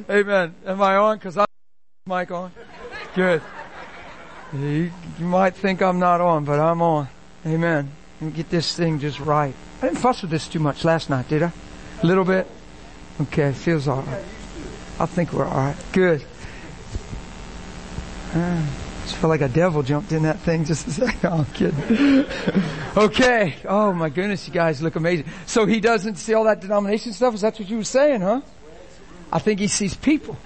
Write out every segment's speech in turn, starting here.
Amen. Am I on? Because I'm mic on. Good. You might think I'm not on, but I'm on. Amen. Let me get this thing just right. I didn't fuss with this too much last night, did I? A little bit? Okay, feels all right. I think we're all right. Good. I just feel like a devil jumped in that thing just a second. Oh, I'm kidding. Okay. Oh my goodness, you guys look amazing. So he doesn't see all that denomination stuff? Is that what you were saying, huh? I think he sees people.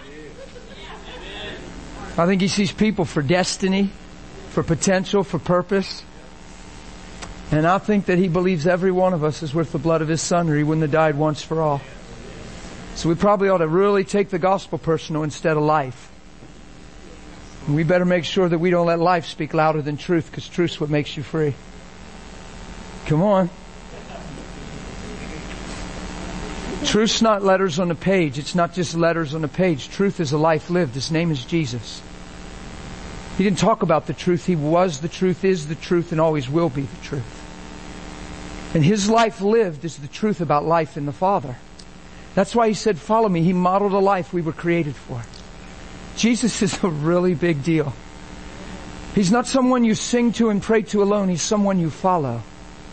I think he sees people for destiny, for potential, for purpose. And I think that he believes every one of us is worth the blood of his son, or he wouldn't have died once for all. So we probably ought to really take the gospel personal instead of life. And we better make sure that we don't let life speak louder than truth, because truth's what makes you free. Come on. Truth's not letters on a page. It's not just letters on a page. Truth is a life lived. His name is Jesus. He didn't talk about the truth. He was the truth, is the truth, and always will be the truth. And his life lived is the truth about life in the Father. That's why he said, follow me. He modeled a life we were created for. Jesus is a really big deal. He's not someone you sing to and pray to alone. He's someone you follow.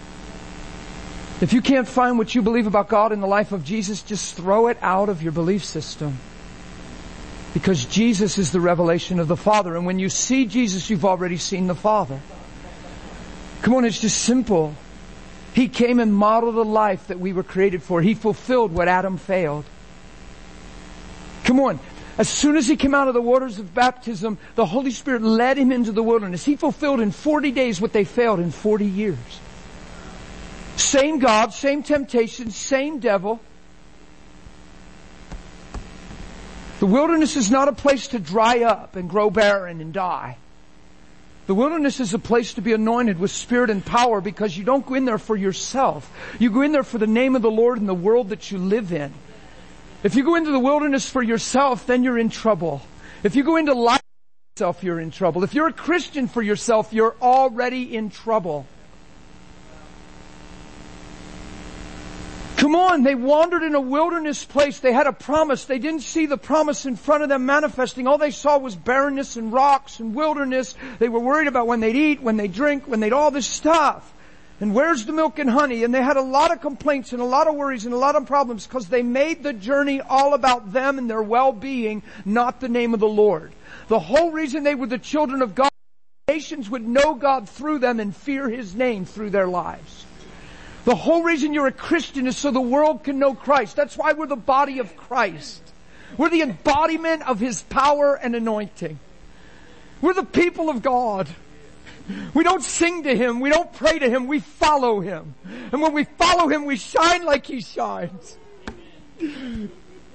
If you can't find what you believe about God in the life of Jesus, just throw it out of your belief system. Because Jesus is the revelation of the Father. And when you see Jesus, you've already seen the Father. Come on, it's just simple. He came and modeled a life that we were created for. He fulfilled what Adam failed. Come on. As soon as he came out of the waters of baptism, the Holy Spirit led him into the wilderness. He fulfilled in 40 days what they failed in 40 years. Same God, same temptation, same devil. The wilderness is not a place to dry up and grow barren and die. The wilderness is a place to be anointed with spirit and power, because you don't go in there for yourself. You go in there for the name of the Lord and the world that you live in. If you go into the wilderness for yourself, then you're in trouble. If you go into life for yourself, you're in trouble. If you're a Christian for yourself, you're already in trouble. Come on, they wandered in a wilderness place. They had a promise. They didn't see the promise in front of them manifesting. All they saw was barrenness and rocks and wilderness. They were worried about when they'd eat, when they'd drink, when they'd all this stuff. And where's the milk and honey? And they had a lot of complaints and a lot of worries and a lot of problems, because they made the journey all about them and their well-being, not the name of the Lord. The whole reason they were the children of God, nations would know God through them and fear His name through their lives. The whole reason you're a Christian is so the world can know Christ. That's why we're the body of Christ. We're the embodiment of His power and anointing. We're the people of God. We don't sing to Him. We don't pray to Him. We follow Him. And when we follow Him, we shine like He shines. We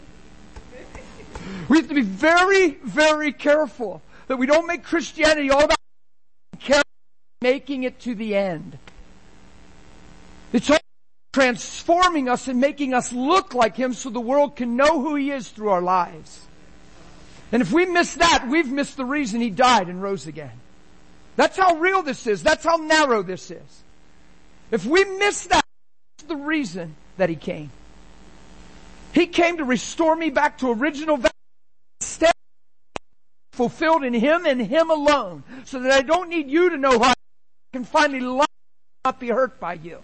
have to be very, very careful that we don't make Christianity all about making it to the end. It's all transforming us and making us look like Him so the world can know who He is through our lives. And if we miss that, we've missed the reason He died and rose again. That's how real this is. That's how narrow this is. If we miss that, that's the reason that He came. He came to restore me back to original value, fulfilled in Him and Him alone, so that I don't need you to know how I can finally love and not be hurt by you.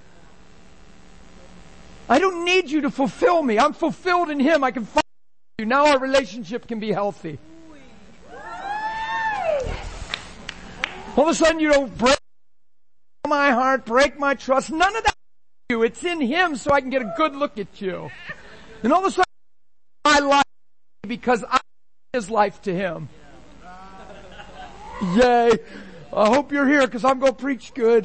I don't need you to fulfill me. I'm fulfilled in Him. I can find you. Now our relationship can be healthy. All of a sudden you don't break my heart, break my trust. None of that is you. It's in Him so I can get a good look at you. And all of a sudden my life, because I give His life to Him. Yay. I hope you're here, because I'm going to preach good.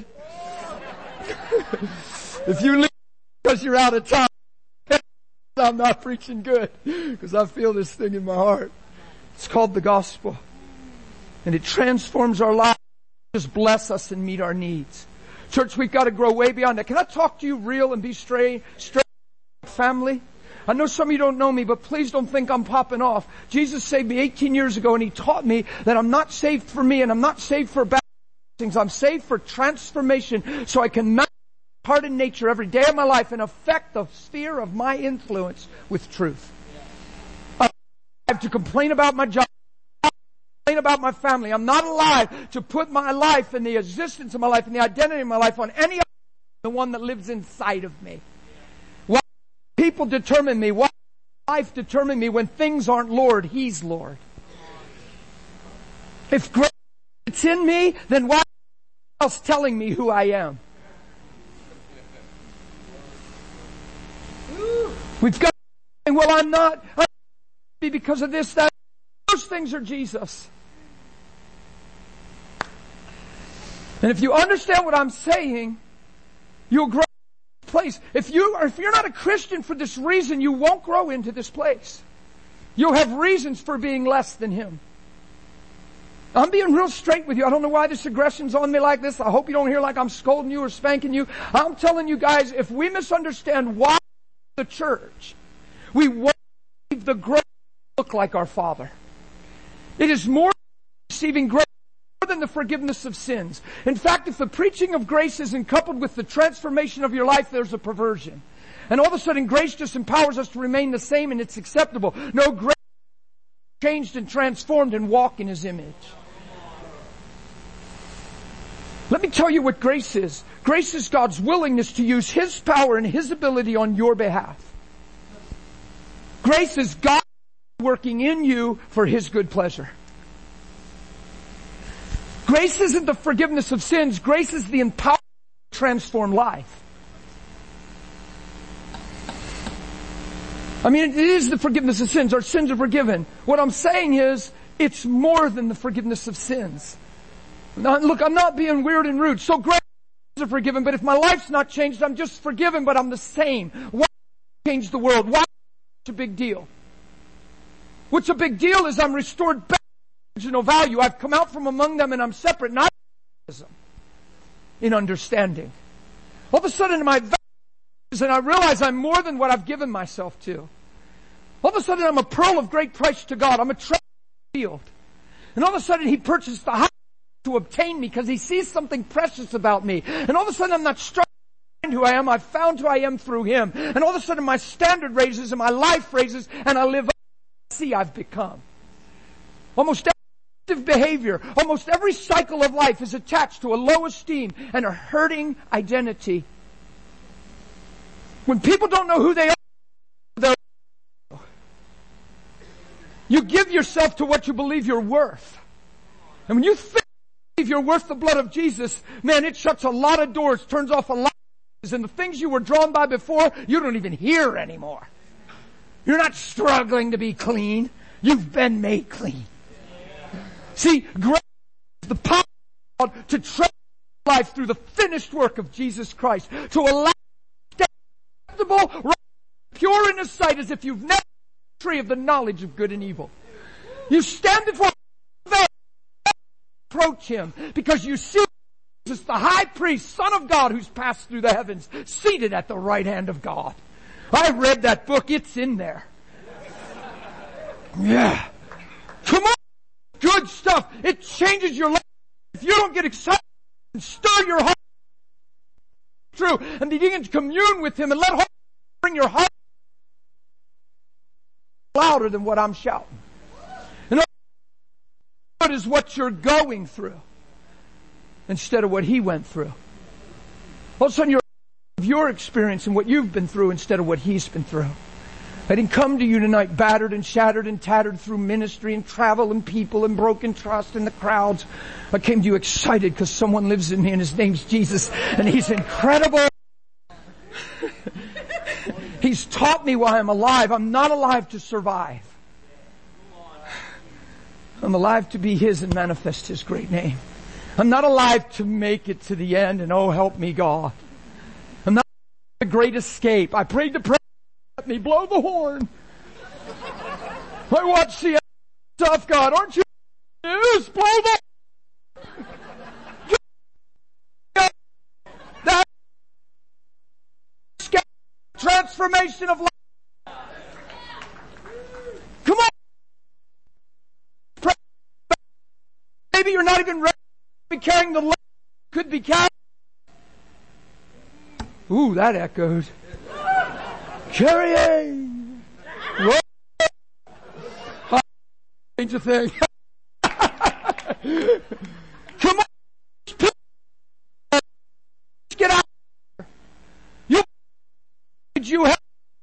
If you leave because you're out of time, I'm not preaching good, because I feel this thing in my heart. It's called the gospel. And it transforms our lives. Just bless us and meet our needs. Church, we've got to grow way beyond that. Can I talk to you real and be straight family? I know some of you don't know me, but please don't think I'm popping off. Jesus saved me 18 years ago, and He taught me that I'm not saved for me and I'm not saved for bad things. I'm saved for transformation, so I can match my heart and nature every day of my life and affect the sphere of my influence with truth. alive to complain about my job, complain about my family. I'm not alive to put my life and the existence of my life and the identity of my life on any other than the one that lives inside of me. Why people determine me? Why life determine me? When things aren't Lord, He's Lord. If grace is in me, then why else telling me who I am? We've got to say, well, I'm not because of this, that. Those things are Jesus. And if you understand what I'm saying, you'll grow in this place. If you're not a Christian for this reason, you won't grow into this place. You'll have reasons for being less than Him. I'm being real straight with you. I don't know why this aggression's on me like this. I hope you don't hear like I'm scolding you or spanking you. I'm telling you guys, if we misunderstand why the church, we won't receive the grace to look like our Father. It is more receiving grace more than the forgiveness of sins. In fact, if the preaching of grace isn't coupled with the transformation of your life, there's a perversion. And all of a sudden, grace just empowers us to remain the same and it's acceptable. No, grace changed and transformed and walk in His image. Let me tell you what grace is. Grace is God's willingness to use His power and His ability on your behalf. Grace is God working in you for His good pleasure. Grace isn't the forgiveness of sins. Grace is the empowerment to transform life. I mean, it is the forgiveness of sins. Our sins are forgiven. What I'm saying is, it's more than the forgiveness of sins. Now, look, I'm not being weird and rude. So grace are forgiven, but if my life's not changed, I'm just forgiven, but I'm the same. Why change the world? Why is it a big deal? What's a big deal is I'm restored back to original value. I've come out from among them and I'm separate, not in understanding. All of a sudden my values, and I realize I'm more than what I've given myself to. All of a sudden I'm a pearl of great price to God. I'm a treasure field. And all of a sudden He purchased the high to obtain me because He sees something precious about me. And all of a sudden I'm not struggling to find who I am. I've found who I am through Him. And all of a sudden my standard raises and my life raises and I live up to see I've become. Almost every behavior, almost every cycle of life is attached to a low esteem and a hurting identity. When people don't know who they are, you give yourself to what you believe you're worth. And when you think you're worth the blood of Jesus, man, it shuts a lot of doors, turns off a lot of doors, and the things you were drawn by before, you don't even hear anymore. You're not struggling to be clean. You've been made clean. See, grace is the power of God to transform life through the finished work of Jesus Christ, to allow you to stay acceptable, right, pure in His sight, as if you've never the tree of the knowledge of good and evil. You stand before approach Him because you see Jesus, the high priest, Son of God, who's passed through the heavens, seated at the right hand of God. I read that book. It's in there. Yeah. Come on. Good stuff. It changes your life. If you don't get excited and stir your heart through and begin to commune with Him and let Him bring your heart louder than what I'm shouting. And what is what you're going through instead of what He went through. All of a sudden your experience and what you've been through instead of what He's been through. I didn't come to you tonight battered and shattered and tattered through ministry and travel and people and broken trust in the crowds. I came to you excited because someone lives in me and His name's Jesus and He's incredible. He's taught me why I'm alive. I'm not alive to survive. I'm alive to be His and manifest His great name. I'm not alive to make it to the end and oh help me God. I'm not the great escape. I prayed to pray. Let me blow the horn. I watch the stuff, God. Aren't you news? Blow the that transformation of life. Come on. Maybe you're not even ready to be carrying the load could be carried. Ooh, that echoed. Carrying. change a thing. Come on. Get out. You have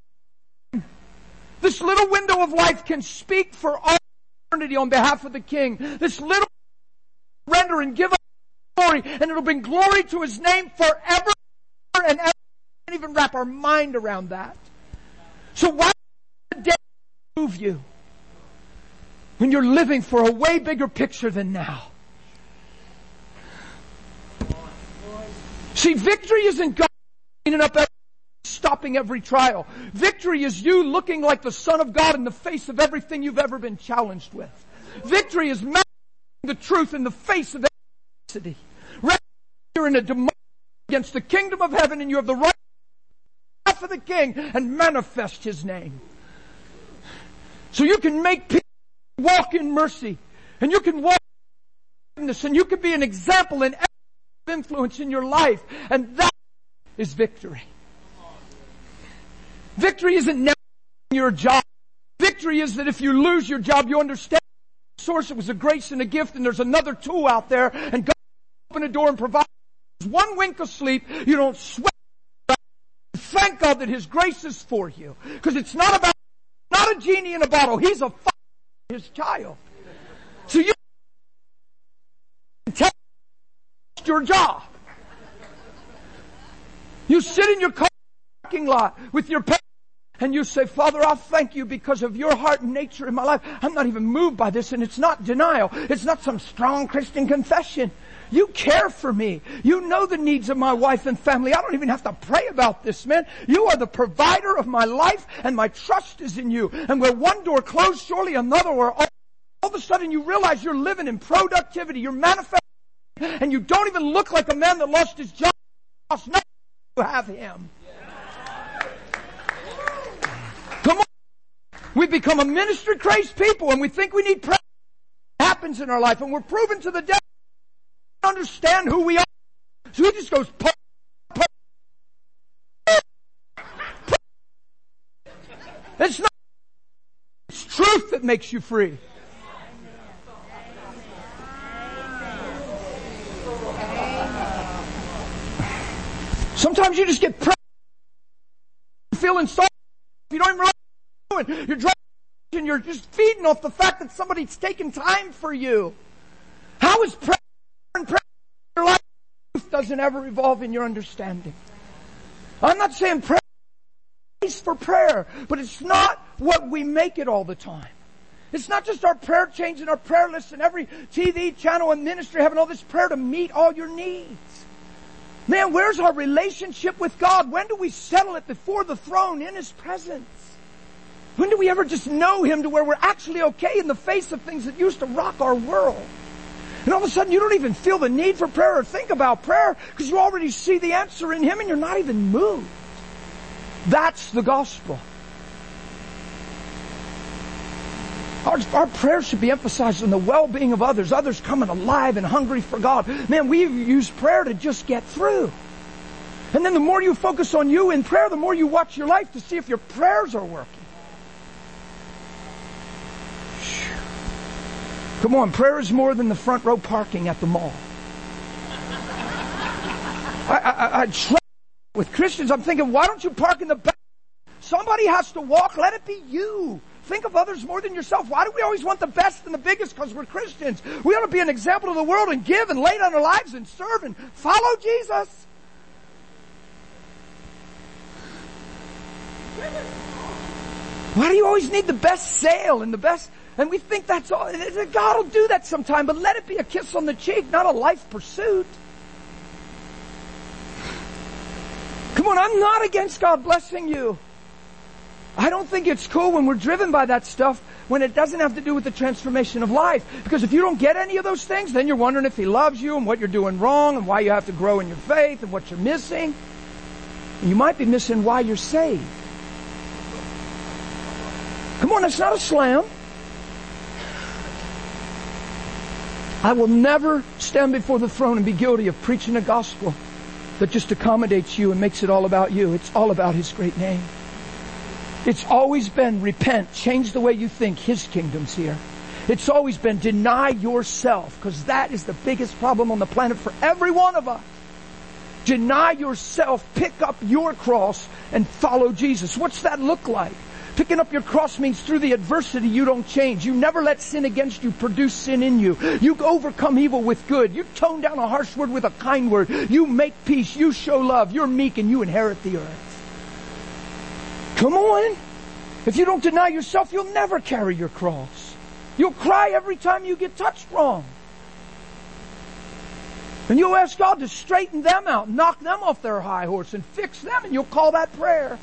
this little window of life can speak for all eternity on behalf of the King. This little render and give up glory, and it'll bring glory to His name forever and ever. We can't even wrap our mind around that. So why would the day move you when you're living for a way bigger picture than now? See, victory isn't God cleaning up everything, stopping every trial. Victory is you looking like the Son of God in the face of everything you've ever been challenged with. Victory is manifesting the truth in the face of adversity. You're in a demand against the kingdom of heaven, and you have the right for the King and manifest His name. So you can make people walk in mercy, and you can walk in goodness, and you can be an example in every influence in your life, and that is victory. Victory isn't never your job. Victory is that if you lose your job, you understand the source. It was a grace and a gift, and there's another tool out there, and God will open a door and provide. One wink of sleep, you don't sweat. Thank God that His grace is for you, because it's not a genie in a bottle. He's a father, His child. So you tell your job. You sit in your car parking lot with your parents and you say, Father, I thank you because of your heart and nature in my life. I'm not even moved by this, and it's not denial. It's not some strong Christian confession. You care for me. You know the needs of my wife and family. I don't even have to pray about this, man. You are the provider of my life, and my trust is in you. And where one door closed, surely another will. All of a sudden you realize you're living in productivity. You're manifesting, and you don't even look like a man that lost his job. Lost nothing. You have Him. Come on. We become a ministry crazed people, and we think we need prayer. It happens in our life, and we're proven to the devil. Understand who we are. So He just goes, it's not, it's truth that makes you free. Sometimes you just get feeling sorry. You don't even realize what you're doing. You're driving and you're just feeding off the fact that somebody's taking time for you. How is prayer and prayer in your life? Truth doesn't ever evolve in your understanding. I'm not saying prayer is for prayer, but it's not what we make it all the time. It's not just our prayer chains and our prayer lists and every TV channel and ministry having all this prayer to meet all your needs. Man, where's our relationship with God? When do we settle it before the throne in His presence? When do we ever just know Him to where we're actually okay in the face of things that used to rock our world? And all of a sudden you don't even feel the need for prayer or think about prayer because you already see the answer in Him and you're not even moved. That's the gospel. Our prayers should be emphasized on the well-being of others coming alive and hungry for God. Man, we use prayer to just get through. And then the more you focus on you in prayer, the more you watch your life to see if your prayers are working. Come on, prayer is more than the front row parking at the mall. I try with Christians, I'm thinking, why don't you park in the back? Somebody has to walk, let it be you. Think of others more than yourself. Why do we always want the best and the biggest? Because we're Christians. We ought to be an example to the world and give and lay down our lives and serve and follow Jesus. Why do you always need the best sale and the best? And we think that's all. God will do that sometime, but let it be a kiss on the cheek, not a life pursuit. Come on, I'm not against God blessing you. I don't think it's cool when we're driven by that stuff when it doesn't have to do with the transformation of life. Because if you don't get any of those things, then you're wondering if He loves you and what you're doing wrong and why you have to grow in your faith and what you're missing. And you might be missing why you're saved. Come on, that's not a slam. I will never stand before the throne and be guilty of preaching a gospel that just accommodates you and makes it all about you. It's all about His great name. It's always been repent, change the way you think. His kingdom's here. It's always been deny yourself, because that is the biggest problem on the planet for every one of us. Deny yourself, pick up your cross, and follow Jesus. What's that look like? Picking up your cross means through the adversity you don't change. You never let sin against you produce sin in you. You overcome evil with good. You tone down a harsh word with a kind word. You make peace. You show love. You're meek and you inherit the earth. Come on. If you don't deny yourself, you'll never carry your cross. You'll cry every time you get touched wrong. And you'll ask God to straighten them out, knock them off their high horse and fix them, and you'll call that prayer.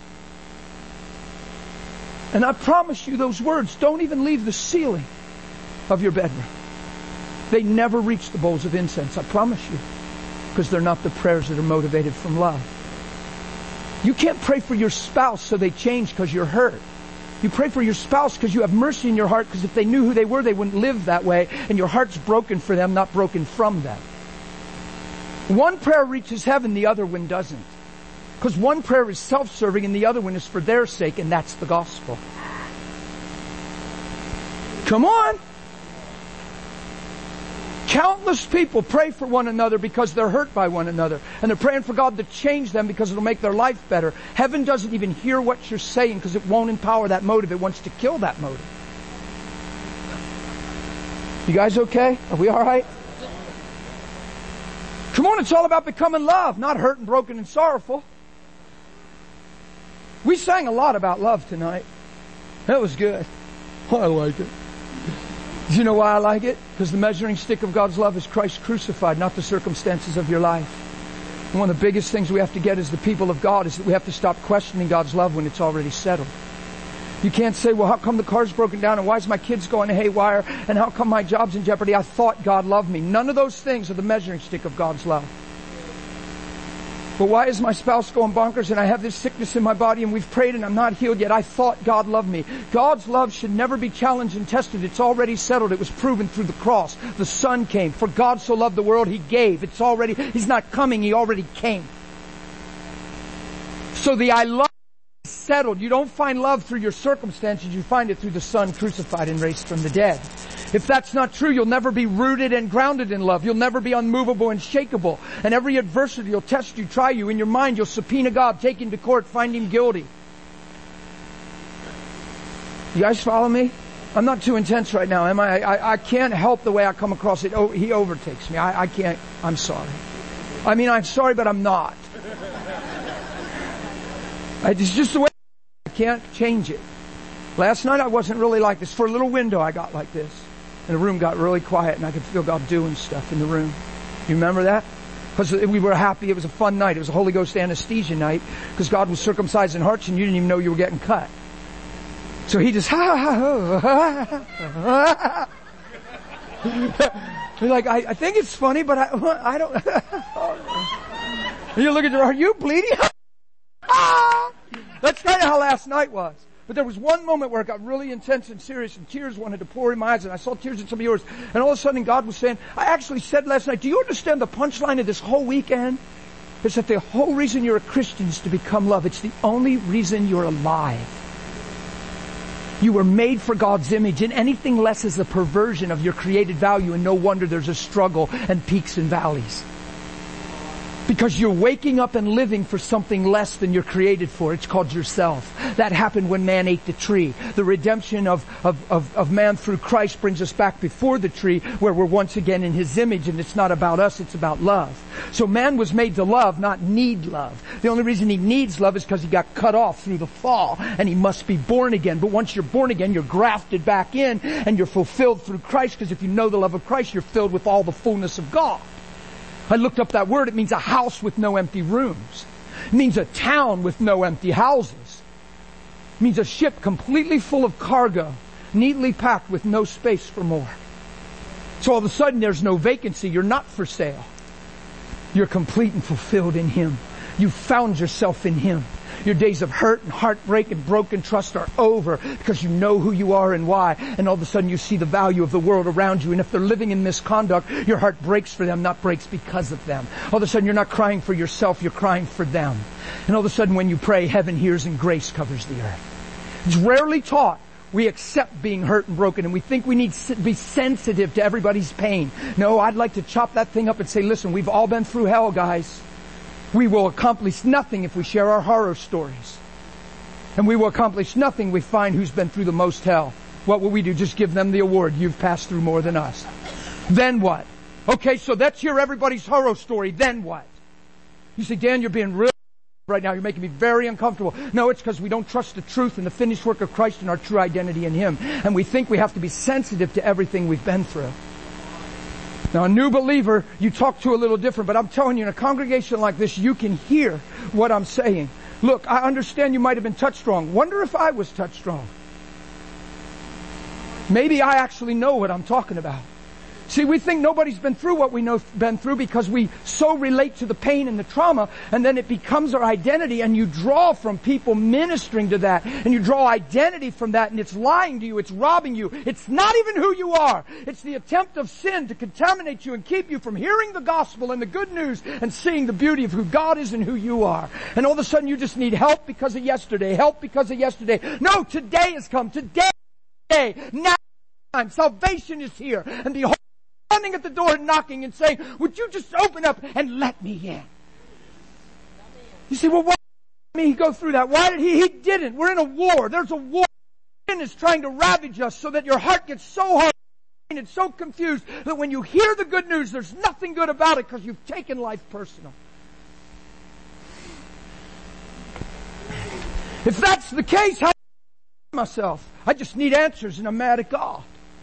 And I promise you those words don't even leave the ceiling of your bedroom. They never reach the bowls of incense, I promise you, because they're not the prayers that are motivated from love. You can't pray for your spouse so they change because you're hurt. You pray for your spouse because you have mercy in your heart, because if they knew who they were, they wouldn't live that way, and your heart's broken for them, not broken from them. One prayer reaches heaven, the other one doesn't. Because one prayer is self-serving and the other one is for their sake, and that's the gospel. Come on! Countless people pray for one another because they're hurt by one another. And they're praying for God to change them because it'll make their life better. Heaven doesn't even hear what you're saying because it won't empower that motive. It wants to kill that motive. You guys okay? Are we alright? Come on, it's all about becoming love, not hurt and broken and sorrowful. We sang a lot about love tonight. That was good. I like it. Do you know why I like it? Because the measuring stick of God's love is Christ crucified, not the circumstances of your life. And one of the biggest things we have to get as the people of God is that we have to stop questioning God's love when it's already settled. You can't say, well, how come the car's broken down and why is my kids going haywire and how come my job's in jeopardy? I thought God loved me. None of those things are the measuring stick of God's love. But why is my spouse going bonkers and I have this sickness in my body and we've prayed and I'm not healed yet? I thought God loved me. God's love should never be challenged and tested. It's already settled. It was proven through the cross. The Son came. For God so loved the world, He gave. It's already, He's not coming. He already came. So the I love is settled. You don't find love through your circumstances. You find it through the Son crucified and raised from the dead. If that's not true, you'll never be rooted and grounded in love. You'll never be unmovable and shakeable. And every adversity will test you, try you. In your mind, you'll subpoena God, take Him to court, find Him guilty. You guys follow me? I'm not too intense right now, am I? I can't help the way I come across it. Oh, He overtakes me. I can't. I'm sorry. I mean, I'm sorry, but I'm not. It's just the way I can't change it. Last night I wasn't really like this. For a little window I got like this. And the room got really quiet and I could feel God doing stuff in the room. You remember that? Because we were happy. It was a fun night. It was a Holy Ghost anesthesia night because God was circumcising hearts and you didn't even know you were getting cut. So He just, You're like, I think it's funny, but I don't. You look at your, are you bleeding? That's kind of how last night was. But there was one moment where it got really intense and serious and tears wanted to pour in my eyes and I saw tears in some of yours. And all of a sudden God was saying, I actually said last night, do you understand the punchline of this whole weekend? It's that the whole reason you're a Christian is to become love. It's the only reason you're alive. You were made for God's image and anything less is a perversion of your created value and no wonder there's a struggle and peaks and valleys. Because you're waking up and living for something less than you're created for. It's called yourself. That happened when man ate the tree. The redemption of man through Christ brings us back before the tree where we're once again in His image and it's not about us, it's about love. So man was made to love, not need love. The only reason he needs love is because he got cut off through the fall and he must be born again. But once you're born again, you're grafted back in and you're fulfilled through Christ because if you know the love of Christ, you're filled with all the fullness of God. I looked up that word. It means a house with no empty rooms. It means a town with no empty houses. It means a ship completely full of cargo, neatly packed with no space for more. So all of a sudden there's no vacancy. You're not for sale. You're complete and fulfilled in Him. You found yourself in Him. Your days of hurt and heartbreak and broken trust are over because you know who you are and why. And all of a sudden you see the value of the world around you. And if they're living in misconduct, your heart breaks for them, not breaks because of them. All of a sudden you're not crying for yourself, you're crying for them. And all of a sudden when you pray, heaven hears and grace covers the earth. It's rarely taught. we accept being hurt and broken, and we think we need to be sensitive to everybody's pain. No, I'd like to chop that thing up and say, listen, we've all been through hell, guys. We will accomplish nothing if we share our horror stories. And we will accomplish nothing if we find who's been through the most hell. What will we do? Just give them the award. You've passed through more than us. Then what? Okay, so let's hear everybody's horror story. Then what? You say, Dan, you're being real right now. You're making me very uncomfortable. No, it's because we don't trust the truth and the finished work of Christ and our true identity in Him. And we think we have to be sensitive to everything we've been through. Now, a new believer, you talk to a little different, but I'm telling you, in a congregation like this, you can hear what I'm saying. Look, I understand you might have been touched wrong. Wonder if I was touched wrong. Maybe I actually know what I'm talking about. See, we think nobody's been through what been through because we so relate to the pain and the trauma, and then it becomes our identity, and you draw from people ministering to that, and you draw identity from that, and it's lying to you, it's robbing you. It's not even who you are. It's the attempt of sin to contaminate you and keep you from hearing the gospel and the good news and seeing the beauty of who God is and who you are. And all of a sudden you just need help because of yesterday, help because of yesterday. No, today has come. Today, now, salvation is here. And behold, standing at the door and knocking and saying, would you just open up and let me in? You say, well, why did he go through that? Why did he? He didn't. We're in a war. There's a war. Sin is trying to ravage us so that your heart gets so hard and it's so confused that when you hear the good news, there's nothing good about it because you've taken life personal. If that's the case, how do I myself? I just need answers and I'm mad at God.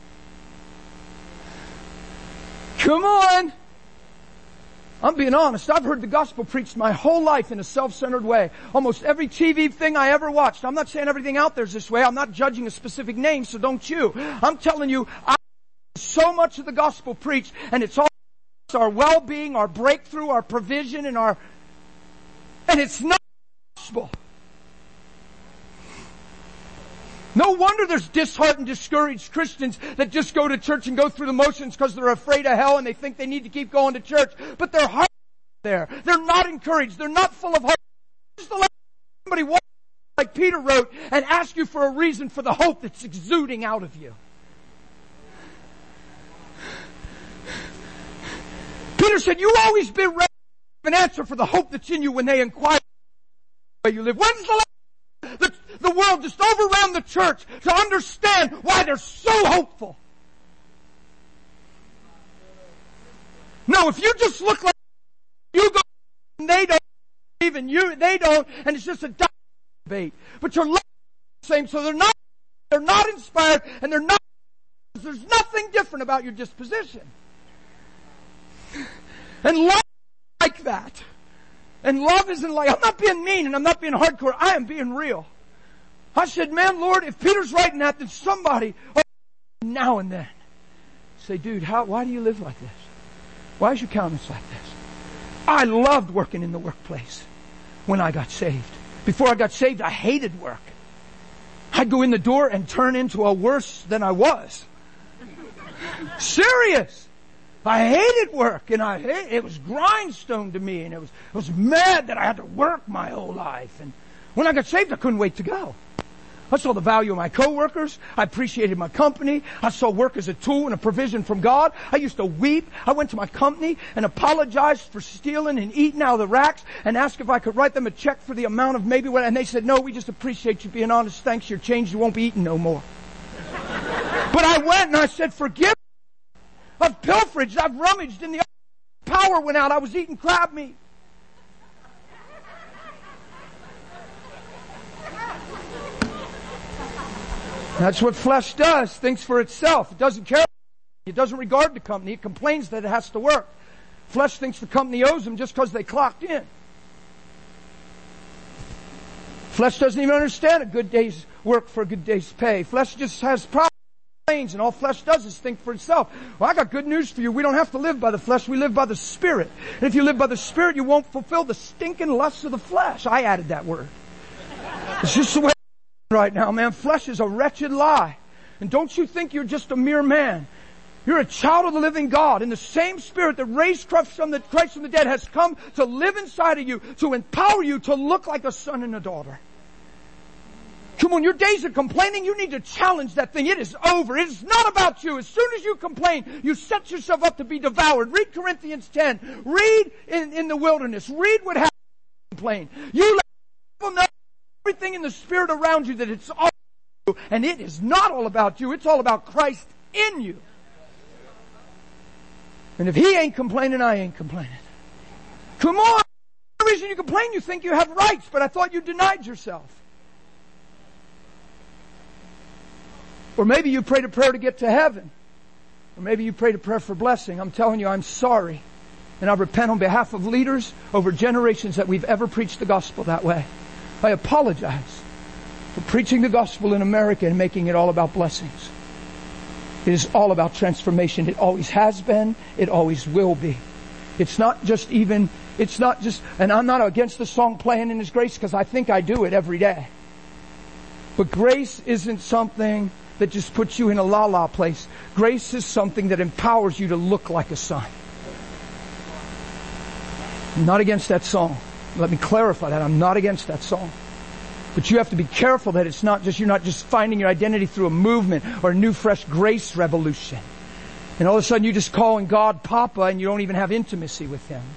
Come on. I'm being honest. I've heard the gospel preached my whole life in a self-centered way. Almost every TV thing I ever watched. I'm not saying everything out there's this way. I'm not judging a specific name, so don't you. I'm telling you, so much of the gospel preached, and it's all our well-being, our breakthrough, our provision, and it's not gospel. No wonder there's disheartened, discouraged Christians that just go to church and go through the motions because they're afraid of hell and they think they need to keep going to church. But their heart is there. They're not encouraged. They're not full of hope. Just to let somebody walk like Peter wrote and ask you for a reason for the hope that's exuding out of you. Peter said, you always be ready to give an answer for the hope that's in you when they inquire the way you live. When's the last the world just overran the church to understand why they're so hopeful? No, if you just look like you go and they don't, even you, they don't, and it's just a debate. But you're the same, so they're not inspired, and there's nothing different about your disposition. And love is like that. And love isn't like, I'm not being mean and I'm not being hardcore, I am being real. I said, man, Lord, if Peter's writing that, then somebody, now and then, say, dude, why do you live like this? Why is your countenance like this? I loved working in the workplace when I got saved. Before I got saved, I hated work. I'd go in the door and turn into a worse than I was. Serious. I hated work, and it was grindstone to me, and I was mad that I had to work my whole life. And when I got saved, I couldn't wait to go. I saw the value of my coworkers. I appreciated my company. I saw work as a tool and a provision from God. I used to weep. I went to my company and apologized for stealing and eating out of the racks and asked if I could write them a check for the amount of maybe what, and they said, no, we just appreciate you being honest. Thanks, you're changed. You won't be eating no more. But I went and I said, forgive me. I've pilferaged. I've rummaged in the power went out. I was eating crab meat. That's what flesh does. Thinks for itself. It doesn't care. It doesn't regard the company. It complains that it has to work. Flesh thinks the company owes them just because they clocked in. Flesh doesn't even understand a good day's work for a good day's pay. Flesh just has problems, and all flesh does is think for itself. Well, I got good news for you. We don't have to live by the flesh. We live by the Spirit. And if you live by the Spirit, you won't fulfill the stinking lusts of the flesh. I added that word. It's just the way right now, man. Flesh is a wretched lie. And don't you think you're just a mere man. You're a child of the living God. And the same Spirit that raised Christ from the dead has come to live inside of you, to empower you to look like a son and a daughter. Come on, your days of complaining, you need to challenge that thing. It is over. It is not about you. As soon as you complain, you set yourself up to be devoured. Read Corinthians 10. Read in the wilderness. Read what happened when you complain. You let people know everything in the spirit around you that it's all about you, and it is not all about you. It's all about Christ in you. And if He ain't complaining, I ain't complaining. Come on. The reason you complain, you think you have rights, but I thought you denied yourself. Or maybe you prayed a prayer to get to heaven. Or maybe you prayed a prayer for blessing. I'm telling you, I'm sorry. And I repent on behalf of leaders over generations that we've ever preached the gospel that way. I apologize for preaching the gospel in America and making it all about blessings. It is all about transformation. It always has been. It always will be. It's not just, and I'm not against the song Playing in His Grace because I think I do it every day. But grace isn't something that just puts you in a la-la place. Grace is something that empowers you to look like a son. I'm not against that song. Let me clarify that. I'm not against that song. But you have to be careful that it's not just, you're not just finding your identity through a movement or a new fresh grace revolution. And all of a sudden you're just calling God Papa and you don't even have intimacy with Him.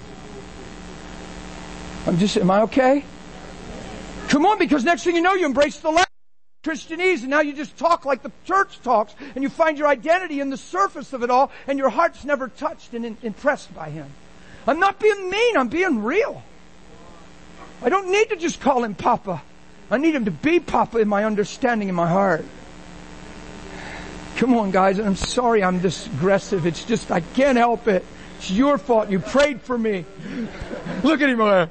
Am I okay? Come on, because next thing you know, you embrace the left Christianese, and now you just talk like the church talks, and you find your identity in the surface of it all, and your heart's never touched and impressed by Him. I'm not being mean, I'm being real. I don't need to just call Him Papa. I need Him to be Papa in my understanding, in my heart. Come on, guys, I'm sorry I'm this aggressive. It's just, I can't help it. It's your fault. You prayed for me. Look at him over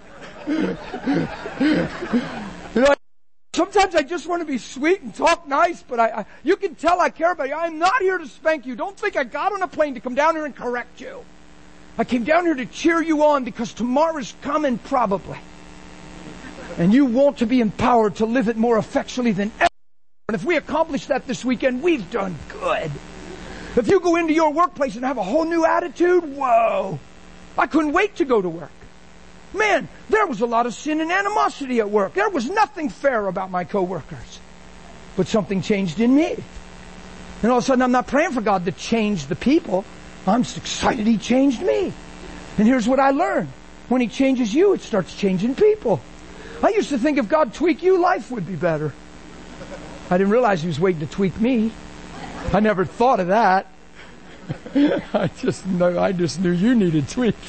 there. Sometimes I just want to be sweet and talk nice, but you can tell I care about you. I'm not here to spank you. Don't think I got on a plane to come down here and correct you. I came down here to cheer you on because tomorrow's coming probably. And you want to be empowered to live it more effectually than ever. And if we accomplish that this weekend, we've done good. If you go into your workplace and have a whole new attitude, whoa. I couldn't wait to go to work. Man, there was a lot of sin and animosity at work. There was nothing fair about my coworkers. But something changed in me. And all of a sudden I'm not praying for God to change the people. I'm excited He changed me. And here's what I learned. When He changes you, it starts changing people. I used to think if God tweaked you, life would be better. I didn't realize He was waiting to tweak me. I never thought of that. I just knew you needed tweaked.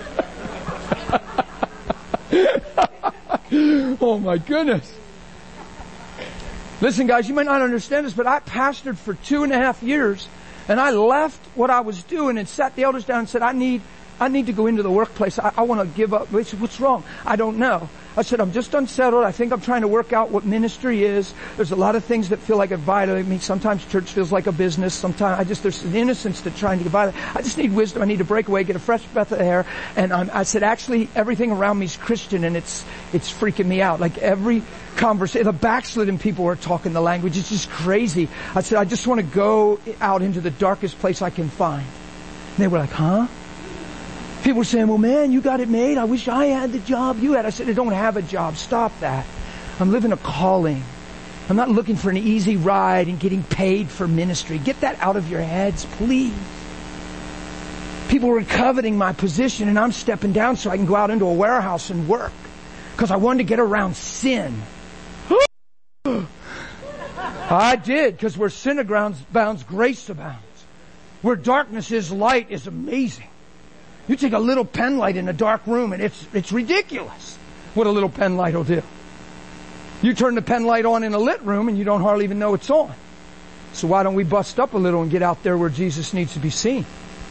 Oh my goodness. Listen guys, you might not understand this, but I pastored for 2.5 years and I left what I was doing and sat the elders down and said, I need to go into the workplace. I want to give up. They said, what's wrong? I don't know. I said, I'm just unsettled. I think I'm trying to work out what ministry is. There's a lot of things that feel like it violate me. Sometimes church feels like a business. Sometimes there's an innocence to trying to violate. I just need wisdom. I need to break away, get a fresh breath of air. And I said, actually, everything around me is Christian and it's freaking me out. Like every conversation, the backslidden people are talking the language. It's just crazy. I said, I just want to go out into the darkest place I can find. And they were like, huh? People were saying, well, man, you got it made. I wish I had the job you had. I said, I don't have a job. Stop that. I'm living a calling. I'm not looking for an easy ride and getting paid for ministry. Get that out of your heads, please. People were coveting my position, and I'm stepping down so I can go out into a warehouse and work because I wanted to get around sin. I did, because where sin abounds, grace abounds. Where darkness is, light is amazing. You take a little pen light in a dark room and it's ridiculous what a little pen light will do. You turn the pen light on in a lit room and you don't hardly even know it's on. So why don't we bust up a little and get out there where Jesus needs to be seen?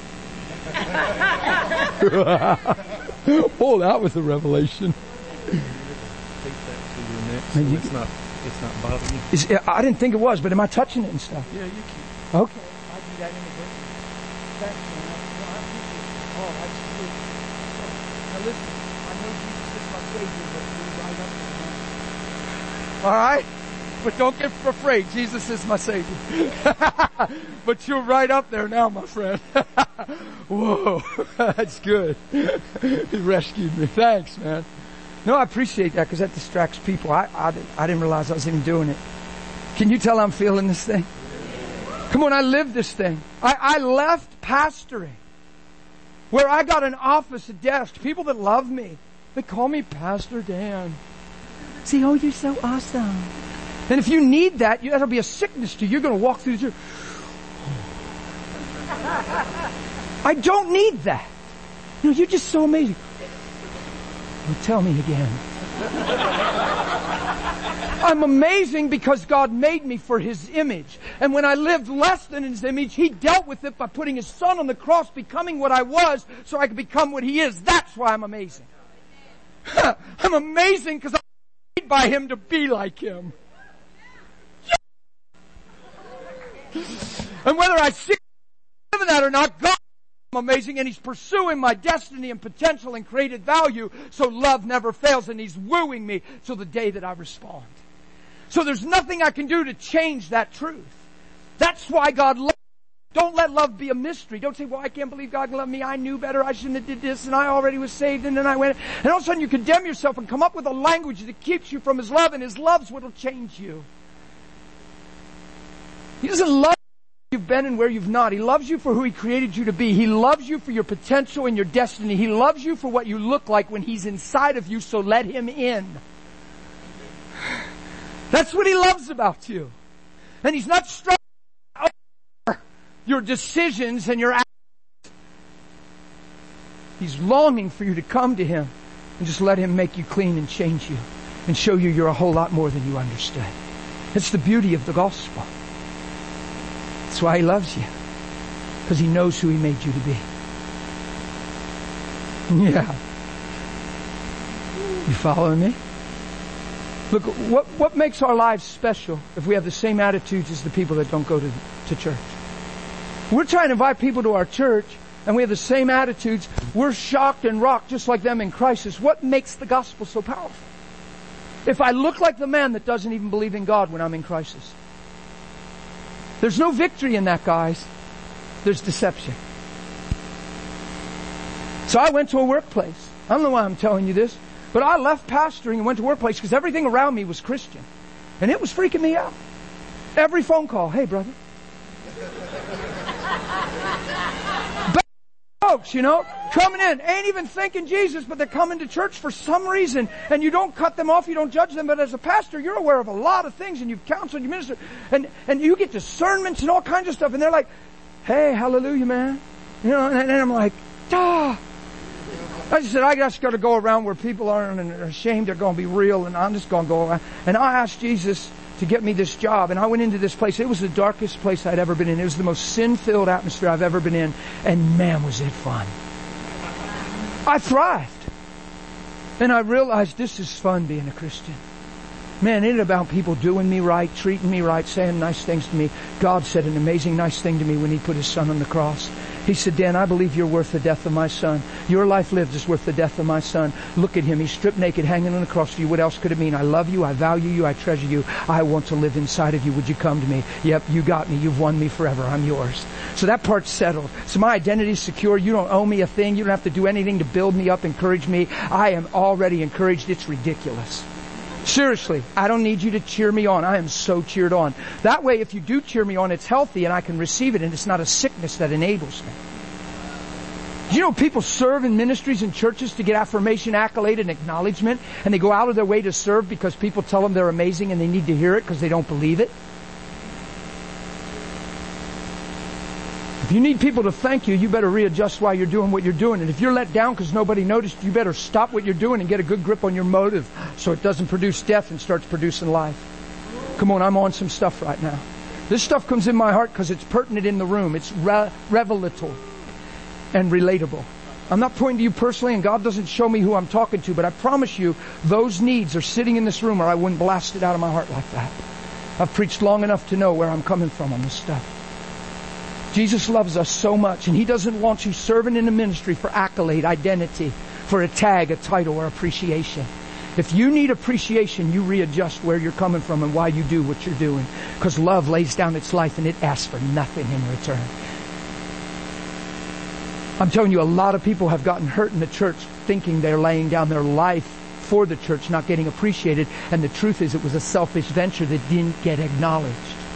Oh, that was a revelation. Take that to your neck so it's not bothering you. I didn't think it was, but am I touching it and stuff? Yeah, you can. Okay. I do that in a bit. Thanks, man. Oh, that's good. Now listen, I know Jesus is my Savior, but you're right up there. All right? But don't get afraid. Jesus is my Savior. But you're right up there now, my friend. Whoa, that's good. He rescued me. Thanks, man. No, I appreciate that because that distracts people. I didn't realize I was even doing it. Can you tell I'm feeling this thing? Come on, I lived this thing. I left pastoring where I got an office, a desk, people that love me. They call me Pastor Dan. See, oh, you're so awesome. And if you need that, that'll be a sickness to you. You're going to walk through the... I don't need that. You know, you're just so amazing. Well, tell me again. I'm amazing because God made me for His image. And when I lived less than His image, He dealt with it by putting His Son on the cross, becoming what I was, so I could become what He is. That's why I'm amazing. I'm amazing because I'm made by Him to be like Him. And whether I see live in that or not, God is amazing, and He's pursuing my destiny and potential and created value, so love never fails, and He's wooing me till the day that I respond. So there's nothing I can do to change that truth. That's why God loves me. Don't let love be a mystery. Don't say, well, I can't believe God loved me. I knew better. I shouldn't have did this, and I already was saved, and then I went. And all of a sudden you condemn yourself and come up with a language that keeps you from His love, and His love's what'll change you. He doesn't love where you've been and where you've not. He loves you for who He created you to be. He loves you for your potential and your destiny. He loves you for what you look like when He's inside of you, so let Him in. That's what He loves about you. And He's not struggling over your decisions and your actions. He's longing for you to come to Him and just let Him make you clean and change you and show you you're a whole lot more than you understood. It's the beauty of the gospel. That's why He loves you. Because He knows who He made you to be. Yeah. You following me? Look, what makes our lives special if we have the same attitudes as the people that don't go to church? We're trying to invite people to our church and we have the same attitudes. We're shocked and rocked just like them in crisis. What makes the gospel so powerful? If I look like the man that doesn't even believe in God when I'm in crisis. There's no victory in that, guys. There's deception. So I went to a workplace. I don't know why I'm telling you this, but I left pastoring and went to a workplace because everything around me was Christian. And it was freaking me out. Every phone call, hey brother. Folks, you know, coming in, ain't even thinking Jesus, but they're coming to church for some reason, and you don't cut them off, you don't judge them, but as a pastor, you're aware of a lot of things, and you've counseled, you minister, and you get discernments and all kinds of stuff, and they're like, hey, hallelujah, man. You know, and I'm like, I just said, I just got to go around where people aren't ashamed, they're going to be real, and I'm just going to go around. And I asked Jesus to get me this job, and I went into this place. It was the darkest place I'd ever been in. It was the most sin-filled atmosphere I've ever been in, and man, was it fun. I thrived. And I realized this is fun being a Christian. Man, it ain't about people doing me right, treating me right, saying nice things to me. God said an amazing nice thing to me when He put His Son on the cross. He said, Dan, I believe you're worth the death of my son. Your life lived is worth the death of my son. Look at him. He's stripped naked, hanging on the cross for you. What else could it mean? I love you. I value you. I treasure you. I want to live inside of you. Would you come to me? Yep, you got me. You've won me forever. I'm yours. So that part's settled. So my identity's secure. You don't owe me a thing. You don't have to do anything to build me up, encourage me. I am already encouraged. It's ridiculous. Seriously, I don't need you to cheer me on. I am so cheered on. That way, if you do cheer me on, it's healthy and I can receive it, and it's not a sickness that enables me. You know, people serve in ministries and churches to get affirmation, accolade, and acknowledgement, and they go out of their way to serve because people tell them they're amazing and they need to hear it because they don't believe it. If you need people to thank you, you better readjust why you're doing what you're doing. And if you're let down because nobody noticed, you better stop what you're doing and get a good grip on your motive so it doesn't produce death and starts producing life. Come on, I'm on some stuff right now. This stuff comes in my heart because it's pertinent in the room. It's revelatory and relatable. I'm not pointing to you personally, and God doesn't show me who I'm talking to, but I promise you those needs are sitting in this room or I wouldn't blast it out of my heart like that. I've preached long enough to know where I'm coming from on this stuff. Jesus loves us so much, and He doesn't want you serving in the ministry for accolade, identity, for a tag, a title, or appreciation. If you need appreciation, you readjust where you're coming from and why you do what you're doing. Because love lays down its life and it asks for nothing in return. I'm telling you, a lot of people have gotten hurt in the church thinking they're laying down their life for the church, not getting appreciated. And the truth is, it was a selfish venture that didn't get acknowledged.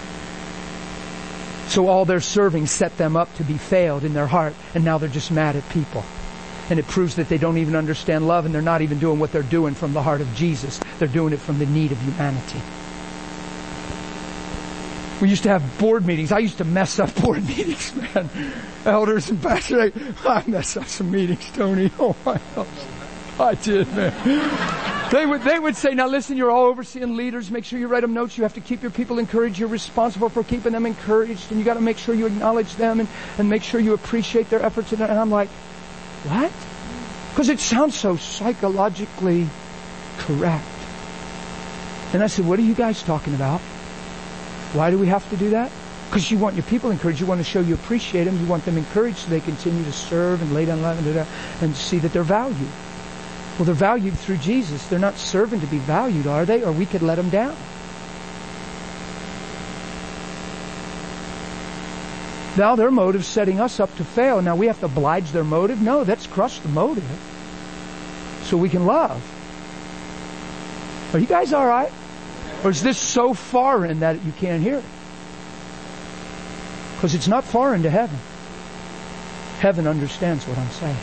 So all their serving set them up to be failed in their heart, and now they're just mad at people. And it proves that they don't even understand love, and they're not even doing what they're doing from the heart of Jesus. They're doing it from the need of humanity. We used to have board meetings. I used to mess up board meetings, man. Elders and pastors, I messed up some meetings, Tony. Oh my gosh. I did, man. They would say, now listen, you're all overseeing leaders. Make sure you write them notes. You have to keep your people encouraged. You're responsible for keeping them encouraged. And you got to make sure you acknowledge them and make sure you appreciate their efforts. And I'm like, what? Because it sounds so psychologically correct. And I said, what are you guys talking about? Why do we have to do that? Because you want your people encouraged. You want to show you appreciate them. You want them encouraged so they continue to serve and lay down life and see that they're valued. Well, they're valued through Jesus. They're not serving to be valued, are they? Or we could let them down. Now their motive's setting us up to fail. Now we have to oblige their motive? No, let's crush the motive so we can love. Are you guys all right? Or is this so foreign that you can't hear it? Because it's not foreign to heaven. Heaven understands what I'm saying.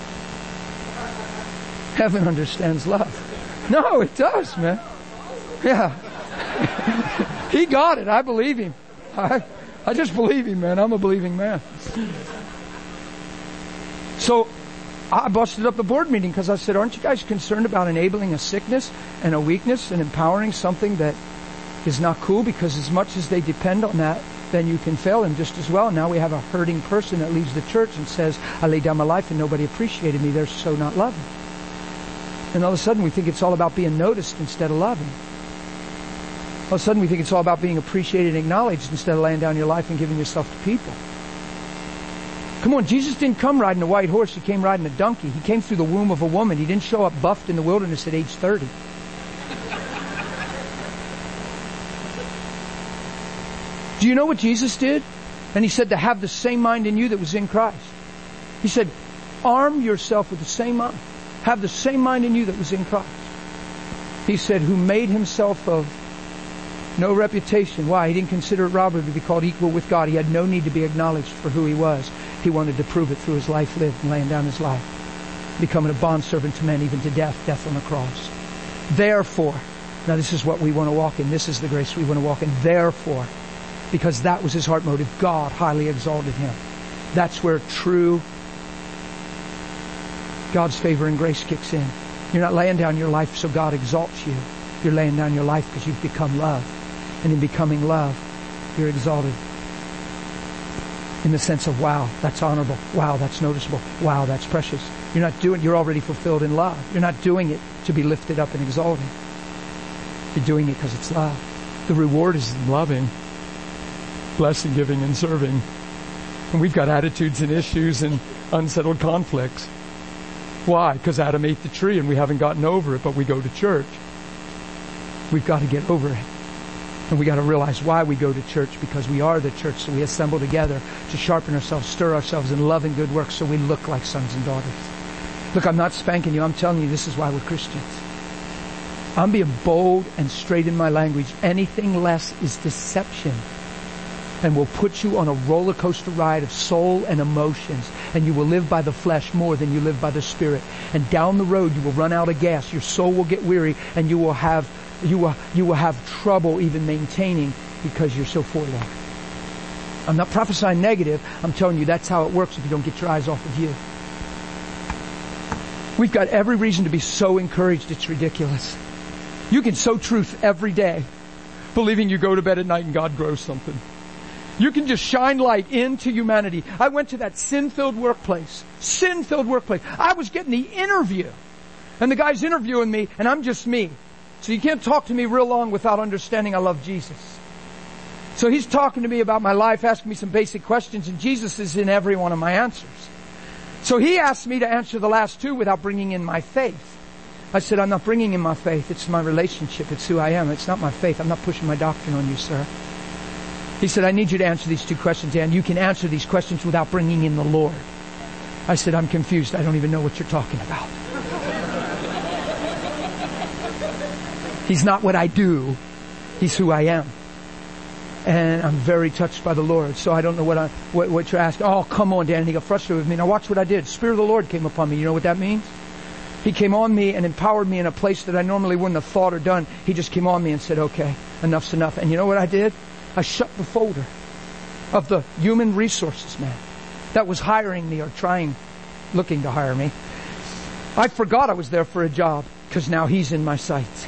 Heaven understands love. No, it does, man. Yeah. He got it. I believe him. I just believe him, man. I'm a believing man. So I busted up the board meeting because I said, aren't you guys concerned about enabling a sickness and a weakness and empowering something that is not cool? Because as much as they depend on that, then you can fail them just as well. Now we have a hurting person that leaves the church and says, I laid down my life and nobody appreciated me. They're so not loving. And all of a sudden we think it's all about being noticed instead of loving. All of a sudden we think it's all about being appreciated and acknowledged instead of laying down your life and giving yourself to people. Come on, Jesus didn't come riding a white horse. He came riding a donkey. He came through the womb of a woman. He didn't show up buffed in the wilderness at age 30. Do you know what Jesus did? And he said to have the same mind in you that was in Christ. He said, arm yourself with the same mind. Have the same mind in you that was in Christ. He said, who made himself of no reputation. Why? He didn't consider it robbery to be called equal with God. He had no need to be acknowledged for who he was. He wanted to prove it through his life lived and laying down his life. Becoming a bondservant to men, even to death on the cross. Therefore, now this is what we want to walk in. This is the grace we want to walk in. Therefore, because that was his heart motive, God highly exalted him. That's where true God's favor and grace kicks in. You're not laying down your life so God exalts you. You're laying down your life because you've become love. And in becoming love, you're exalted. In the sense of, wow, that's honorable. Wow, that's noticeable. Wow, that's precious. You're already fulfilled in love. You're not doing it to be lifted up and exalted. You're doing it because it's love. The reward is loving, blessing, giving, and serving. And we've got attitudes and issues and unsettled conflicts. Why? Because Adam ate the tree and we haven't gotten over it, but we go to church. We've got to get over it. And we got to realize why we go to church, because we are the church, so we assemble together to sharpen ourselves, stir ourselves in love and good works so we look like sons and daughters. Look, I'm not spanking you. I'm telling you this is why we're Christians. I'm being bold and straight in my language. Anything less is deception and will put you on a roller coaster ride of soul and emotions, and you will live by the flesh more than you live by the Spirit. And down the road you will run out of gas, your soul will get weary, and you will have trouble even maintaining because you're so forlorn. I'm not prophesying negative. I'm telling you that's how it works if you don't get your eyes off of you. We've got every reason to be so encouraged it's ridiculous. You can sow truth every day, believing you go to bed at night and God grows something. You can just shine light into humanity. I went to that sin-filled workplace. I was getting the interview. And the guy's interviewing me, and I'm just me. So you can't talk to me real long without understanding I love Jesus. So he's talking to me about my life, asking me some basic questions, and Jesus is in every one of my answers. So he asked me to answer the last two without bringing in my faith. I said, I'm not bringing in my faith. It's my relationship. It's who I am. It's not my faith. I'm not pushing my doctrine on you, sir. He said, I need you to answer these two questions, and you can answer these questions without bringing in the Lord. I said, I'm confused. I don't even know what you're talking about. He's not what I do. He's who I am. And I'm very touched by the Lord. So I don't know what you're asking. Oh, come on, Dan. And he got frustrated with me. Now watch what I did. Spirit of the Lord came upon me. You know what that means? He came on me and empowered me in a place that I normally wouldn't have thought or done. He just came on me and said, okay, enough's enough. And you know what I did? I shut the folder of the human resources man that was hiring me or looking to hire me. I forgot I was there for a job because now he's in my sights.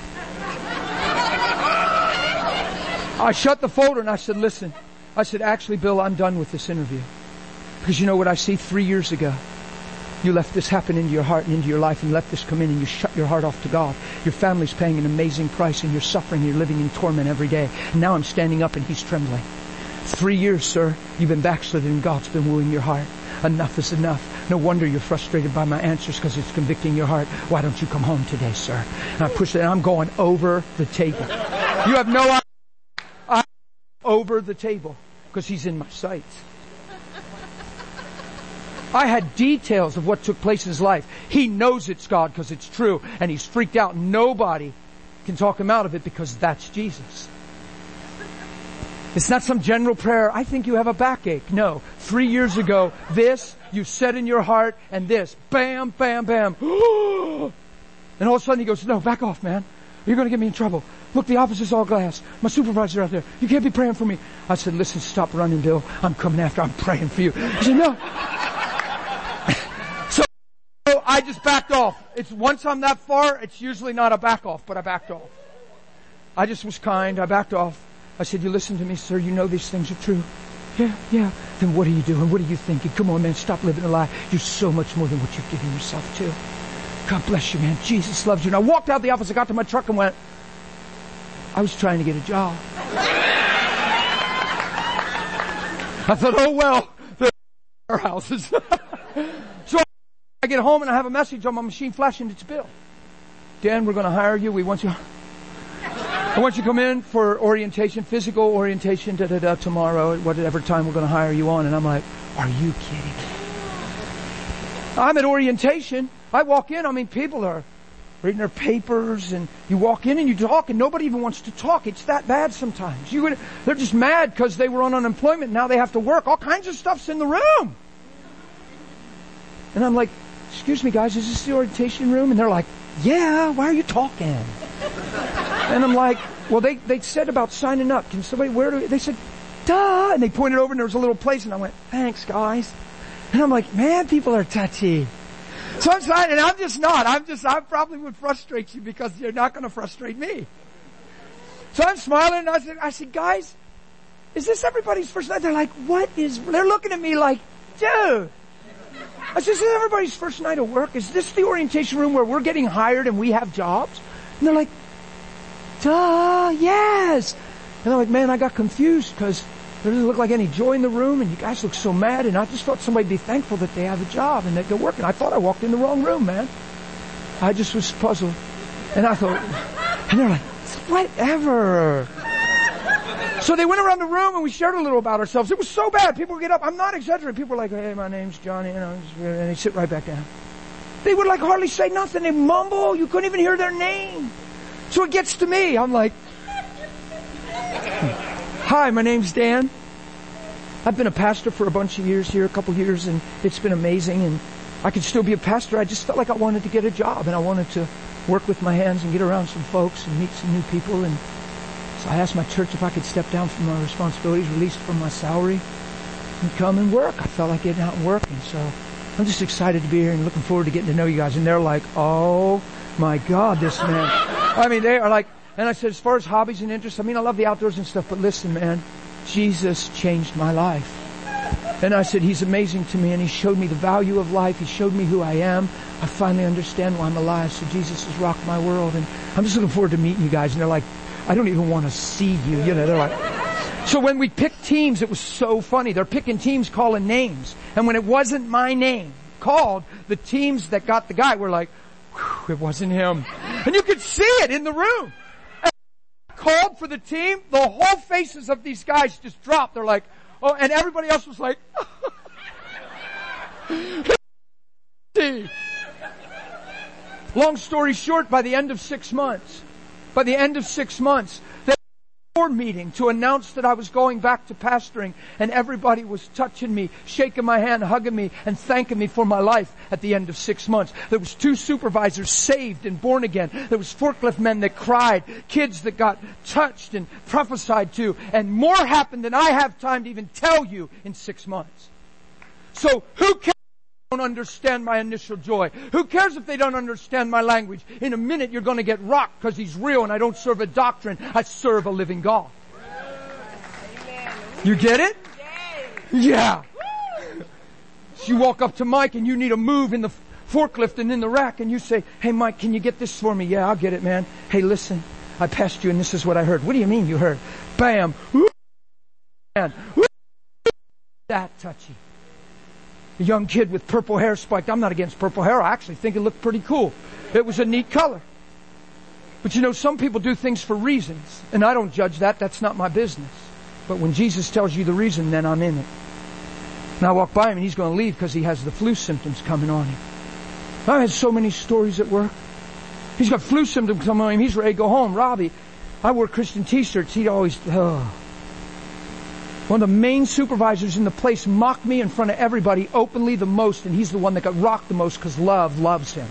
I shut the folder and I said, listen. I said, actually, Bill, I'm done with this interview. Because you know what I see? 3 years ago, you let this happen into your heart and into your life and let this come in and you shut your heart off to God. Your family's paying an amazing price and you're suffering and you're living in torment every day. And now I'm standing up and he's trembling. 3 years, sir, you've been backslidden and God's been wooing your heart. Enough is enough. No wonder you're frustrated by my answers because it's convicting your heart. Why don't you come home today, sir? And I pushed it and I'm going over the table. You have no idea. I'm over the table because he's in my sights. I had details of what took place in his life. He knows it's God because it's true and he's freaked out. Nobody can talk him out of it because that's Jesus. It's not some general prayer. I think you have a backache. No. 3 years ago, this, you said in your heart, and this. Bam, bam, bam. And all of a sudden he goes, no, back off, man. You're going to get me in trouble. Look, the office is all glass. My supervisor's out there. You can't be praying for me. I said, listen, stop running, Bill. I'm coming after. I'm praying for you. He said, no. So I just backed off. Once I'm that far, it's usually not a back off, but I backed off. I just was kind. I backed off. I said, you listen to me, sir. You know these things are true. Yeah. Then what are you doing? What are you thinking? Come on, man. Stop living a lie. You're so much more than what you've given yourself to. God bless you, man. Jesus loves you. And I walked out of the office. I got to my truck and went, I was trying to get a job. I thought, oh, well, they're warehouses. So I get home and I have a message on my machine flashing. It's Bill. Dan, we're going to hire you. I want you to come in for orientation, physical orientation, tomorrow at whatever time we're going to hire you on. And I'm like, are you kidding me? I'm at orientation. I walk in. People are reading their papers and you walk in and you talk and nobody even wants to talk. It's that bad sometimes. They're just mad because they were on unemployment. Now they have to work. All kinds of stuff's in the room. And I'm like, excuse me guys, is this the orientation room? And they're like, yeah, why are you talking? And I'm like, well, they said about signing up. Can somebody, they said, duh. And they pointed over and there was a little place and I went, thanks guys. And I'm like, man, people are touchy. So I'm signing and I'm just not. I probably would frustrate you because you're not going to frustrate me. So I'm smiling and I said, guys, is this everybody's first night? They're like, they're looking at me like, dude. I said, is this everybody's first night of work? Is this the orientation room where we're getting hired and we have jobs? And they're like, duh, yes. And I'm like, man, I got confused because there doesn't look like any joy in the room and you guys look so mad and I just thought somebody'd be thankful that they have a job and that they're working. I thought I walked in the wrong room, man. I just was puzzled. And I thought, and they're like, whatever. So they went around the room and we shared a little about ourselves. It was so bad. People would get up. I'm not exaggerating. People were like, hey, my name's Johnny. And they sit right back down. They would hardly say nothing. They mumble. You couldn't even hear their name. So it gets to me. I'm like, hi, my name's Dan. I've been a pastor for a bunch of years here, a couple years, and it's been amazing. And I could still be a pastor. I just felt like I wanted to get a job and I wanted to work with my hands and get around some folks and meet some new people. And so I asked my church if I could step down from my responsibilities, released from my salary, and come and work. I felt like getting out and working. So I'm just excited to be here and looking forward to getting to know you guys. And they're like, oh my God, this man. They are like, and I said, as far as hobbies and interests, I love the outdoors and stuff, but listen, man, Jesus changed my life. And I said, he's amazing to me and he showed me the value of life. He showed me who I am. I finally understand why I'm alive. So Jesus has rocked my world. And I'm just looking forward to meeting you guys. And they're like, I don't even want to see you. They're like, so when we picked teams, it was so funny. They're picking teams, calling names. And when it wasn't my name called, the teams that got the guy were like, it wasn't him. And you could see it in the room. And called for the team, the whole faces of these guys just dropped. They're like, oh, and everybody else was like, long story short, by the end of 6 months, By the end of 6 months, they had a board meeting to announce that I was going back to pastoring, and everybody was touching me, shaking my hand, hugging me, and thanking me for my life at the end of 6 months. There was 2 supervisors saved and born again. There was forklift men that cried, kids that got touched and prophesied to, and more happened than I have time to even tell you in 6 months. So who cares? Don't understand my initial joy. Who cares if they don't understand my language? In a minute you're going to get rocked because He's real and I don't serve a doctrine. I serve a living God. You get it? Yeah. So you walk up to Mike and you need a move in the forklift and in the rack and you say, hey Mike, can you get this for me? Yeah, I'll get it, man. Hey, listen, I passed you and this is what I heard. What do you mean you heard? Bam. Man. That touchy. A young kid with purple hair spiked. I'm not against purple hair. I actually think it looked pretty cool. It was a neat color. But you know, some people do things for reasons. And I don't judge that. That's not my business. But when Jesus tells you the reason, then I'm in it. And I walk by him and he's going to leave because he has the flu symptoms coming on him. I had so many stories at work. He's got flu symptoms coming on him. He's ready to go home. Robbie, I wore Christian t-shirts. He'd always... One of the main supervisors in the place mocked me in front of everybody openly the most, and he's the one that got rocked the most because love loves him.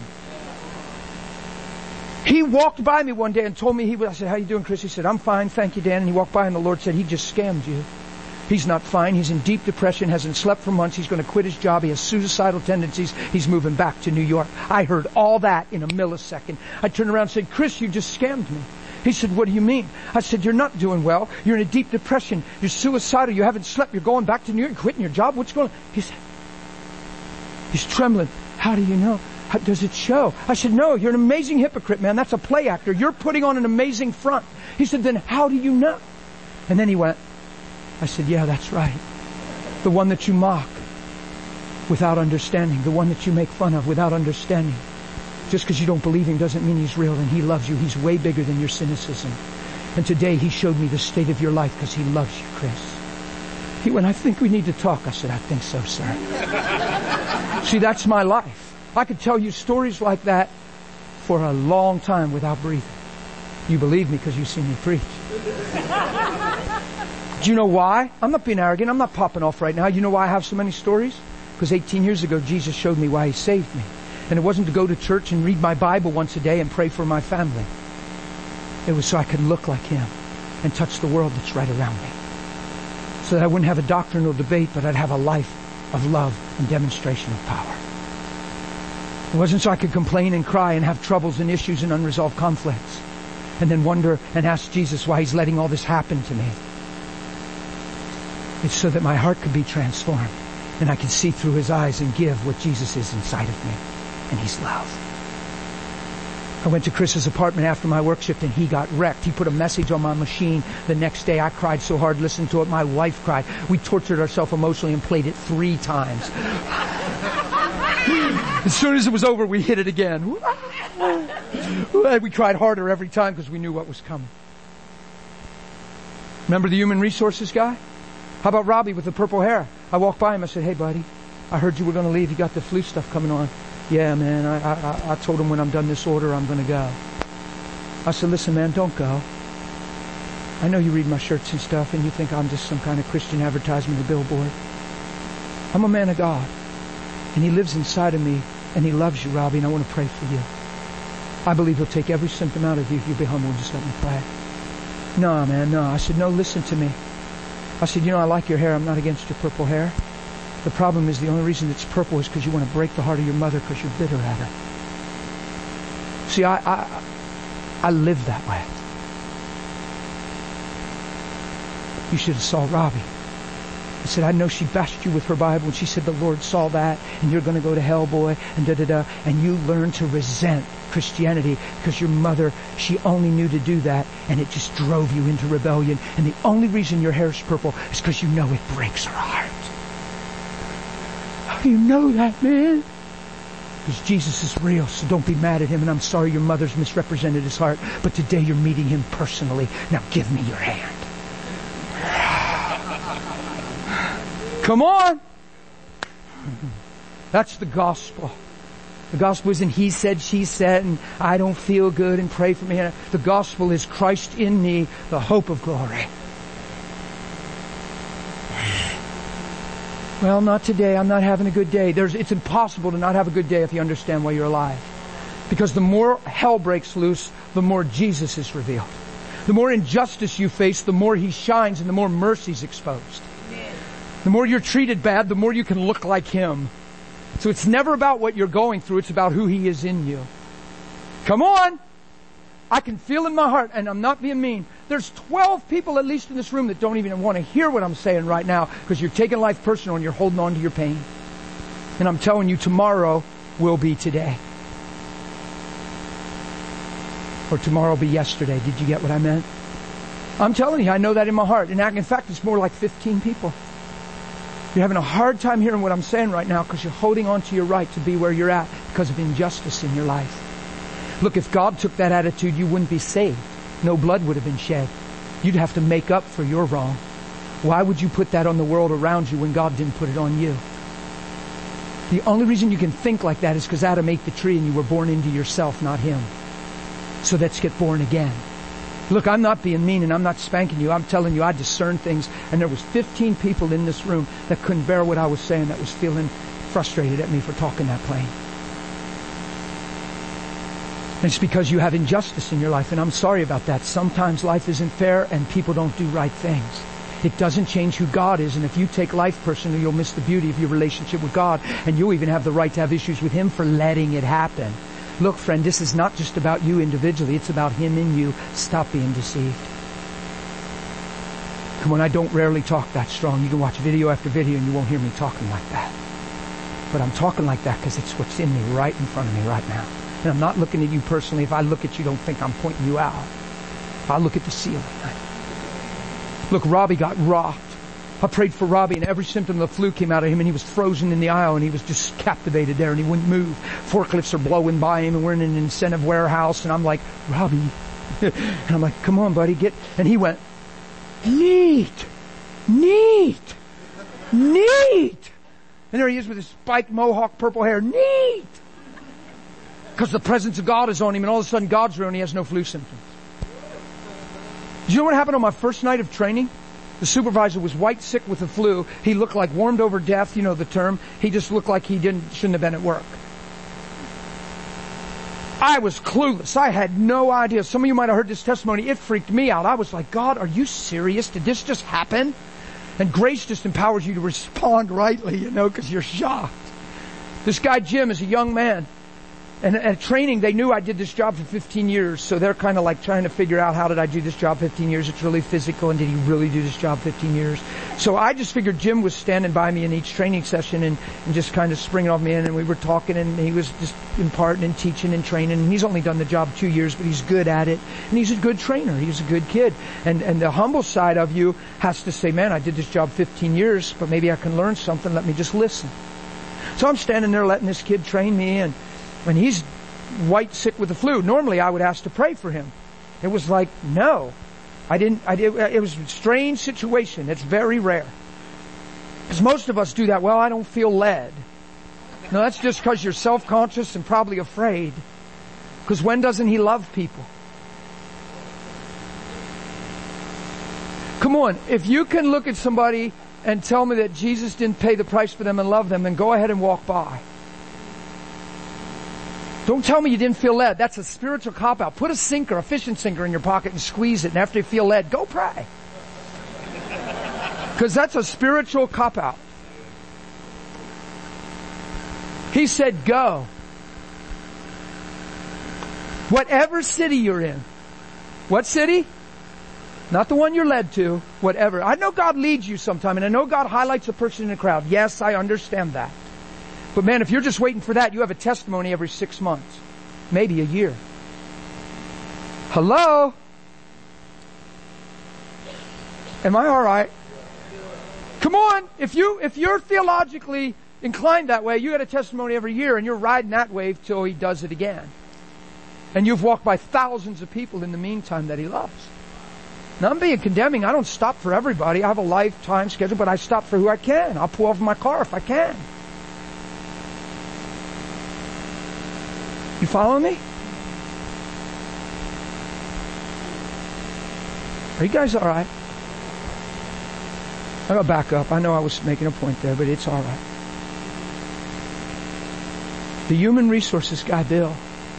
He walked by me one day and told me I said, how you doing, Chris? He said, I'm fine, thank you, Dan. And he walked by and the Lord said, he just scammed you. He's not fine. He's in deep depression, hasn't slept for months. He's going to quit his job. He has suicidal tendencies. He's moving back to New York. I heard all that in a millisecond. I turned around and said, Chris, you just scammed me. He said, what do you mean? I said, you're not doing well. You're in a deep depression. You're suicidal. You haven't slept. You're going back to New York, quitting your job. What's going on? He said, he's trembling. How do you know? How does it show? I said, no, you're an amazing hypocrite, man. That's a play actor. You're putting on an amazing front. He said, then how do you know? And then he went, I said, yeah, that's right. The one that you mock without understanding. The one that you make fun of without understanding. Just because you don't believe him doesn't mean he's real and he loves you. He's way bigger than your cynicism. And today he showed me the state of your life because he loves you, Chris. He went, I think we need to talk. I said, I think so, sir. See, that's my life. I could tell you stories like that for a long time without breathing. You believe me because you've seen me preach. Do you know why? I'm not being arrogant. I'm not popping off right now. You know why I have so many stories? Because 18 years ago, Jesus showed me why he saved me. And it wasn't to go to church and read my Bible once a day and pray for my family. It was so I could look like him and touch the world that's right around me. So that I wouldn't have a doctrinal debate, but I'd have a life of love and demonstration of power. It wasn't so I could complain and cry and have troubles and issues and unresolved conflicts. And then wonder and ask Jesus why he's letting all this happen to me. It's so that my heart could be transformed and I could see through his eyes and give what Jesus is inside of me. And he's love. I went to Chris's apartment after my work shift and he got wrecked. He put a message on my machine. The next day I cried so hard listening to it. My wife cried. We tortured ourselves emotionally and played it 3 times. As soon as it was over, we hit it again. We cried harder every time because we knew what was coming. Remember the human resources guy? How about Robbie with the purple hair? I walked by him. I said, hey, buddy, I heard you were going to leave. You got the flu stuff coming on. Yeah, man, I told him when I'm done this order, I'm going to go. I said, listen, man, don't go. I know you read my shirts and stuff, and you think I'm just some kind of Christian advertisement or billboard. I'm a man of God, and he lives inside of me, and he loves you, Robbie, and I want to pray for you. I believe he'll take every symptom out of you if you'll be humble and just let me pray. No, man, no. I said, no, listen to me. I said, you know, I like your hair. I'm not against your purple hair. The problem is the only reason it's purple is because you want to break the heart of your mother because you're bitter at her. See, I live that way. You should have saw Robbie. I said, I know she bashed you with her Bible and she said the Lord saw that and you're going to go to hell, boy, and da-da-da. And you learned to resent Christianity because your mother, she only knew to do that and it just drove you into rebellion. And the only reason your hair's purple is because you know it breaks her heart. How do you know that, man? Because Jesus is real, so don't be mad at him. And I'm sorry your mother's misrepresented his heart, but today you're meeting him personally. Now give me your hand. Come on. That's the gospel. The gospel isn't he said, she said, and I don't feel good and pray for me. The gospel is Christ in me, the hope of glory. Well, not today. I'm not having a good day. It's impossible to not have a good day if you understand why you're alive. Because the more hell breaks loose, the more Jesus is revealed. The more injustice you face, the more He shines and the more mercy's exposed. The more you're treated bad, the more you can look like Him. So it's never about what you're going through, it's about who He is in you. Come on! I can feel in my heart, and I'm not being mean, there's 12 people at least in this room that don't even want to hear what I'm saying right now because you're taking life personal and you're holding on to your pain. And I'm telling you, tomorrow will be today. Or tomorrow will be yesterday. Did you get what I meant? I'm telling you, I know that in my heart. And in fact, it's more like 15 people. You're having a hard time hearing what I'm saying right now because you're holding on to your right to be where you're at because of injustice in your life. Look, if God took that attitude, you wouldn't be saved. No blood would have been shed. You'd have to make up for your wrong. Why would you put that on the world around you when God didn't put it on you? The only reason you can think like that is because Adam ate the tree and you were born into yourself, not him. So let's get born again. Look, I'm not being mean and I'm not spanking you. I'm telling you, I discern things. And there was 15 people in this room that couldn't bear what I was saying, that was feeling frustrated at me for talking that plain. And it's because you have injustice in your life, and I'm sorry about that. Sometimes life isn't fair and people don't do right things. It doesn't change who God is, and if you take life personally, you'll miss the beauty of your relationship with God, and you'll even have the right to have issues with Him for letting it happen. Look, friend, this is not just about you individually. It's about Him in you. Stop being deceived. Come on, I don't rarely talk that strong. You can watch video after video and you won't hear me talking like that. But I'm talking like that because it's what's in me right in front of me right now. And I'm not looking at you personally. If I look at you, don't think I'm pointing you out. I look at the ceiling. Look, Robbie got rocked. I prayed for Robbie and every symptom of the flu came out of him and he was frozen in the aisle and he was just captivated there and he wouldn't move. Forklifts are blowing by him and we're in an incentive warehouse and I'm like, Robbie. And I'm like, come on, buddy, get. And he went, neat. And there he is with his spiked mohawk, purple hair. Neat. Because the presence of God is on him and all of a sudden God's real and he has no flu symptoms. Do you know what happened on my first night of training? The supervisor was white sick with the flu. He looked like warmed over death, you know the term. He just looked like he shouldn't have been at work. I was clueless. I had no idea. Some of you might have heard this testimony. It freaked me out. I was like, God, are you serious? Did this just happen? And grace just empowers you to respond rightly, you know, because you're shocked. This guy Jim is a young man. And at training, they knew I did this job for 15 years, so they're kind of like trying to figure out, how did I do this job 15 years? It's really physical, and did he really do this job 15 years? So I just figured Jim was standing by me in each training session and just kind of springing off me in, and we were talking, and he was just imparting and teaching and training, and he's only done the job 2 years, but he's good at it, and he's a good trainer. He's a good kid. And the humble side of you has to say, man, I did this job 15 years, but maybe I can learn something. Let me just listen. So I'm standing there letting this kid train me, and he's white sick with the flu. Normally I would ask to pray for him. It was like, no. It was a strange situation. It's very rare. Because most of us do that. Well, I don't feel led. No, that's just because you're self-conscious and probably afraid. Because when doesn't He love people? Come on, if you can look at somebody and tell me that Jesus didn't pay the price for them and love them, then go ahead and walk by. Don't tell me you didn't feel led. That's a spiritual cop-out. Put a fishing sinker in your pocket and squeeze it, and after you feel led, go pray. Because that's a spiritual cop-out. He said, go. Whatever city you're in. What city? Not the one you're led to. Whatever. I know God leads you sometime, and I know God highlights a person in the crowd. Yes, I understand that. But man, if you're just waiting for that, you have a testimony every 6 months. Maybe a year. Hello? Am I alright? Come on! If you're theologically inclined that way, you got a testimony every year and you're riding that wave till He does it again. And you've walked by thousands of people in the meantime that He loves. Now I'm being condemning. I don't stop for everybody. I have a lifetime schedule, but I stop for who I can. I'll pull off my car if I can. You following me? Are you guys all right? I gotta back up. I know I was making a point there, but it's all right. The human resources guy, Bill,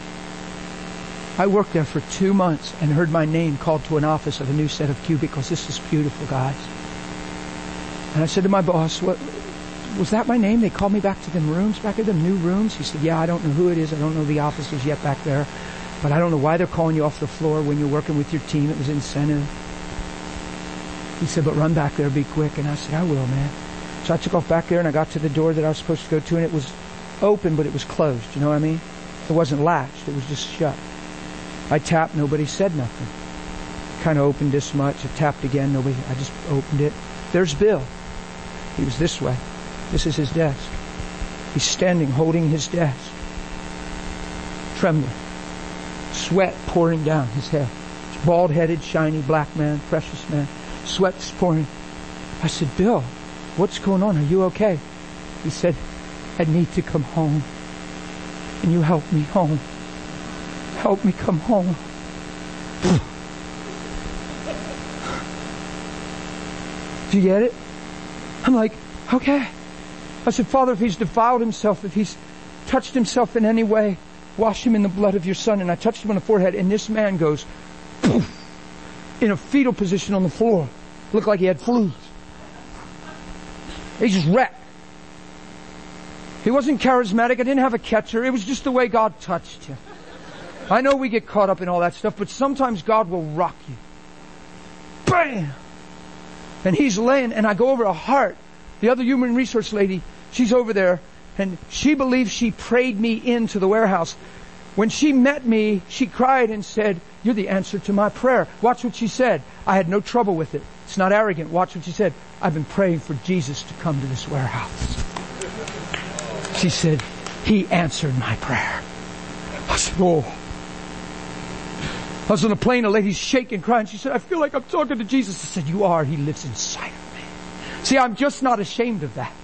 I worked there for 2 months and heard my name called to an office of a new set of cubicles. This is beautiful, guys. And I said to my boss, "What was that my name? They called me back to them rooms, back to them new rooms?" He said, "Yeah, I don't know who it is. I don't know the officers yet back there. But I don't know why they're calling you off the floor when you're working with your team. It was incentive." He said, "But run back there, be quick." And I said, "I will, man." So I took off back there and I got to the door that I was supposed to go to, and it was open, but it was closed. You know what I mean? It wasn't latched. It was just shut. I tapped. Nobody said nothing. Kind of opened this much. I tapped again. Nobody. I just opened it. There's Bill. He was this way. This is his desk. He's standing holding his desk. Trembling. Sweat pouring down his head. Bald-headed, shiny, black man, precious man. Sweat's pouring. I said, "Bill, what's going on? Are you okay?" He said, "I need to come home. Can you help me home? Help me come home." Do you get it? I'm like, okay. I said, "Father, if he's defiled himself, if he's touched himself in any way, wash him in the blood of your son." And I touched him on the forehead, and this man goes in a fetal position on the floor. Looked like he had flu. He just wrecked. He wasn't charismatic. I didn't have a catcher. It was just the way God touched him. I know we get caught up in all that stuff, but sometimes God will rock you. Bam! And he's laying, and I go over a heart. The other human resource lady, she's over there, and she believes she prayed me into the warehouse. When she met me, she cried and said, "You're the answer to my prayer." Watch what she said. I had no trouble with it. It's not arrogant. Watch what she said. "I've been praying for Jesus to come to this warehouse." She said, "He answered my prayer." I said, "Oh." I was on a plane, a lady's shaking, crying. She said, "I feel like I'm talking to Jesus." I said, "You are. He lives inside of me." See, I'm just not ashamed of that.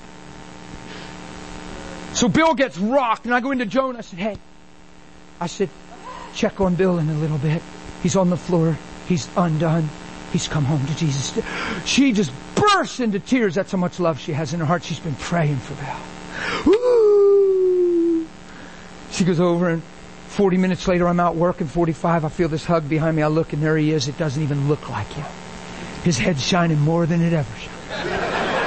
So Bill gets rocked, and I go into Joan. I said, "Hey," I said, "check on Bill in a little bit. He's on the floor. He's undone. He's come home to Jesus." She just bursts into tears. That's how much love she has in her heart. She's been praying for Bill. Woo! She goes over, and 40 minutes later, I'm out working. 45, I feel this hug behind me. I look, and there he is. It doesn't even look like him. His head's shining more than it ever shone.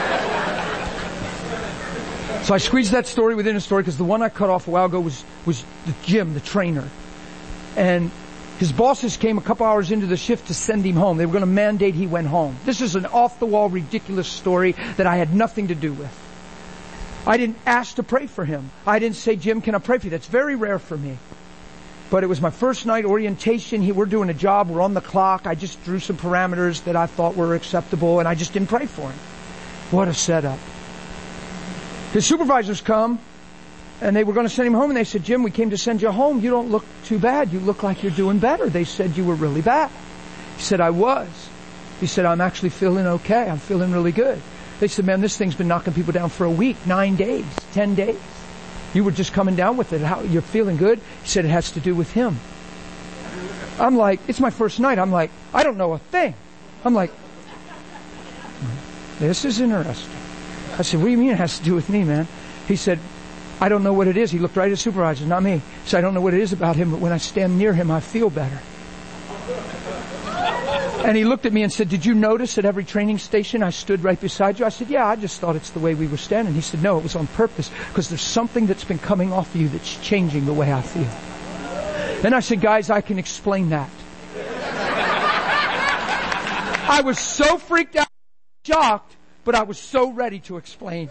So I squeezed that story within a story, because the one I cut off a while ago was the Jim, the trainer. And his bosses came a couple hours into the shift to send him home. They were going to mandate he went home. This is an off-the-wall, ridiculous story that I had nothing to do with. I didn't ask to pray for him. I didn't say, "Jim, can I pray for you?" That's very rare for me. But it was my first night orientation. We're doing a job. We're on the clock. I just drew some parameters that I thought were acceptable, and I just didn't pray for him. What a setup. His supervisors come, and they were going to send him home, and they said, "Jim, we came to send you home. You don't look too bad. You look like you're doing better. They said you were really bad." He said, "I was." He said, "I'm actually feeling okay. I'm feeling really good." They said, "Man, this thing's been knocking people down for a week, 9 days, 10 days. You were just coming down with it. How, you're feeling good?" He said, "It has to do with him." I'm like, it's my first night. I'm like, I don't know a thing. I'm like, this is interesting. I said, "What do you mean it has to do with me, man?" He said, "I don't know what it is." He looked right at his supervisor, not me. He said, "I don't know what it is about him, but when I stand near him, I feel better." And he looked at me and said, "Did you notice at every training station I stood right beside you?" I said, "Yeah, I just thought it's the way we were standing." He said, "No, it was on purpose, because there's something that's been coming off of you that's changing the way I feel." And I said, "Guys, I can explain that." I was so freaked out, shocked, but I was so ready to explain.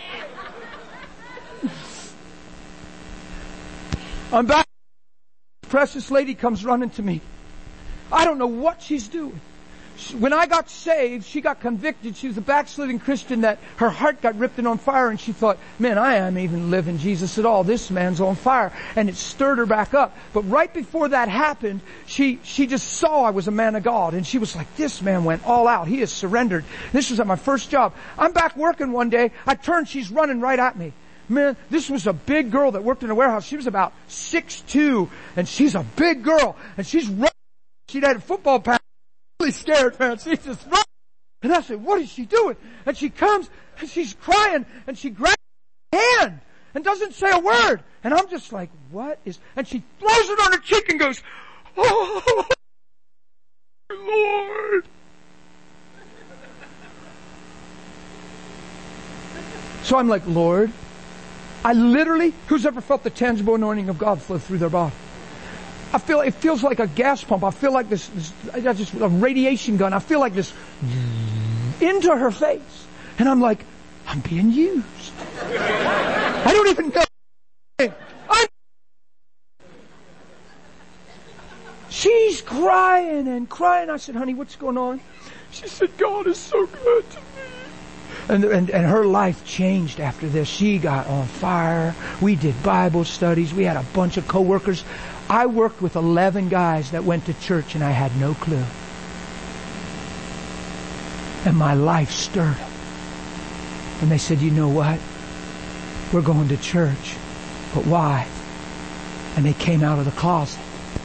I'm back. The precious lady comes running to me. I don't know what she's doing. When I got saved, she got convicted. She was a backsliding Christian that her heart got ripped and on fire, and she thought, "Man, I am even living Jesus at all. This man's on fire." And it stirred her back up. But right before that happened, she just saw I was a man of God, and she was like, "This man went all out. He has surrendered." This was at my first job. I'm back working one day. I turn, she's running right at me. Man, this was a big girl that worked in a warehouse. She was about 6'2", and she's a big girl, and she's running. She'd had a football pass. Really scared, man. She's just running. And I said, what is she doing? And she comes, and she's crying, and she grabs my hand, and doesn't say a word. And I'm just like, what is... And she throws it on her cheek and goes, oh, Lord. So I'm like, Lord, I literally, who's ever felt the tangible anointing of God flow through their body? I feel, it feels like a gas pump. I feel like this I got just a radiation gun. I feel like this into her face. And I'm like, I'm being used. I don't even know. She's crying and crying. I said, honey, what's going on? She said, God is so good to me. And her life changed after this. She got on fire. We did Bible studies. We had a bunch of coworkers. I worked with 11 guys that went to church and I had no clue. And my life stirred them. And they said, you know what? We're going to church. But why? And they came out of the closet.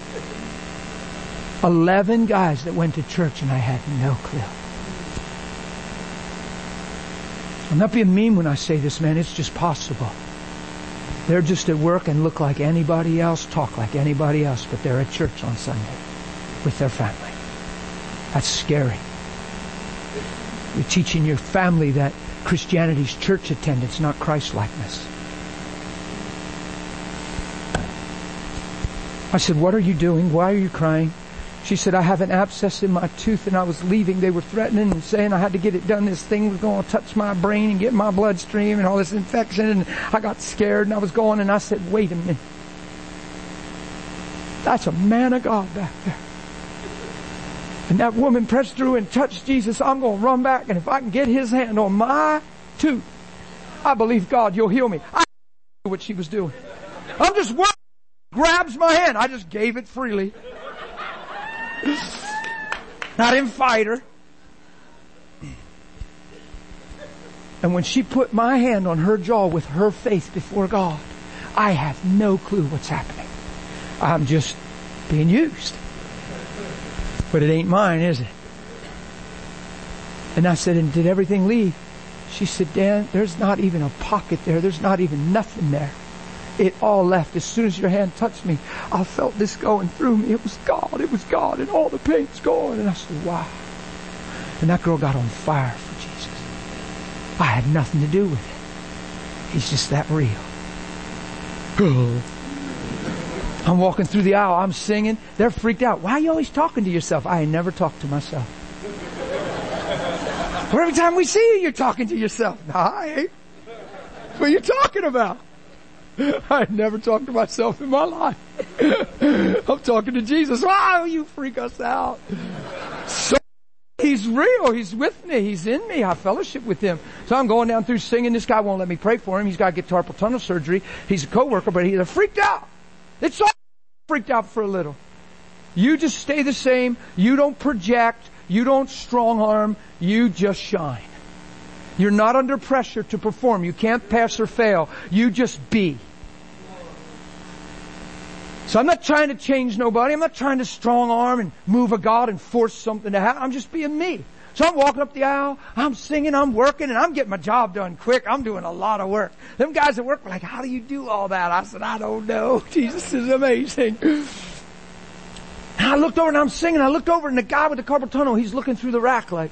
11 guys that went to church and I had no clue. I'm not being mean when I say this, man. It's just possible. They're just at work and look like anybody else, talk like anybody else, but they're at church on Sunday with their family. That's scary. You're teaching your family that Christianity's church attendance, not Christ-likeness. I said, what are you doing? Why are you crying? She said, I have an abscess in my tooth and I was leaving. They were threatening and saying I had to get it done. This thing was going to touch my brain and get my bloodstream and all this infection. And I got scared and I was going and I said, wait a minute. That's a man of God back there. And that woman pressed through and touched Jesus. I'm going to run back and if I can get his hand on my tooth, I believe God, you'll heal me. I knew what she was doing. I'm just working. Grabs my hand. I just gave it freely. I didn't fight her. And when she put my hand on her jaw with her faith before God, I have no clue what's happening. I'm just being used. But it ain't mine, is it? And I said, and did everything leave? She said, Dan, there's not even a pocket there. There's not even nothing there. It all left. As soon as your hand touched me, I felt this going through me. It was God, and all the pain's gone. And I said, wow. And that girl got on fire for Jesus. I had nothing to do with it. He's just that real. I'm walking through the aisle. I'm singing. They're freaked out. Why are you always talking to yourself? I ain't never talked to myself. But every time we see you, you're talking to yourself. No, I ain't. What are you talking about? I never talked to myself in my life. I'm talking to Jesus. Wow, you freak us out. So he's real. He's with me. He's in me. I fellowship with him. So I'm going down through singing. This guy won't let me pray for him. He's got to get carpal tunnel surgery. He's a coworker, but they're freaked out. It's all freaked out for a little. You just stay the same. You don't project. You don't strong arm. You just shine. You're not under pressure to perform. You can't pass or fail. You just be. So I'm not trying to change nobody. I'm not trying to strong arm and move a God and force something to happen. I'm just being me. So I'm walking up the aisle. I'm singing. I'm working. And I'm getting my job done quick. I'm doing a lot of work. Them guys at work were like, how do you do all that? I said, I don't know. Jesus is amazing. And I looked over and I'm singing. I looked over and the guy with the carpal tunnel, he's looking through the rack like,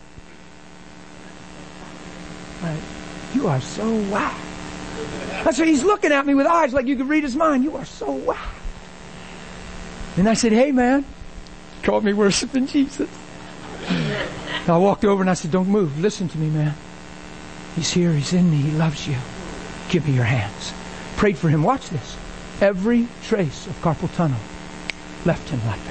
you are so wow. I said, he's looking at me with eyes like you could read his mind. You are so wow. And I said, hey man, he called me worshiping Jesus. And I walked over and I said, don't move. Listen to me, man. He's here. He's in me. He loves you. Give me your hands. Prayed for him. Watch this. Every trace of carpal tunnel left him like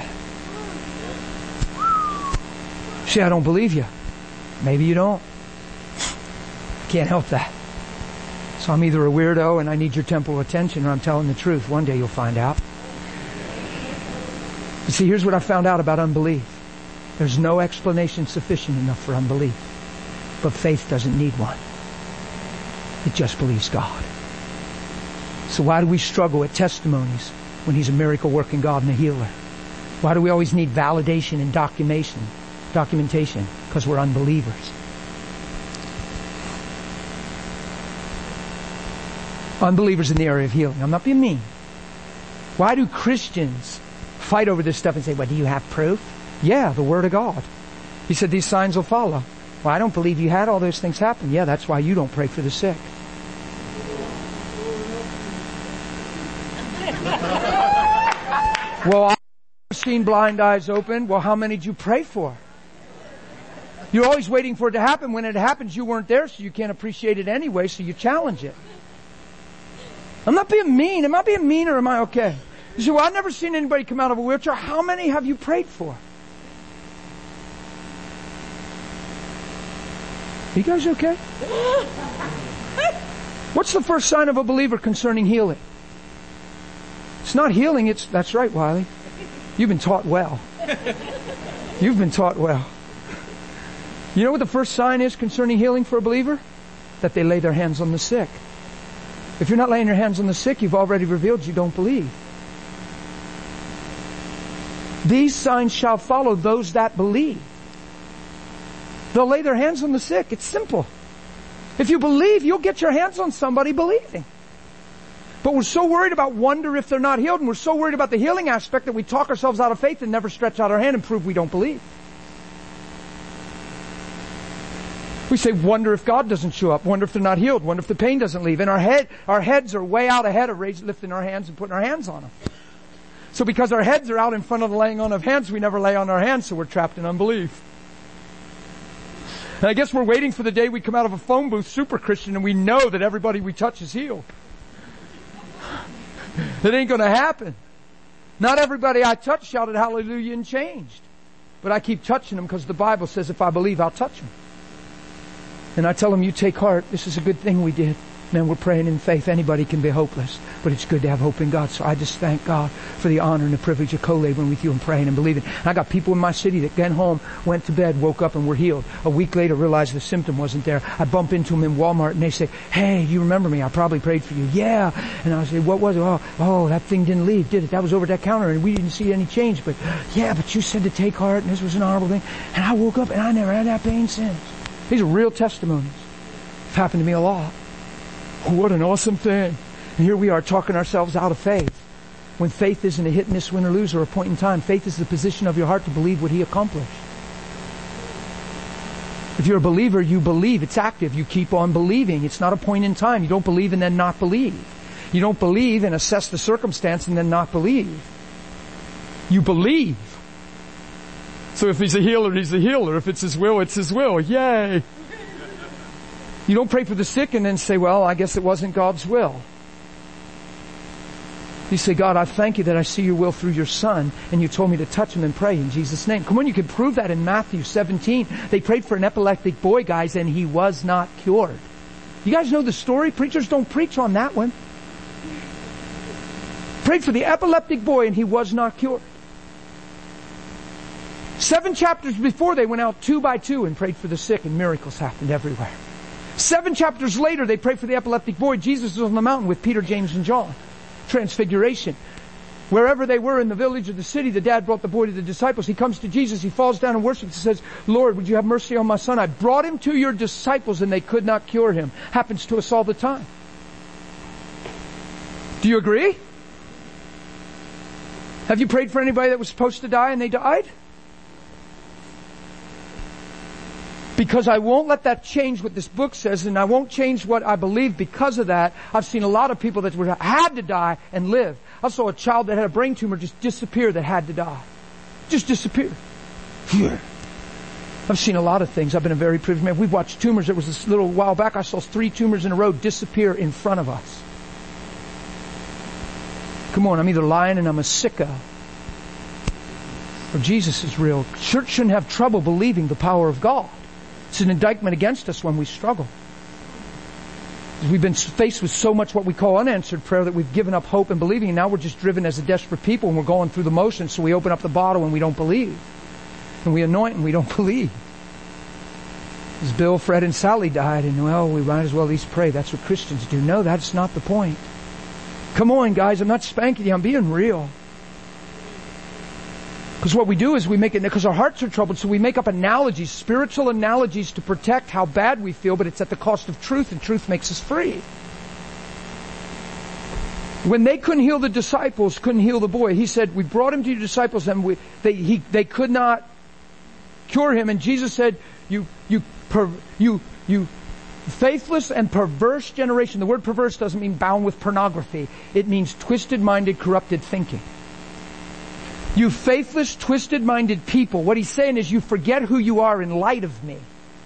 that. See, I don't believe you. Maybe you don't. Can't help that. So I'm either a weirdo and I need your temporal attention or I'm telling the truth. One day you'll find out. You see, here's what I found out about unbelief. There's no explanation sufficient enough for unbelief. But faith doesn't need one. It just believes God. So why do we struggle at testimonies when He's a miracle working God and a healer? Why do we always need validation and documentation? Because we're unbelievers. Unbelievers in the area of healing. I'm not being mean. Why do Christians fight over this stuff and say, well, do you have proof? Yeah, the Word of God. He said these signs will follow. Well, I don't believe you had all those things happen. Yeah, that's why you don't pray for the sick. Well, I've seen blind eyes open. Well, how many did you pray for? You're always waiting for it to happen. When it happens, you weren't there, so you can't appreciate it anyway, so you challenge it. I'm not being mean. Am I being mean or am I okay? You say, well, I've never seen anybody come out of a wheelchair. How many have you prayed for? Are you guys okay? What's the first sign of a believer concerning healing? It's not healing, that's right, Wiley. You've been taught well. You've been taught well. You know what the first sign is concerning healing for a believer? That they lay their hands on the sick. If you're not laying your hands on the sick, you've already revealed you don't believe. These signs shall follow those that believe. They'll lay their hands on the sick. It's simple. If you believe, you'll get your hands on somebody believing. But we're so worried about wonder if they're not healed, and we're so worried about the healing aspect that we talk ourselves out of faith and never stretch out our hand and prove we don't believe. We say, wonder if God doesn't show up, wonder if they're not healed, wonder if the pain doesn't leave. And our heads are way out ahead of lifting our hands and putting our hands on them. So because our heads are out in front of the laying on of hands, we never lay on our hands, so we're trapped in unbelief. And I guess we're waiting for the day we come out of a phone booth super Christian and we know that everybody we touch is healed. That ain't gonna happen. Not everybody I touch shouted hallelujah and changed. But I keep touching them because the Bible says if I believe, I'll touch them. And I tell them, you take heart. This is a good thing we did. Man, we're praying in faith. Anybody can be hopeless, but it's good to have hope in God. So I just thank God for the honor and the privilege of co-laboring with you and praying and believing. And I got people in my city that went home, went to bed, woke up and were healed. A week later realized the symptom wasn't there. I bump into them in Walmart and they say, hey, you remember me? I probably prayed for you. Yeah. And I say, what was it? Oh, that thing didn't leave, did it? That was over that counter and we didn't see any change. But yeah, but you said to take heart and this was an honorable thing. And I woke up and I never had that pain since. These are real testimonies. It's happened to me a lot. What an awesome thing. And here we are talking ourselves out of faith. When faith isn't a hit, miss, win, or lose, or a point in time. Faith is the position of your heart to believe what He accomplished. If you're a believer, you believe. It's active. You keep on believing. It's not a point in time. You don't believe and then not believe. You don't believe and assess the circumstance and then not believe. You believe. So if He's a healer, He's a healer. If it's His will, it's His will. Yay! You don't pray for the sick and then say, well, I guess it wasn't God's will. You say, God, I thank you that I see your will through your Son, and you told me to touch him and pray in Jesus' name. Come on, you can prove that in Matthew 17. They prayed for an epileptic boy, guys, and he was not cured. You guys know the story? Preachers don't preach on that one. Prayed for the epileptic boy, and he was not cured. 7 chapters before, they went out 2 by 2 and prayed for the sick, and miracles happened everywhere. 7 chapters later, they prayed for the epileptic boy. Jesus was on the mountain with Peter, James, and John. Transfiguration. Wherever they were in the village or the city, the dad brought the boy to the disciples. He comes to Jesus. He falls down and worships and says, Lord, would you have mercy on my son? I brought him to your disciples and they could not cure him. Happens to us all the time. Do you agree? Have you prayed for anybody that was supposed to die and they died? Because I won't let that change what this book says, and I won't change what I believe because of that. I've seen a lot of people that had to die and live. I saw a child that had a brain tumor just disappear that had to die. Just disappear. I've seen a lot of things. I've been a very privileged man. We've watched tumors. There was this little while back, I saw 3 tumors in a row disappear in front of us. Come on, I'm either lying and I'm a sicko, or Jesus is real. Church shouldn't have trouble believing the power of God. It's an indictment against us when we struggle. We've been faced with so much what we call unanswered prayer that we've given up hope and believing, and now we're just driven as a desperate people and we're going through the motions, so we open up the bottle and we don't believe. And we anoint and we don't believe. As Bill, Fred, and Sally died, and well, we might as well at least pray. That's what Christians do. No, that's not the point. Come on, guys, I'm not spanking you, I'm being real. Because what we do is we make it, because our hearts are troubled, so we make up analogies, spiritual analogies to protect how bad we feel, but it's at the cost of truth, and truth makes us free. When they couldn't heal the disciples, couldn't heal the boy, he said, we brought him to your disciples and they could not cure him. And Jesus said, you faithless and perverse generation. The word perverse doesn't mean bound with pornography. It means twisted-minded, corrupted thinking. You faithless, twisted-minded people. What he's saying is you forget who you are in light of me.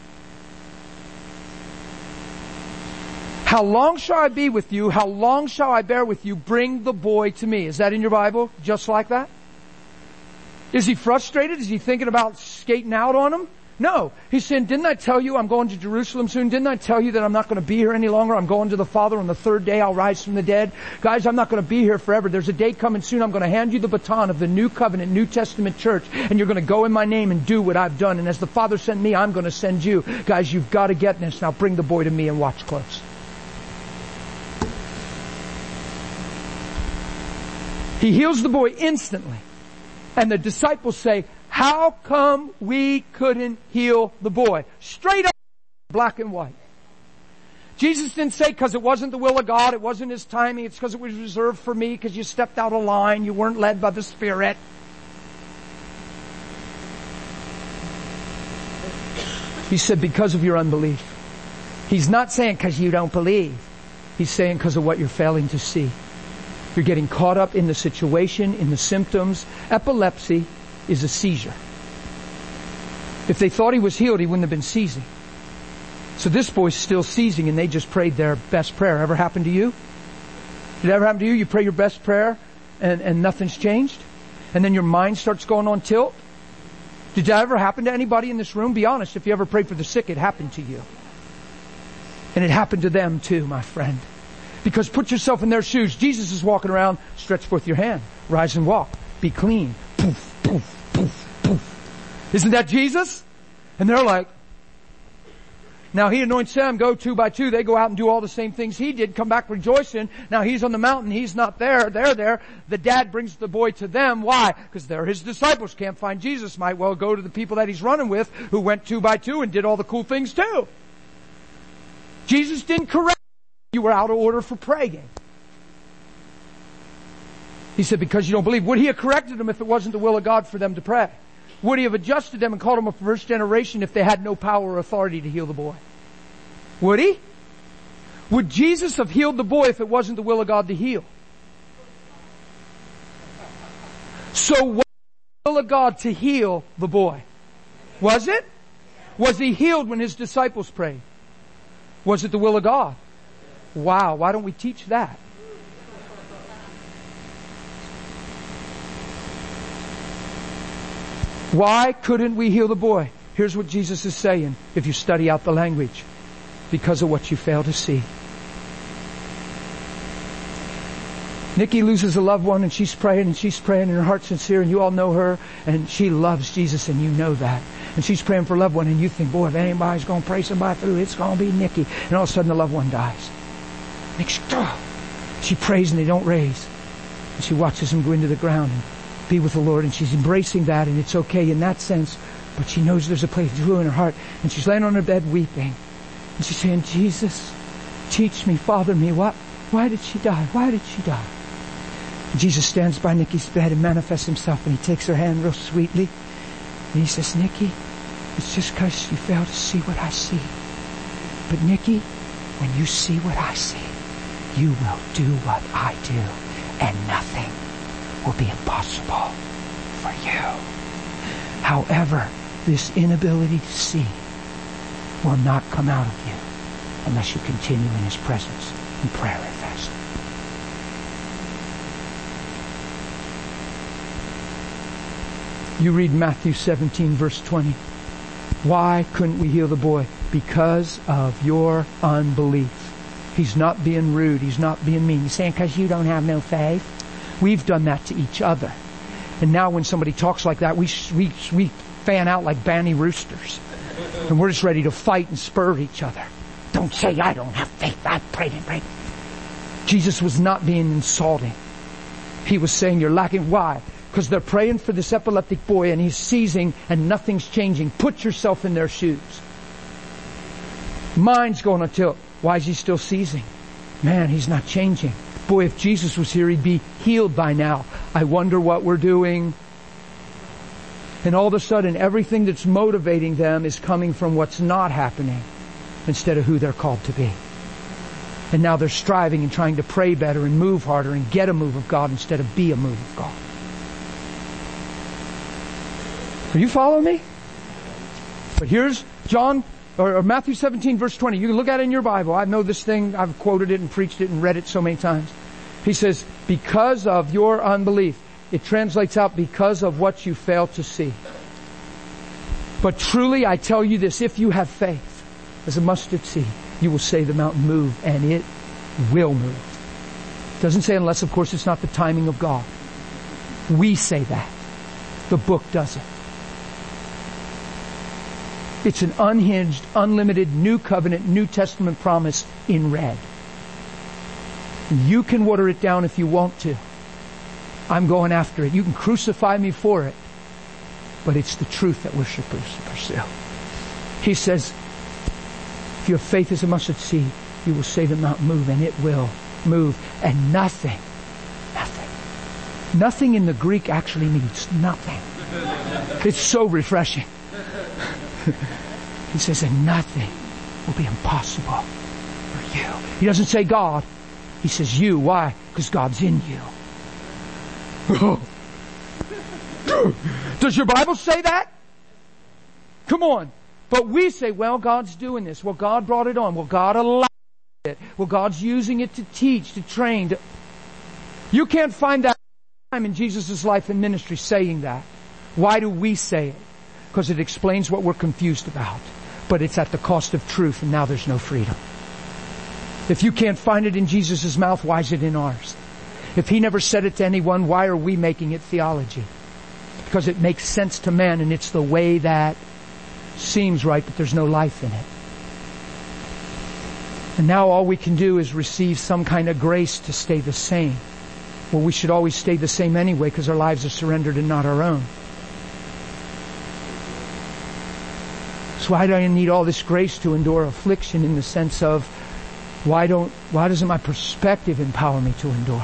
How long shall I be with you? How long shall I bear with you? Bring the boy to me. Is that in your Bible? Just like that? Is he frustrated? Is he thinking about skating out on him? No. He's saying, didn't I tell you I'm going to Jerusalem soon? Didn't I tell you that I'm not going to be here any longer? I'm going to the Father. On the third day I'll rise from the dead. Guys, I'm not going to be here forever. There's a day coming soon. I'm going to hand you the baton of the New Covenant, New Testament church, and you're going to go in my name and do what I've done. And as the Father sent me, I'm going to send you. Guys, you've got to get this. Now bring the boy to me and watch close. He heals the boy instantly. And the disciples say, how come we couldn't heal the boy? Straight up, black and white. Jesus didn't say because it wasn't the will of God, it wasn't His timing, it's because it was reserved for me, because you stepped out of line, you weren't led by the Spirit. He said because of your unbelief. He's not saying because you don't believe. He's saying because of what you're failing to see. You're getting caught up in the situation, in the symptoms. Epilepsy is a seizure. If they thought he was healed, he wouldn't have been seizing. So this boy's still seizing, and they just prayed their best prayer. Ever happened to you? Did it ever happen to you? You pray your best prayer and nothing's changed? And then your mind starts going on tilt? Did that ever happen to anybody in this room? Be honest, if you ever prayed for the sick, it happened to you. And it happened to them too, my friend. Because put yourself in their shoes. Jesus is walking around, stretch forth your hand, rise and walk, be clean. Poof, poof, poof, poof. Isn't that Jesus? And they're like, now He anoints them, go 2 by 2. They go out and do all the same things He did, come back rejoicing. Now He's on the mountain, He's not there, they're there. The dad brings the boy to them. Why? Because they're His disciples, can't find Jesus. Might well go to the people that He's running with, who went 2 by 2 and did all the cool things too. Jesus didn't correct. You were out of order for praying. He said, because you don't believe. Would He have corrected them if it wasn't the will of God for them to pray? Would He have adjusted them and called them a perverse generation if they had no power or authority to heal the boy? Would He? Would Jesus have healed the boy if it wasn't the will of God to heal? So what was the will of God to heal the boy? Was it? Was he healed when His disciples prayed? Was it the will of God? Wow, why don't we teach that? Why couldn't we heal the boy? Here's what Jesus is saying, if you study out the language. Because of what you fail to see. Nikki loses a loved one and she's praying and her heart's sincere, and you all know her, and she loves Jesus and you know that. And she's praying for a loved one and you think, boy, if anybody's going to pray somebody through, it's going to be Nikki. And all of a sudden the loved one dies. She prays and they don't raise. And she watches him go into the ground and be with the Lord, and she's embracing that, and it's okay in that sense, but she knows there's a place to in her heart, and she's laying on her bed weeping. And she's saying, Jesus, teach me, father me, why did she die? Why did she die? And Jesus stands by Nikki's bed and manifests Himself, and He takes her hand real sweetly, and He says, Nikki, it's just because you fail to see what I see. But Nikki, when you see what I see, you will do what I do, and nothing will be impossible for you. However, this inability to see will not come out of you unless you continue in His presence in prayer and fasting. You read Matthew 17 verse 20. Why couldn't we heal the boy? Because of your unbelief. He's not being rude. He's not being mean. He's saying because you don't have no faith. We've done that to each other. And now when somebody talks like that, we fan out like banny roosters. And we're just ready to fight and spur each other. Don't say I don't have faith. I prayed and prayed. Jesus was not being insulting. He was saying, you're lacking. Why? Because they're praying for this epileptic boy and he's seizing and nothing's changing. Put yourself in their shoes. Mind's going on tilt. Why is he still seizing? Man, he's not changing. Boy, if Jesus was here, he'd be healed by now. I wonder what we're doing. And all of a sudden, everything that's motivating them is coming from what's not happening instead of who they're called to be. And now they're striving and trying to pray better and move harder and get a move of God instead of be a move of God. Are you following me? But here's John, or Matthew 17 verse 20. You can look at it in your Bible. I know this thing. I've quoted it and preached it and read it so many times. He says, because of your unbelief. It translates out because of what you fail to see. But truly I tell you this, if you have faith as a mustard seed, you will say the mountain move, and it will move. It doesn't say unless, of course, it's not the timing of God. We say that. The book doesn't. It's an unhinged, unlimited, New Covenant, New Testament promise in red. You can water it down if you want to. I'm going after it. You can crucify me for it. But it's the truth that we're supposed to pursue. He says, if your faith is a mustard seed, you will say the mountain move, and it will move. And nothing in the Greek actually means nothing. It's so refreshing. He says, and nothing will be impossible for you. He doesn't say God. He says you. Why? Because God's in you. Does your Bible say that? Come on. But we say, well, God's doing this. Well, God brought it on. Well, God allowed it. Well, God's using it to teach, to train. You can't find that time in Jesus' life and ministry saying that. Why do we say it? Because it explains what we're confused about. But it's at the cost of truth, and now there's no freedom. If you can't find it in Jesus' mouth, why is it in ours? If He never said it to anyone, why are we making it theology? Because it makes sense to man, and it's the way that seems right, but there's no life in it. And now all we can do is receive some kind of grace to stay the same. Well, we should always stay the same anyway, because our lives are surrendered and not our own. So why do I need all this grace to endure affliction, in the sense of why doesn't my perspective empower me to endure?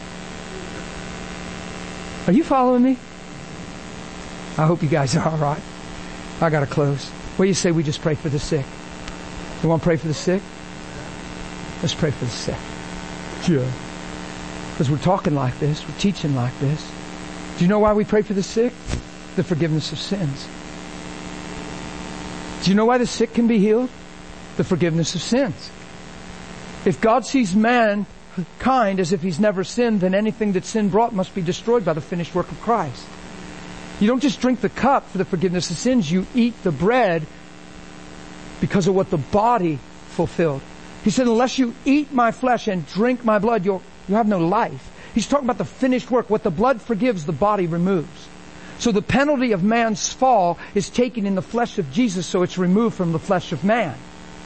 Are you following me? I hope you guys are all right. I got to close. What do you say we just pray for the sick? You want to pray for the sick? Let's pray for the sick. Yeah. Because we're talking like this. We're teaching like this. Do you know why we pray for the sick? The forgiveness of sins. Do you know why the sick can be healed? The forgiveness of sins. If God sees mankind as if He's never sinned, then anything that sin brought must be destroyed by the finished work of Christ. You don't just drink the cup for the forgiveness of sins. You eat the bread because of what the body fulfilled. He said, unless you eat my flesh and drink my blood, you have no life. He's talking about the finished work. What the blood forgives, the body removes. So the penalty of man's fall is taken in the flesh of Jesus, so it's removed from the flesh of man.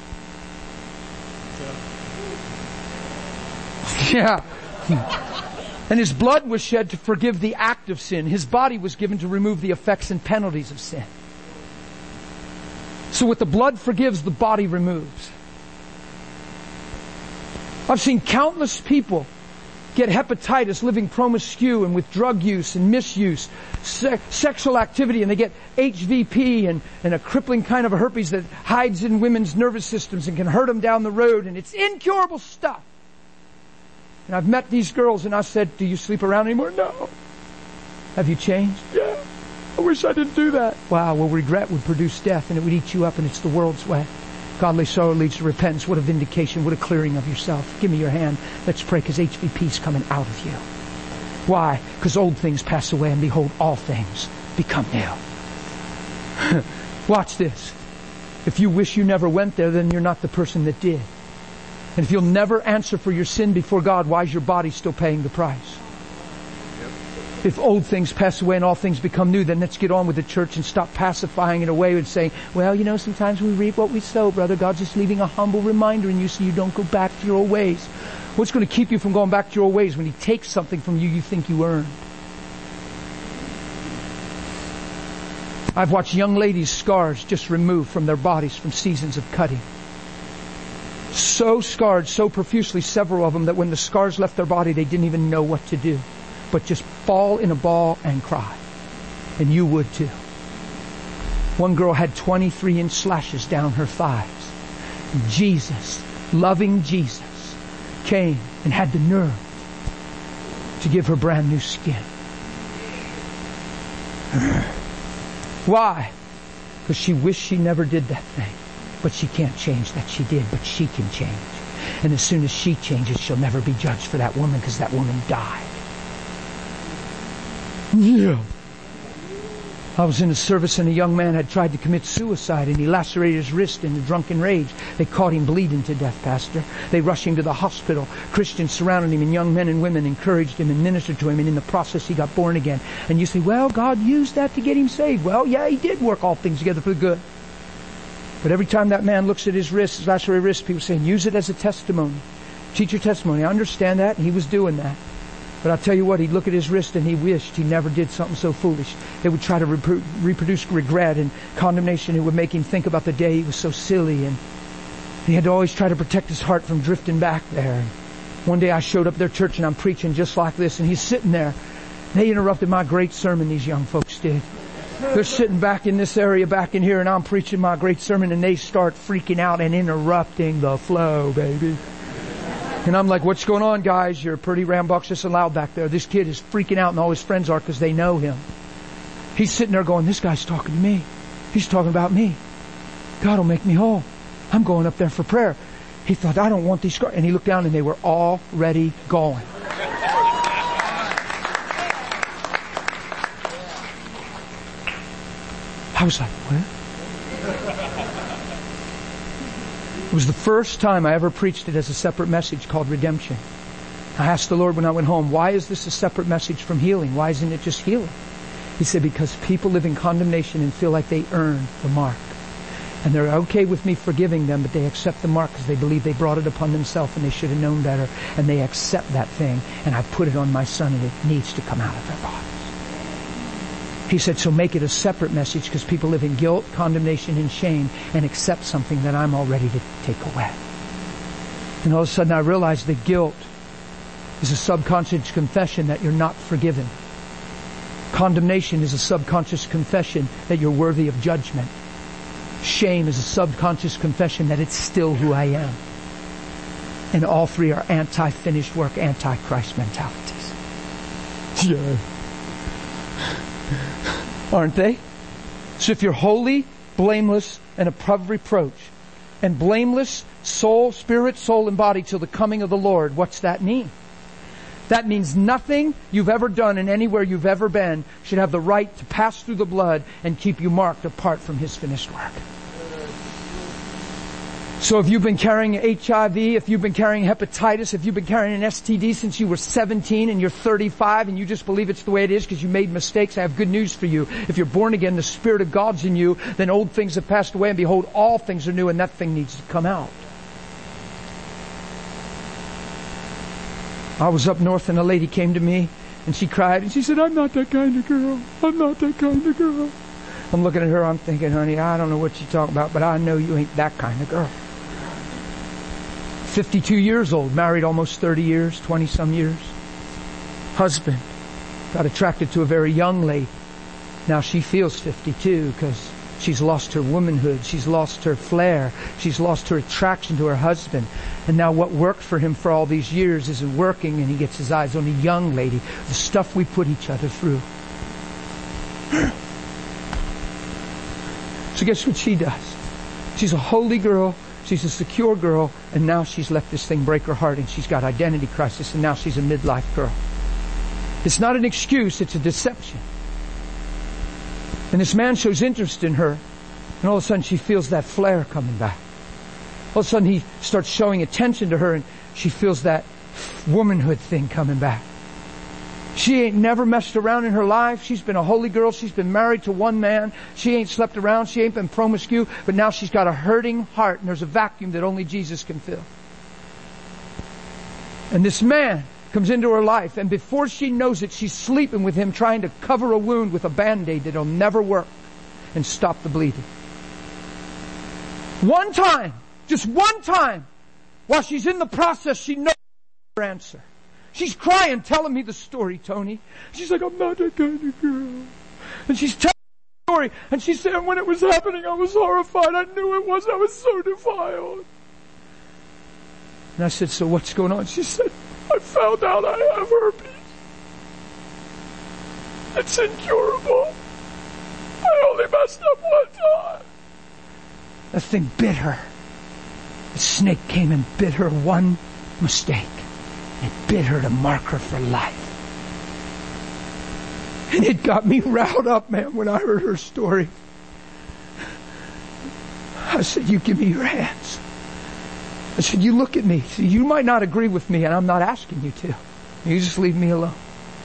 Yeah. And His blood was shed to forgive the act of sin. His body was given to remove the effects and penalties of sin. So what the blood forgives, the body removes. I've seen countless people get hepatitis living promiscuous and with drug use and misuse, sexual activity, and they get HVP and a crippling kind of a herpes that hides in women's nervous systems and can hurt them down the road, and it's incurable stuff. And I've met these girls and I said, do you sleep around anymore? No. Have you changed? Yeah. I wish I didn't do that. Wow, well, regret would produce death, and it would eat you up, and it's the world's way. Godly sorrow leads to repentance. What a vindication. What a clearing of yourself. Give me your hand. Let's pray, because HVP's coming out of you. Why? Because old things pass away, and behold, all things become new. Watch this. If you wish you never went there, then you're not the person that did. And if you'll never answer for your sin before God, why is your body still paying the price? If old things pass away and all things become new, then let's get on with the church and stop pacifying it away and saying, well, sometimes we reap what we sow, brother. God's just leaving a humble reminder in you so you don't go back to your old ways. What's going to keep you from going back to your old ways when He takes something from you think you earned? I've watched young ladies' scars just removed from their bodies from seasons of cutting. So scarred, so profusely, several of them, that when the scars left their body, they didn't even know what to do, but just fall in a ball and cry. And you would too. One girl had 23-inch slashes down her thighs. Jesus, loving Jesus, came and had the nerve to give her brand new skin. Why? Because she wished she never did that thing. But she can't change that she did, but she can change. And as soon as she changes, she'll never be judged for that woman, because that woman died. Yeah. I was in a service and a young man had tried to commit suicide, and he lacerated his wrist in a drunken rage. They caught him bleeding to death, Pastor. They rushed him to the hospital. Christians surrounded him, and young men and women encouraged him and ministered to him, and in the process he got born again. And you say, well, God used that to get him saved. Well, yeah, He did work all things together for the good. But every time that man looks at his wrist, his lacerated wrist, people saying, use it as a testimony. Teach your testimony. I understand that, and he was doing that. But I'll tell you what, he'd look at his wrist and he wished he never did something so foolish. It would try to reproduce regret and condemnation. It would make him think about the day he was so silly. And he had to always try to protect his heart from drifting back there. And one day I showed up at their church and I'm preaching just like this. And he's sitting there. They interrupted my great sermon, these young folks did. They're sitting back in this area back in here, and I'm preaching my great sermon, and they start freaking out and interrupting the flow, baby. And I'm like, what's going on, guys? You're pretty rambunctious and loud back there. This kid is freaking out, and all his friends are, because they know him. He's sitting there going, this guy's talking to me. He's talking about me. God will make me whole. I'm going up there for prayer. He thought, I don't want these scars. And he looked down, and they were already going. I was like, what? It was the first time I ever preached it as a separate message called redemption. I asked the Lord when I went home, why is this a separate message from healing? Why isn't it just healing? He said, because people live in condemnation and feel like they earn the mark. And they're okay with me forgiving them, but they accept the mark because they believe they brought it upon themselves and they should have known better. And they accept that thing, and I put it on my son, and it needs to come out of their bodies. He said, so make it a separate message, because people live in guilt, condemnation, and shame, and accept something that I'm all ready to take away. And all of a sudden I realized that guilt is a subconscious confession that you're not forgiven. Condemnation is a subconscious confession that you're worthy of judgment. Shame is a subconscious confession that it's still who I am. And all three are anti-finished work, anti-Christ mentalities. Yeah. Aren't they? So if you're holy, blameless, and above reproach, and blameless, soul, spirit, soul, and body till the coming of the Lord, what's that mean? That means nothing you've ever done and anywhere you've ever been should have the right to pass through the blood and keep you marked apart from His finished work. So if you've been carrying HIV, if you've been carrying hepatitis, if you've been carrying an STD since you were 17 and you're 35 and you just believe it's the way it is because you made mistakes, I have good news for you. If you're born again, the Spirit of God's in you, then old things have passed away, and behold, all things are new, and that thing needs to come out. I was up north and a lady came to me and she cried and she said, I'm not that kind of girl. I'm not that kind of girl. I'm looking at her, I'm thinking, honey, I don't know what you're talking about, but I know you ain't that kind of girl. 52 years old, married almost 30 years, 20-some years. Husband got attracted to a very young lady. Now she feels 52 because she's lost her womanhood. She's lost her flair. She's lost her attraction to her husband. And now what worked for him for all these years isn't working, and he gets his eyes on a young lady. The stuff we put each other through. So guess what she does? She's a holy girl. She's a secure girl, and now she's let this thing break her heart, and she's got identity crisis, and now she's a midlife girl. It's not an excuse, it's a deception. And this man shows interest in her, and all of a sudden she feels that flare coming back. All of a sudden he starts showing attention to her, and she feels that womanhood thing coming back. She ain't never messed around in her life. She's been a holy girl. She's been married to one man. She ain't slept around. She ain't been promiscuous. But now she's got a hurting heart, and there's a vacuum that only Jesus can fill. And this man comes into her life, and before she knows it, she's sleeping with him, trying to cover a wound with a Band-Aid that'll never work and stop the bleeding. One time, just one time, while she's in the process, she knows her answer. She's crying, telling me the story, Tony. She's like, I'm not that kind of girl. And she's telling me the story, and she said, when it was happening, I was horrified. I knew it was. I was so defiled. And I said, so what's going on? She said, I found out I have herpes. It's incurable. I only messed up one time. The thing bit her. The snake came and bit her one mistake. It bit her to mark her for life. And it got me riled up, man, when I heard her story. I said, you give me your hands. I said, you look at me. See, you might not agree with me, and I'm not asking you to. You just leave me alone.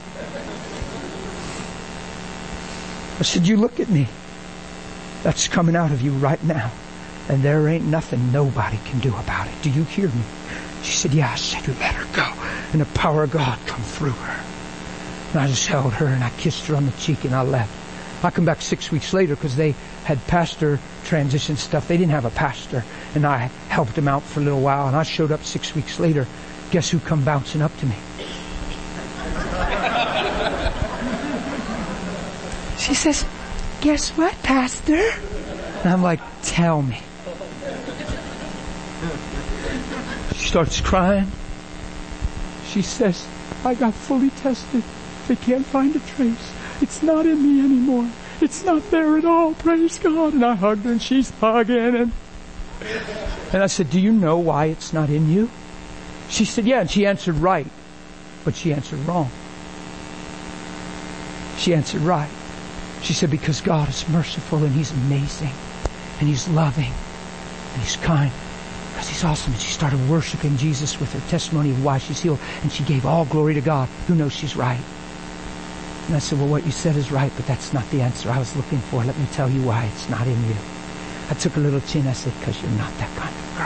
I said, you look at me. That's coming out of you right now. And there ain't nothing nobody can do about it. Do you hear me? She said, yeah. I said, you let her go. And the power of God come through her. And I just held her and I kissed her on the cheek and I left. I come back 6 weeks later because they had pastor transition stuff. They didn't have a pastor. And I helped them out for a little while. And I showed up 6 weeks later. Guess who come bouncing up to me? She says, guess what, Pastor? And I'm like, tell me. She starts crying. She says, I got fully tested. They can't find a trace. It's not in me anymore. It's not there at all. Praise God. And I hugged her and she's hugging. And I said, do you know why it's not in you? She said, yeah. And she answered right. But she answered wrong. She answered right. She said, because God is merciful and He's amazing. And He's loving. And He's kind. Because He's awesome. And she started worshiping Jesus with her testimony of why she's healed. And she gave all glory to God. Who knows she's right? And I said, well, what you said is right, but that's not the answer I was looking for. Let me tell you why it's not in you. I took her little chin. I said, because you're not that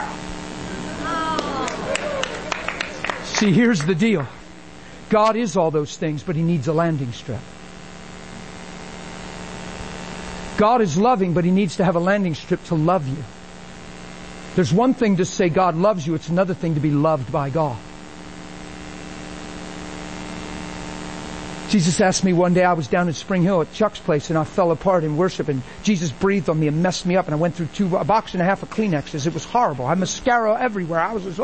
kind of girl. See, here's the deal. God is all those things, but He needs a landing strip. God is loving, but He needs to have a landing strip to love you. There's one thing to say God loves you. It's another thing to be loved by God. Jesus asked me one day, I was down in Spring Hill at Chuck's place and I fell apart in worship and Jesus breathed on me and messed me up and I went through a box and a half of Kleenexes. It was horrible. I had mascara everywhere. I was just,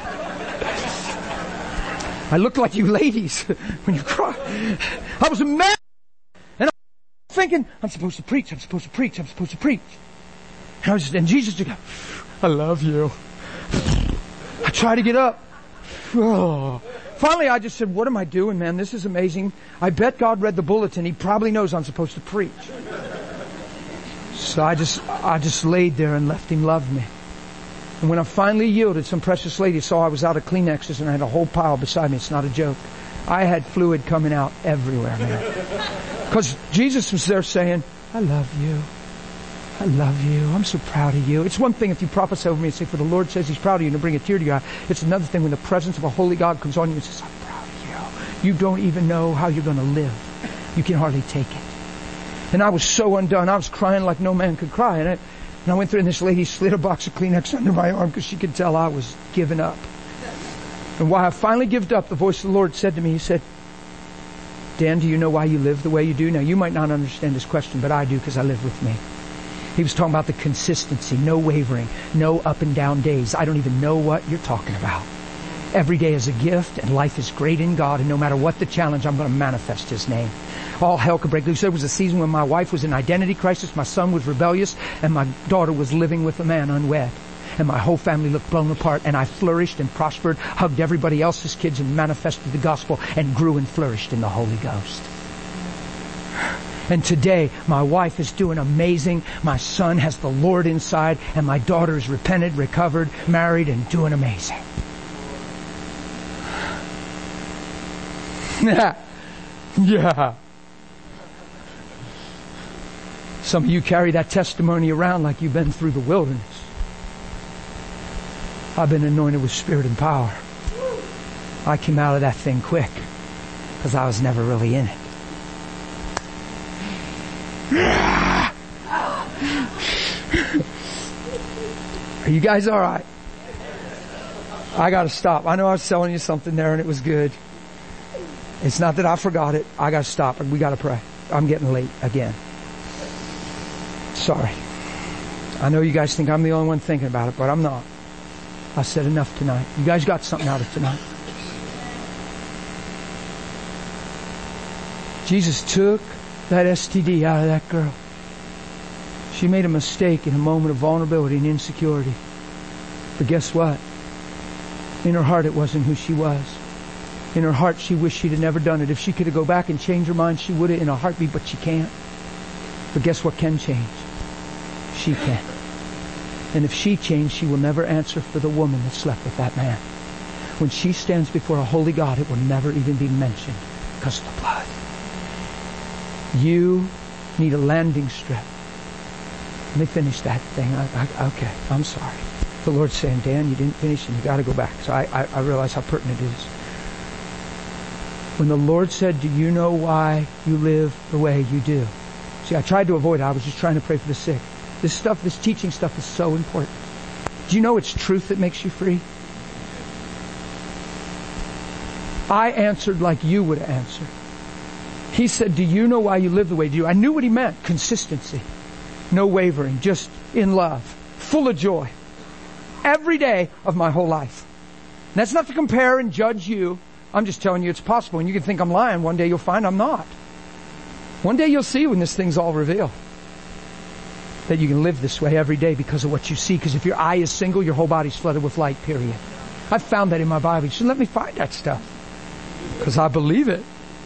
I looked like you ladies when you cry. I was mad. And I was thinking, I'm supposed to preach. I'm supposed to preach. I'm supposed to preach. And Jesus would go, I love you. I try to get up. Oh. Finally, I just said, what am I doing, man? This is amazing. I bet God read the bulletin. He probably knows I'm supposed to preach. So I just laid there and left Him love me. And when I finally yielded, some precious lady saw I was out of Kleenexes and I had a whole pile beside me. It's not a joke. I had fluid coming out everywhere, man. Because Jesus was there saying, I love you. I love you. I'm so proud of you. It's one thing if you prophesy over me and say, for the Lord says He's proud of you, and to bring a tear to your eye. It's another thing when the presence of a holy God comes on you and says, I'm proud of you. You don't even know how you're going to live. You can hardly take it. And I was so undone. I was crying like no man could cry. And I went through and this lady slid a box of Kleenex under my arm because she could tell I was giving up. And while I finally gave up, the voice of the Lord said to me, He said, Dan, do you know why you live the way you do? Now, you might not understand this question, but I do because I live with me. He was talking about the consistency, no wavering, no up and down days. I don't even know what you're talking about. Every day is a gift and life is great in God, and no matter what the challenge, I'm going to manifest His name. All hell could break loose. There was a season when my wife was in identity crisis, my son was rebellious, and my daughter was living with a man unwed. And my whole family looked blown apart, and I flourished and prospered, hugged everybody else's kids and manifested the gospel and grew and flourished in the Holy Ghost. And today, my wife is doing amazing. My son has the Lord inside, and my daughter is repented, recovered, married, and doing amazing. Yeah. Some of you carry that testimony around like you've been through the wilderness. I've been anointed with spirit and power. I came out of that thing quick because I was never really in it. Are you guys all right? I got to stop. I know I was telling you something there and it was good. It's not that I forgot it. I got to stop. We got to pray. I'm getting late again. Sorry. I know you guys think I'm the only one thinking about it, but I'm not. I said enough tonight. You guys got something out of tonight. Jesus took that STD out of that girl. She made a mistake in a moment of vulnerability and insecurity. But guess what? In her heart, it wasn't who she was. In her heart, she wished she'd have never done it. If she could have go back and change her mind, she would have in a heartbeat, but she can't. But guess what can change? She can. And if she changed, she will never answer for the woman that slept with that man. When she stands before a holy God, it will never even be mentioned because of the blood. You need a landing strip. Let me finish that thing. Okay, I'm sorry. The Lord's saying, Dan, you didn't finish and you got to go back. So I realize how pertinent it is. When the Lord said, do you know why you live the way you do? See, I tried to avoid it. I was just trying to pray for the sick. This stuff, this teaching stuff is so important. Do you know it's truth that makes you free? I answered like you would answer. He said, do you know why you live the way you do? I knew what he meant. Consistency. No wavering. Just in love. Full of joy. Every day of my whole life. And that's not to compare and judge you. I'm just telling you it's possible. And you can think I'm lying. One day you'll find I'm not. One day you'll see when this thing's all revealed that you can live this way every day because of what you see. Because if your eye is single, your whole body's flooded with light, period. I've found that in my Bible. You should let me find that stuff. Because I believe it.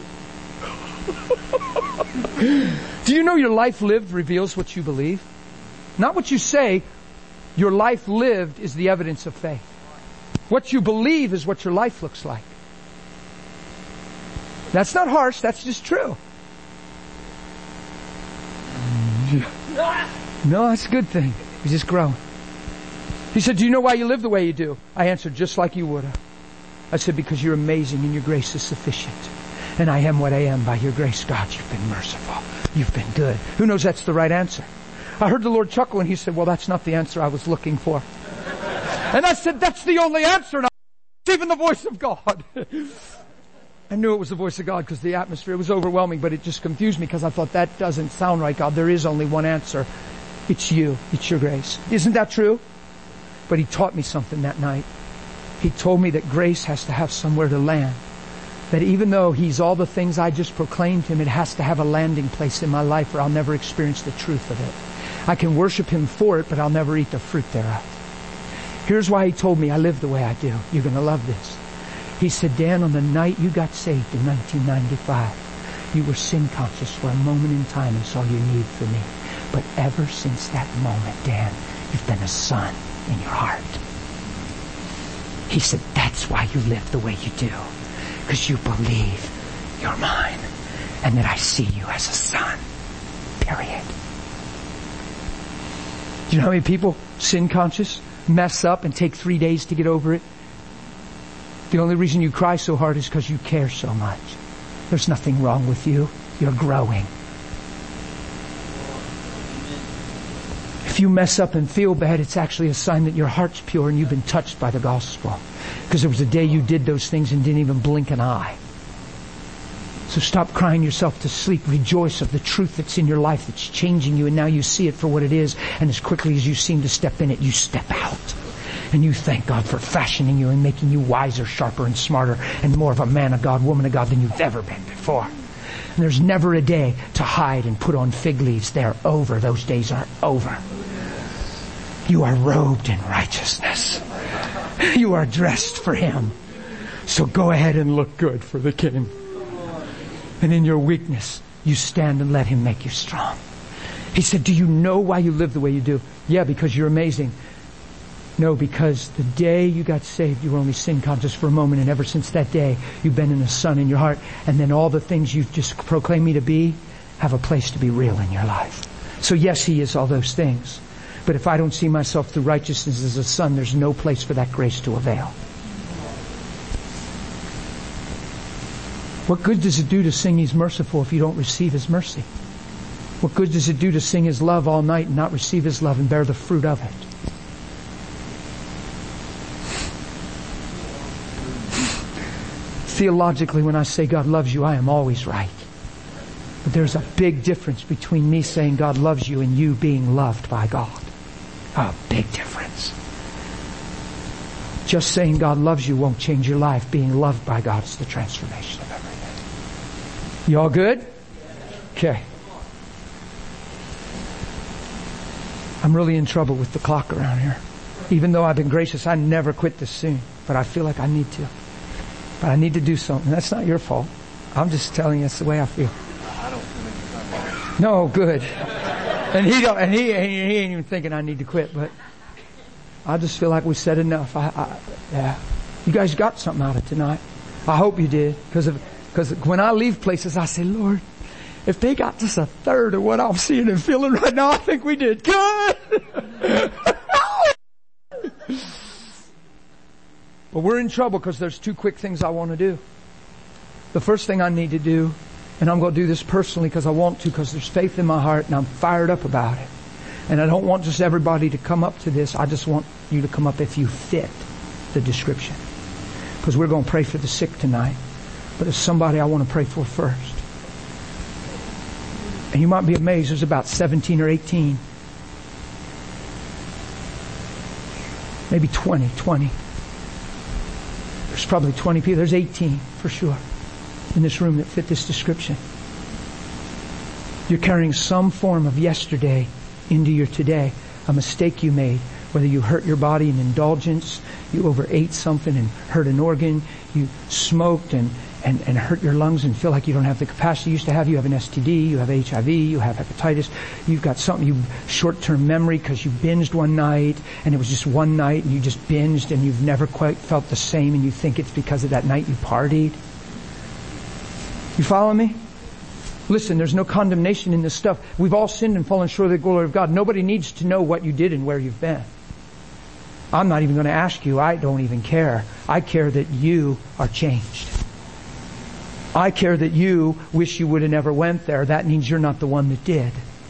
Do you know your life lived reveals what you believe? Not what you say. Your life lived is the evidence of faith. What you believe is what your life looks like. That's not harsh, that's just true. No, that's a good thing. He's just growing. He said, do you know why you live the way you do? I answered just like you would have. I said, because you're amazing and your grace is sufficient. And I am what I am by your grace. God, you've been merciful. You've been good. Who knows that's the right answer? I heard the Lord chuckle and he said, well, that's not the answer I was looking for. And I said, that's the only answer. And it's even the voice of God. I knew it was the voice of God because the atmosphere was overwhelming, but it just confused me because I thought that doesn't sound right, God. There is only one answer. It's you. It's your grace. Isn't that true? But he taught me something that night. He told me that grace has to have somewhere to land. That even though he's all the things I just proclaimed him, it has to have a landing place in my life or I'll never experience the truth of it. I can worship him for it, but I'll never eat the fruit thereof. Here's why he told me I live the way I do. You're going to love this. He said, Dan, on the night you got saved in 1995, you were sin conscious for a moment in time and saw your need for me. But ever since that moment, Dan, you've been a son in your heart. He said, that's why you live the way you do. Because you believe you're mine and that I see you as a son. Period. Do you know how many people, sin conscious, mess up and take 3 days to get over it? The only reason you cry so hard is because you care so much. There's nothing wrong with you. You're growing. If you mess up and feel bad, it's actually a sign that your heart's pure and you've been touched by the gospel. Because there was a day you did those things and didn't even blink an eye. So stop crying yourself to sleep. Rejoice of the truth that's in your life that's changing you, and now you see it for what it is. And as quickly as you seem to step in it, you step out. And you thank God for fashioning you and making you wiser, sharper, and smarter, and more of a man of God, woman of God than you've ever been before. And there's never a day to hide and put on fig leaves. They're over. Those days are over. You are robed in righteousness. You are dressed for him. So go ahead and look good for the King. And in your weakness, you stand and let him make you strong. He said, do you know why you live the way you do? Yeah, because you're amazing. No, because the day you got saved, you were only sin conscious for a moment, and ever since that day, you've been in the Son in your heart, and then all the things you've just proclaimed me to be have a place to be real in your life. So yes, he is all those things. But if I don't see myself through righteousness as a son, there's no place for that grace to avail. What good does it do to sing He's merciful if you don't receive His mercy? What good does it do to sing His love all night and not receive His love and bear the fruit of it? Theologically, when I say God loves you, I am always right. But there's a big difference between me saying God loves you and you being loved by God. A big difference. Just saying God loves you won't change your life. Being loved by God is the transformation of everything. You all good? Okay. I'm really in trouble with the clock around here. Even though I've been gracious, I never quit this soon. But I feel like I need to. But I need to do something. That's not your fault. I'm just telling you it's the way I feel. No, good. And he ain't even thinking I need to quit, but I just feel like we said enough. Yeah. You guys got something out of tonight. I hope you did. Because when I leave places, I say, Lord, if they got just a third of what I'm seeing and feeling right now, I think we did good. But we're in trouble because there's two quick things I want to do. The first thing I need to do, and I'm going to do this personally because I want to, because there's faith in my heart and I'm fired up about it. And I don't want just everybody to come up to this. I just want you to come up if you fit the description. Because we're going to pray for the sick tonight. But there's somebody I want to pray for first. And you might be amazed, there's about 17 or 18. Maybe 20. There's probably 20 people. There's 18 for sure in this room that fit this description. You're carrying some form of yesterday into your today. A mistake you made. Whether you hurt your body in indulgence, you overate something and hurt an organ, you smoked and hurt your lungs and feel like you don't have the capacity you used to have. You have an STD, you have HIV, you have hepatitis, you've got something, you short-term memory because you binged one night and it was just one night and you just binged and you've never quite felt the same and you think it's because of that night you partied. You follow me? Listen, there's no condemnation in this stuff. We've all sinned and fallen short of the glory of God. Nobody needs to know what you did and where you've been. I'm not even going to ask you. I don't even care. I care that you are changed. I care that you wish you would have never went there. That means you're not the one that did.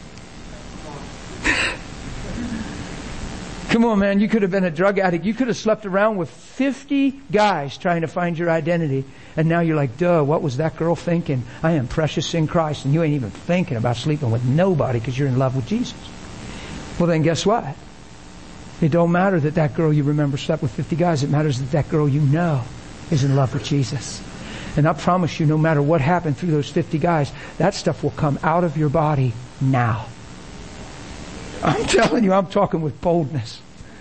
Come on, man. You could have been a drug addict. You could have slept around with 50 guys trying to find your identity. And now you're like, duh, what was that girl thinking? I am precious in Christ. And you ain't even thinking about sleeping with nobody because you're in love with Jesus. Well, then guess what? It don't matter that that girl you remember slept with 50 guys. It matters that that girl you know is in love with Jesus. And I promise you, no matter what happened through those 50 guys, that stuff will come out of your body now. I'm telling you, I'm talking with boldness.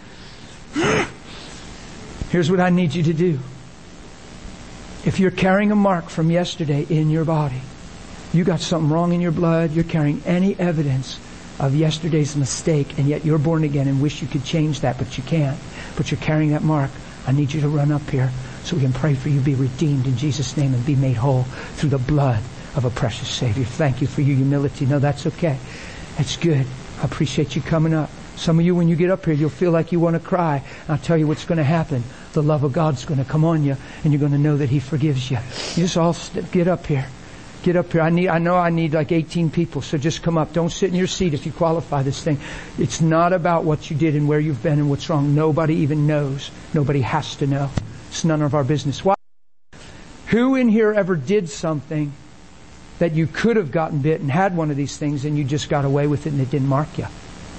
Here's what I need you to do. If you're carrying a mark from yesterday in your body, you got something wrong in your blood, you're carrying any evidence of yesterday's mistake, and yet you're born again and wish you could change that, but you can't. But you're carrying that mark. I need you to run up here so we can pray for you, be redeemed in Jesus' name and be made whole through the blood of a precious Savior. Thank you for your humility. No, that's okay. That's good. I appreciate you coming up. Some of you, when you get up here, you'll feel like you want to cry. I'll tell you what's going to happen. The love of God's going to come on you, and you're going to know that He forgives you. You just all get up here. Get up here. I know I need like 18 people, so just come up. Don't sit in your seat if you qualify this thing. It's not about what you did and where you've been and what's wrong. Nobody even knows. Nobody has to know. It's none of our business. Why? Who in here ever did something that you could have gotten bit and had one of these things and you just got away with it and it didn't mark you?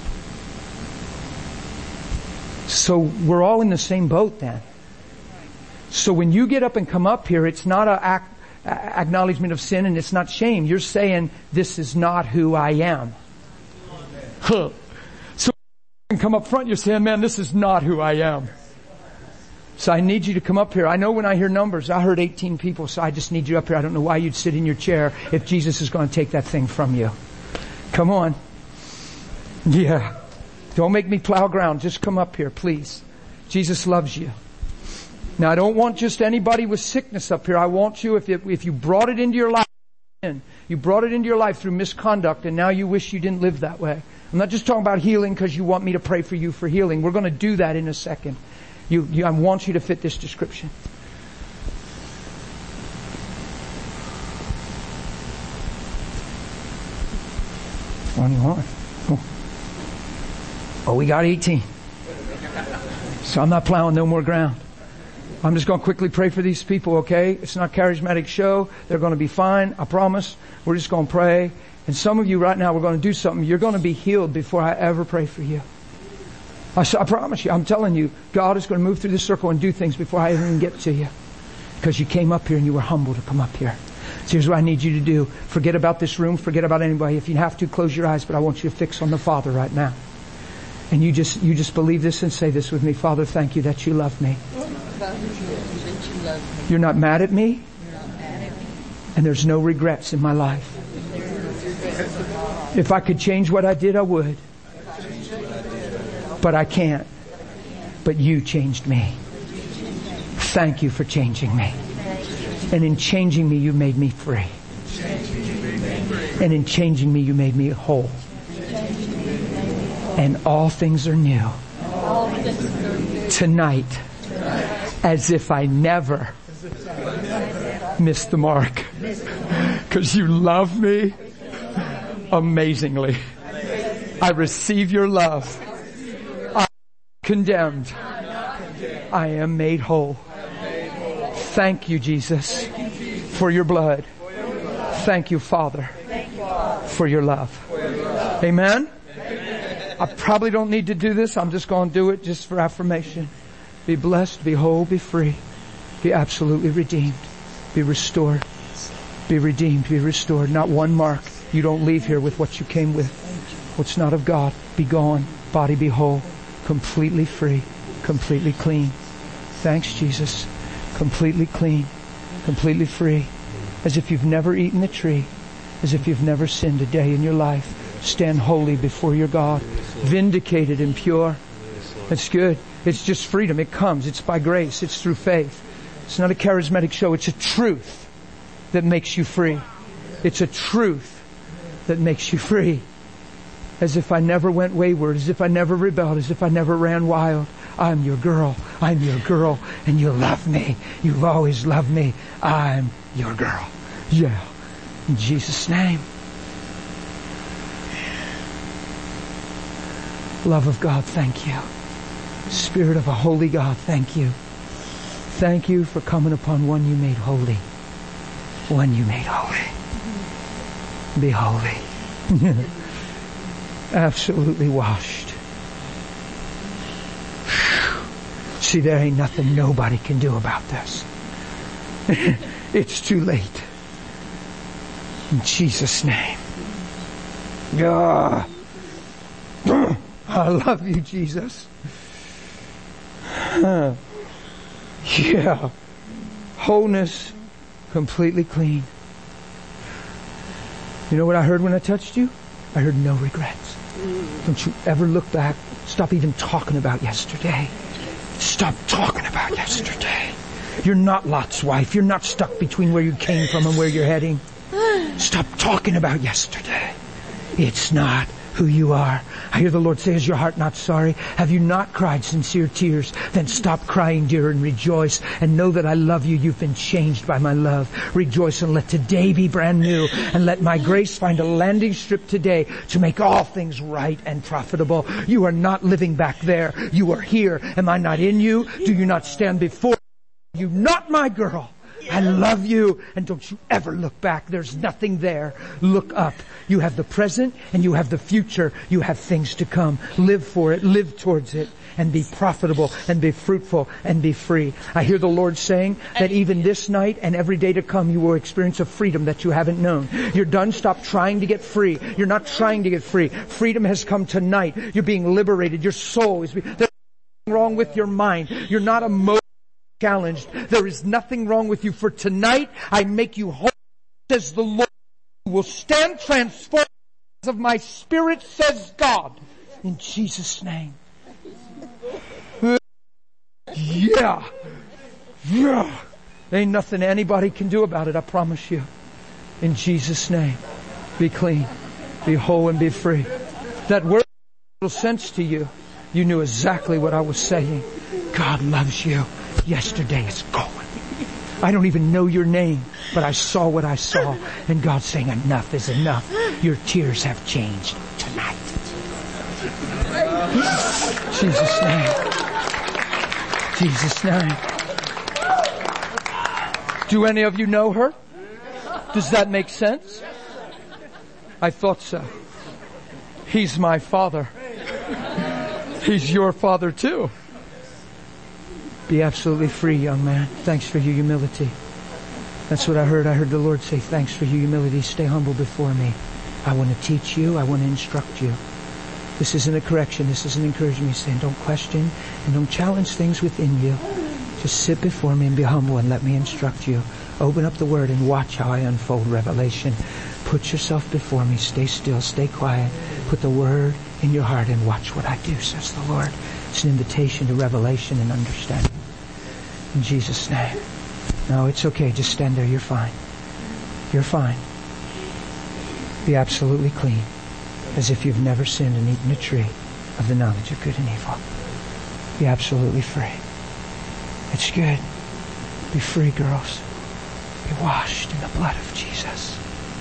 So we're all in the same boat then. So when you get up and come up here, it's not an acknowledgement of sin and it's not shame. You're saying, this is not who I am. So when you come up front, you're saying, man, this is not who I am. So I need you to come up here. I know when I hear numbers, I heard 18 people, so I just need you up here. I don't know why you'd sit in your chair if Jesus is going to take that thing from you. Come on. Yeah. Don't make me plow ground. Just come up here, please. Jesus loves you. Now, I don't want just anybody with sickness up here. I want you, if you brought it into your life, you brought it into your life through misconduct, and now you wish you didn't live that way. I'm not just talking about healing because you want me to pray for you for healing. We're going to do that in a second. I want you to fit this description. 21. Oh, we got 18. So I'm not plowing no more ground. I'm just going to quickly pray for these people, okay? It's not a charismatic show. They're going to be fine. I promise. We're just going to pray. And some of you right now, we're going to do something. You're going to be healed before I ever pray for you. I promise you. I'm telling you, God is going to move through this circle and do things before I even get to you. Because you came up here and you were humble to come up here. So here's what I need you to do. Forget about this room. Forget about anybody. If you have to, close your eyes. But I want you to fix on the Father right now. And you just believe this and say this with me. Father, thank you that you love me. You're not mad at me. And there's no regrets in my life. If I could change what I did, I would. But I can't. But you changed me. Thank you for changing me. And in changing me, you made me free. And in changing me, you made me whole. And all things are new. Tonight, as if I never missed the mark. Because you love me amazingly. I receive your love. I am condemned. I am made whole. Thank you, Jesus, for your blood. Thank you, Father, for your love. Amen? I probably don't need to do this. I'm just going to do it just for affirmation. Be blessed, be whole, be free, be absolutely redeemed, be restored, be redeemed, be restored. Not one mark. You don't leave here with what you came with. What's not of God, be gone. Body be whole, completely free, completely clean. Thanks, Jesus. Completely clean, completely free. As if you've never eaten the tree, as if you've never sinned a day in your life. Stand holy before your God, vindicated and pure. That's good. It's just freedom. It comes. It's by grace. It's through faith. It's not a charismatic show. It's a truth that makes you free. It's a truth that makes you free. As if I never went wayward, as if I never rebelled, as if I never ran wild. I'm your girl. I'm your girl. And you love me. You've always loved me. I'm your girl. Yeah. In Jesus' name. Love of God, thank you. Spirit of a holy God, thank you. Thank you for coming upon one you made holy. One you made holy. Be holy. Absolutely washed. See, there ain't nothing nobody can do about this. It's too late. In Jesus' name. I love you, Jesus. Yeah. Wholeness, completely clean. You know what I heard when I touched you? I heard no regrets. Don't you ever look back. Stop even talking about yesterday. Stop talking about yesterday. You're not Lot's wife. You're not stuck between where you came from and where you're heading. Stop talking about yesterday. It's not who you are. I hear the Lord say, is your heart not sorry? Have you not cried sincere tears? Then stop crying, dear, and rejoice. And know that I love you. You've been changed by my love. Rejoice and let today be brand new. And let my grace find a landing strip today to make all things right and profitable. You are not living back there. You are here. Am I not in you? Do you not stand before you? Not my girl. I love you, and don't you ever look back. There's nothing there. Look up. You have the present and you have the future. You have things to come. Live for it. Live towards it. And be profitable and be fruitful and be free. I hear the Lord saying that even this night and every day to come you will experience a freedom that you haven't known. You're done. Stop trying to get free. You're not trying to get free. Freedom has come tonight. You're being liberated. Your soul is there's nothing wrong with your mind. You're not emotionally challenged. There is nothing wrong with you. For tonight, I make you whole, says the Lord. You will stand transformed of my spirit, says God. In Jesus' name. Yeah. Yeah. Ain't nothing anybody can do about it, I promise you. In Jesus' name. Be clean. Be whole and be free. That word made little sense to you. You knew exactly what I was saying. God loves you. Yesterday is gone. I don't even know your name, but I saw what I saw. And God's saying, enough is enough. Your tears have changed tonight. Jesus' name. Jesus' name. Do any of you know her? Does that make sense? I thought so. He's my Father. He's your Father too. Be absolutely free, young man. Thanks for your humility. That's what I heard. I heard the Lord say, thanks for your humility. Stay humble before me. I want to teach you. I want to instruct you. This isn't a correction. This is an encouragement. He's saying, don't question and don't challenge things within you. Just sit before me and be humble and let me instruct you. Open up the Word and watch how I unfold revelation. Put yourself before me. Stay still. Stay quiet. Put the Word in your heart and watch what I do, says the Lord. It's an invitation to revelation and understanding. In Jesus' name. No, it's okay. Just stand there. You're fine. You're fine. Be absolutely clean. As if you've never sinned and eaten a tree of the knowledge of good and evil. Be absolutely free. It's good. Be free, girls. Be washed in the blood of Jesus.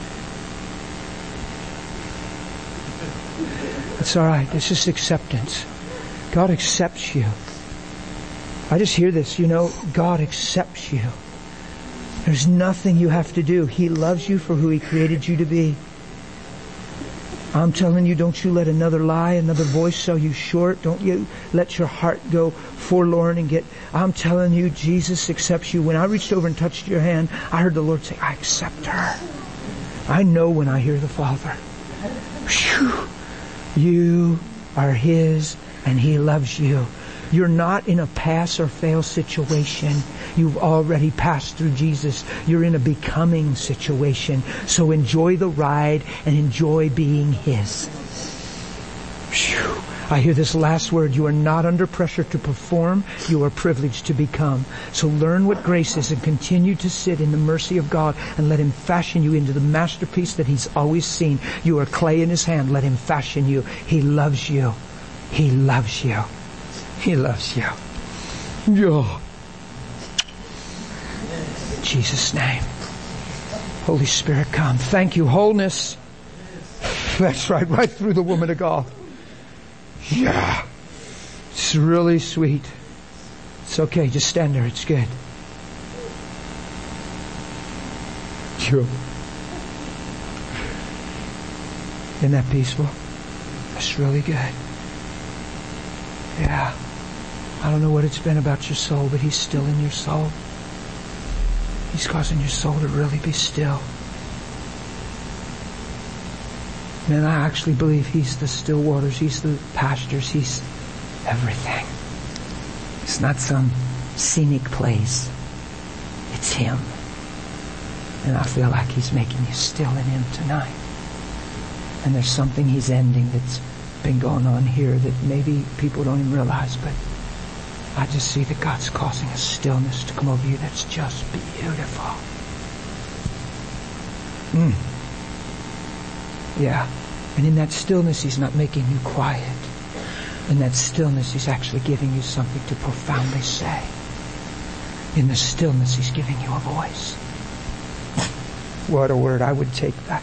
It's all right. This is acceptance. God accepts you. I just hear this, God accepts you. There's nothing you have to do. He loves you for who He created you to be. I'm telling you, don't you let another lie, another voice sell you short. Don't you let your heart go forlorn and I'm telling you, Jesus accepts you. When I reached over and touched your hand, I heard the Lord say, I accept her. I know when I hear the Father. Whew. You are His and He loves you. You're not in a pass or fail situation. You've already passed through Jesus. You're in a becoming situation. So enjoy the ride and enjoy being His. Whew. I hear this last word. You are not under pressure to perform. You are privileged to become. So learn what grace is and continue to sit in the mercy of God and let Him fashion you into the masterpiece that He's always seen. You are clay in His hand. Let Him fashion you. He loves you. He loves you. He loves you. Yeah. In Jesus' name. Holy Spirit, come. Thank you. Wholeness. That's right through the woman of God. Yeah. It's really sweet. It's okay. Just stand there. It's good. Sure. Isn't that peaceful? That's really good. Yeah. I don't know what it's been about your soul, but He's still in your soul. He's causing your soul to really be still. Man, I actually believe He's the still waters. He's the pastures. He's everything. It's not some scenic place. It's Him. And I feel like He's making you still in Him tonight. And there's something He's ending that's been going on here that maybe people don't even realize, but I just see that God's causing a stillness to come over you that's just beautiful. Yeah. And in that stillness, He's not making you quiet. In that stillness, He's actually giving you something to profoundly say. In the stillness, He's giving you a voice. What a word. I would take that.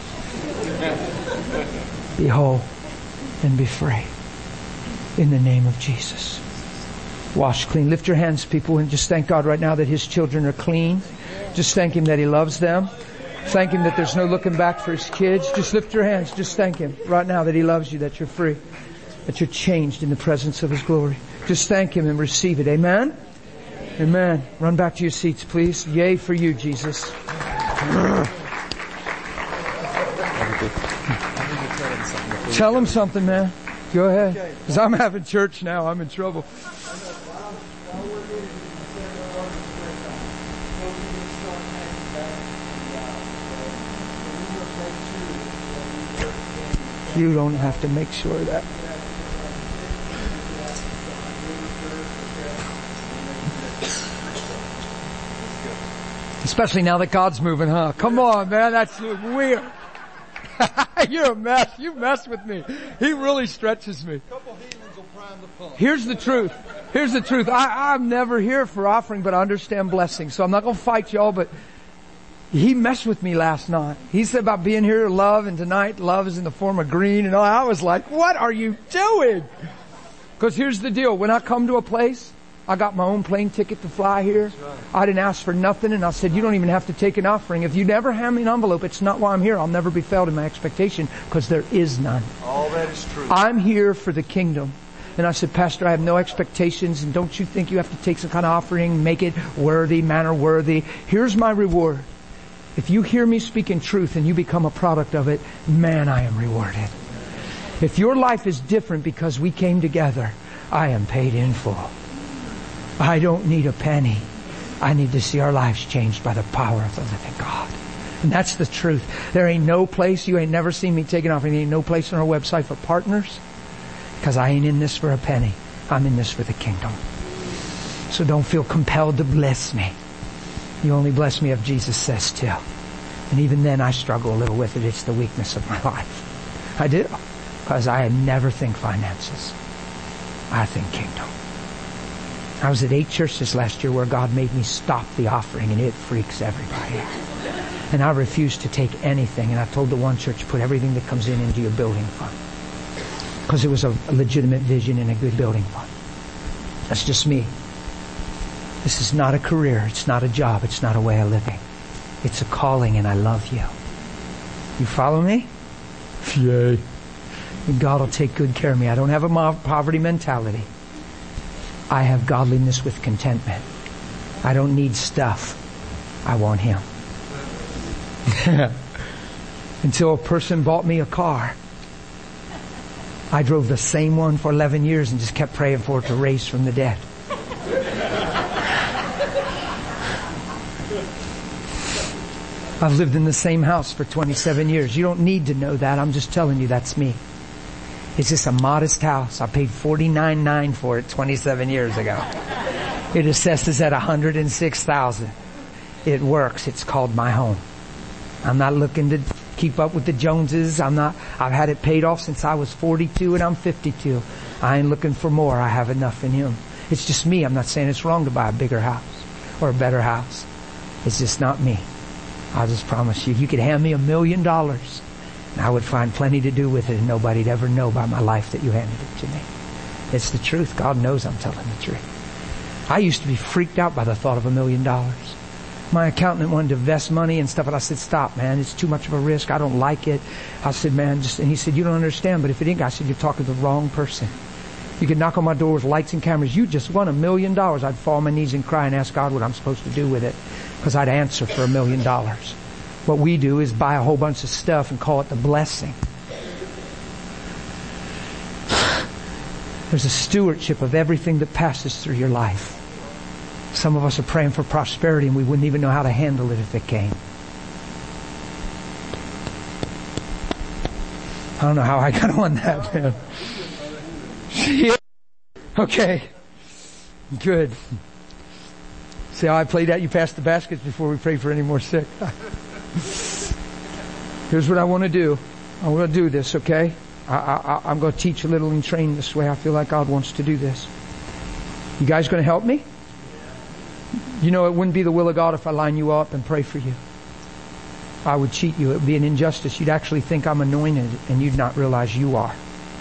Be whole and be free. In the name of Jesus. Wash clean. Lift your hands, people, and just thank God right now that His children are clean. Just thank Him that He loves them. Thank Him that there's no looking back for His kids. Just lift your hands. Just thank Him right now that He loves you, that you're free, that you're changed in the presence of His glory. Just thank Him and receive it. Amen? Amen. Run back to your seats, please. Yay for you, Jesus. Tell Him something, man. Go ahead. Because I'm having church now. I'm in trouble. You don't have to make sure of that. Especially now that God's moving, huh? Come on, man. That's weird. You're a mess. You mess with me. He really stretches me. Here's the truth. Here's the truth. I'm never here for offering, but I understand blessing. So I'm not going to fight y'all, but he messed with me last night. He said about being here to love, and tonight love is in the form of green and all. I was like, what are you doing? Because here's the deal. When I come to a place, I got my own plane ticket to fly here. I didn't ask for nothing, and I said, you don't even have to take an offering. If you never hand me an envelope, it's not why I'm here. I'll never be failed in my expectation, because there is none. All that is true. I'm here for the kingdom. And I said, Pastor, I have no expectations, and don't you think you have to take some kind of offering, make it worthy, manner worthy? Here's my reward. If you hear me speaking truth and you become a product of it, man, I am rewarded. If your life is different because we came together, I am paid in full. I don't need a penny. I need to see our lives changed by the power of the living God. And that's the truth. There ain't no place, you ain't never seen me take an offering. There ain't no place on our website for partners, because I ain't in this for a penny. I'm in this for the kingdom. So don't feel compelled to bless me. You only bless me if Jesus says to. And even then I struggle a little with it. It's the weakness of my life. I do. Because I never think finances. I think kingdom. I was at 8 churches last year where God made me stop the offering, and it freaks everybody out. And I refused to take anything. And I told the one church, put everything that comes in into your building fund. Because it was a legitimate vision and a good building fund. That's just me. This is not a career. It's not a job. It's not a way of living. It's a calling, and I love you. You follow me? Yay. And God will take good care of me. I don't have a poverty mentality. I have godliness with contentment. I don't need stuff. I want Him. Until a person bought me a car. I drove the same one for 11 years and just kept praying for it to raise from the dead. I've lived in the same house for 27 years. You don't need to know that. I'm just telling you that's me. It's just a modest house. I paid $49,900 for it 27 years ago. It assesses at $106,000. It works. It's called my home. I'm not looking to keep up with the Joneses. I've had it paid off since I was 42 and I'm 52. I ain't looking for more. I have enough in Him. It's just me. I'm not saying it's wrong to buy a bigger house or a better house. It's just not me. I'll just promise you, you could hand me $1 million and I would find plenty to do with it, and nobody'd ever know by my life that you handed it to me. It's the truth. God knows I'm telling the truth. I used to be freaked out by the thought of $1 million. My accountant wanted to invest money and stuff, and I said, stop, man. It's too much of a risk. I don't like it. I said, man, and he said, you don't understand, but if it ain't, I said, you're talking to the wrong person. You could knock on my door with lights and cameras. You just won $1 million. I'd fall on my knees and cry and ask God what I'm supposed to do with it, because I'd answer for $1 million. What we do is buy a whole bunch of stuff and call it the blessing. There's a stewardship of everything that passes through your life. Some of us are praying for prosperity and we wouldn't even know how to handle it if it came. I don't know how I got on that, man. Okay. Good. See how I played that? You passed the baskets before we pray for any more sick. Here's what I want to do. I want to do this, okay? I'm going to teach a little and train this way. I feel like God wants to do this. You guys going to help me? You know, it wouldn't be the will of God if I line you up and pray for you. I would cheat you. It would be an injustice. You'd actually think I'm anointed and you'd not realize you are.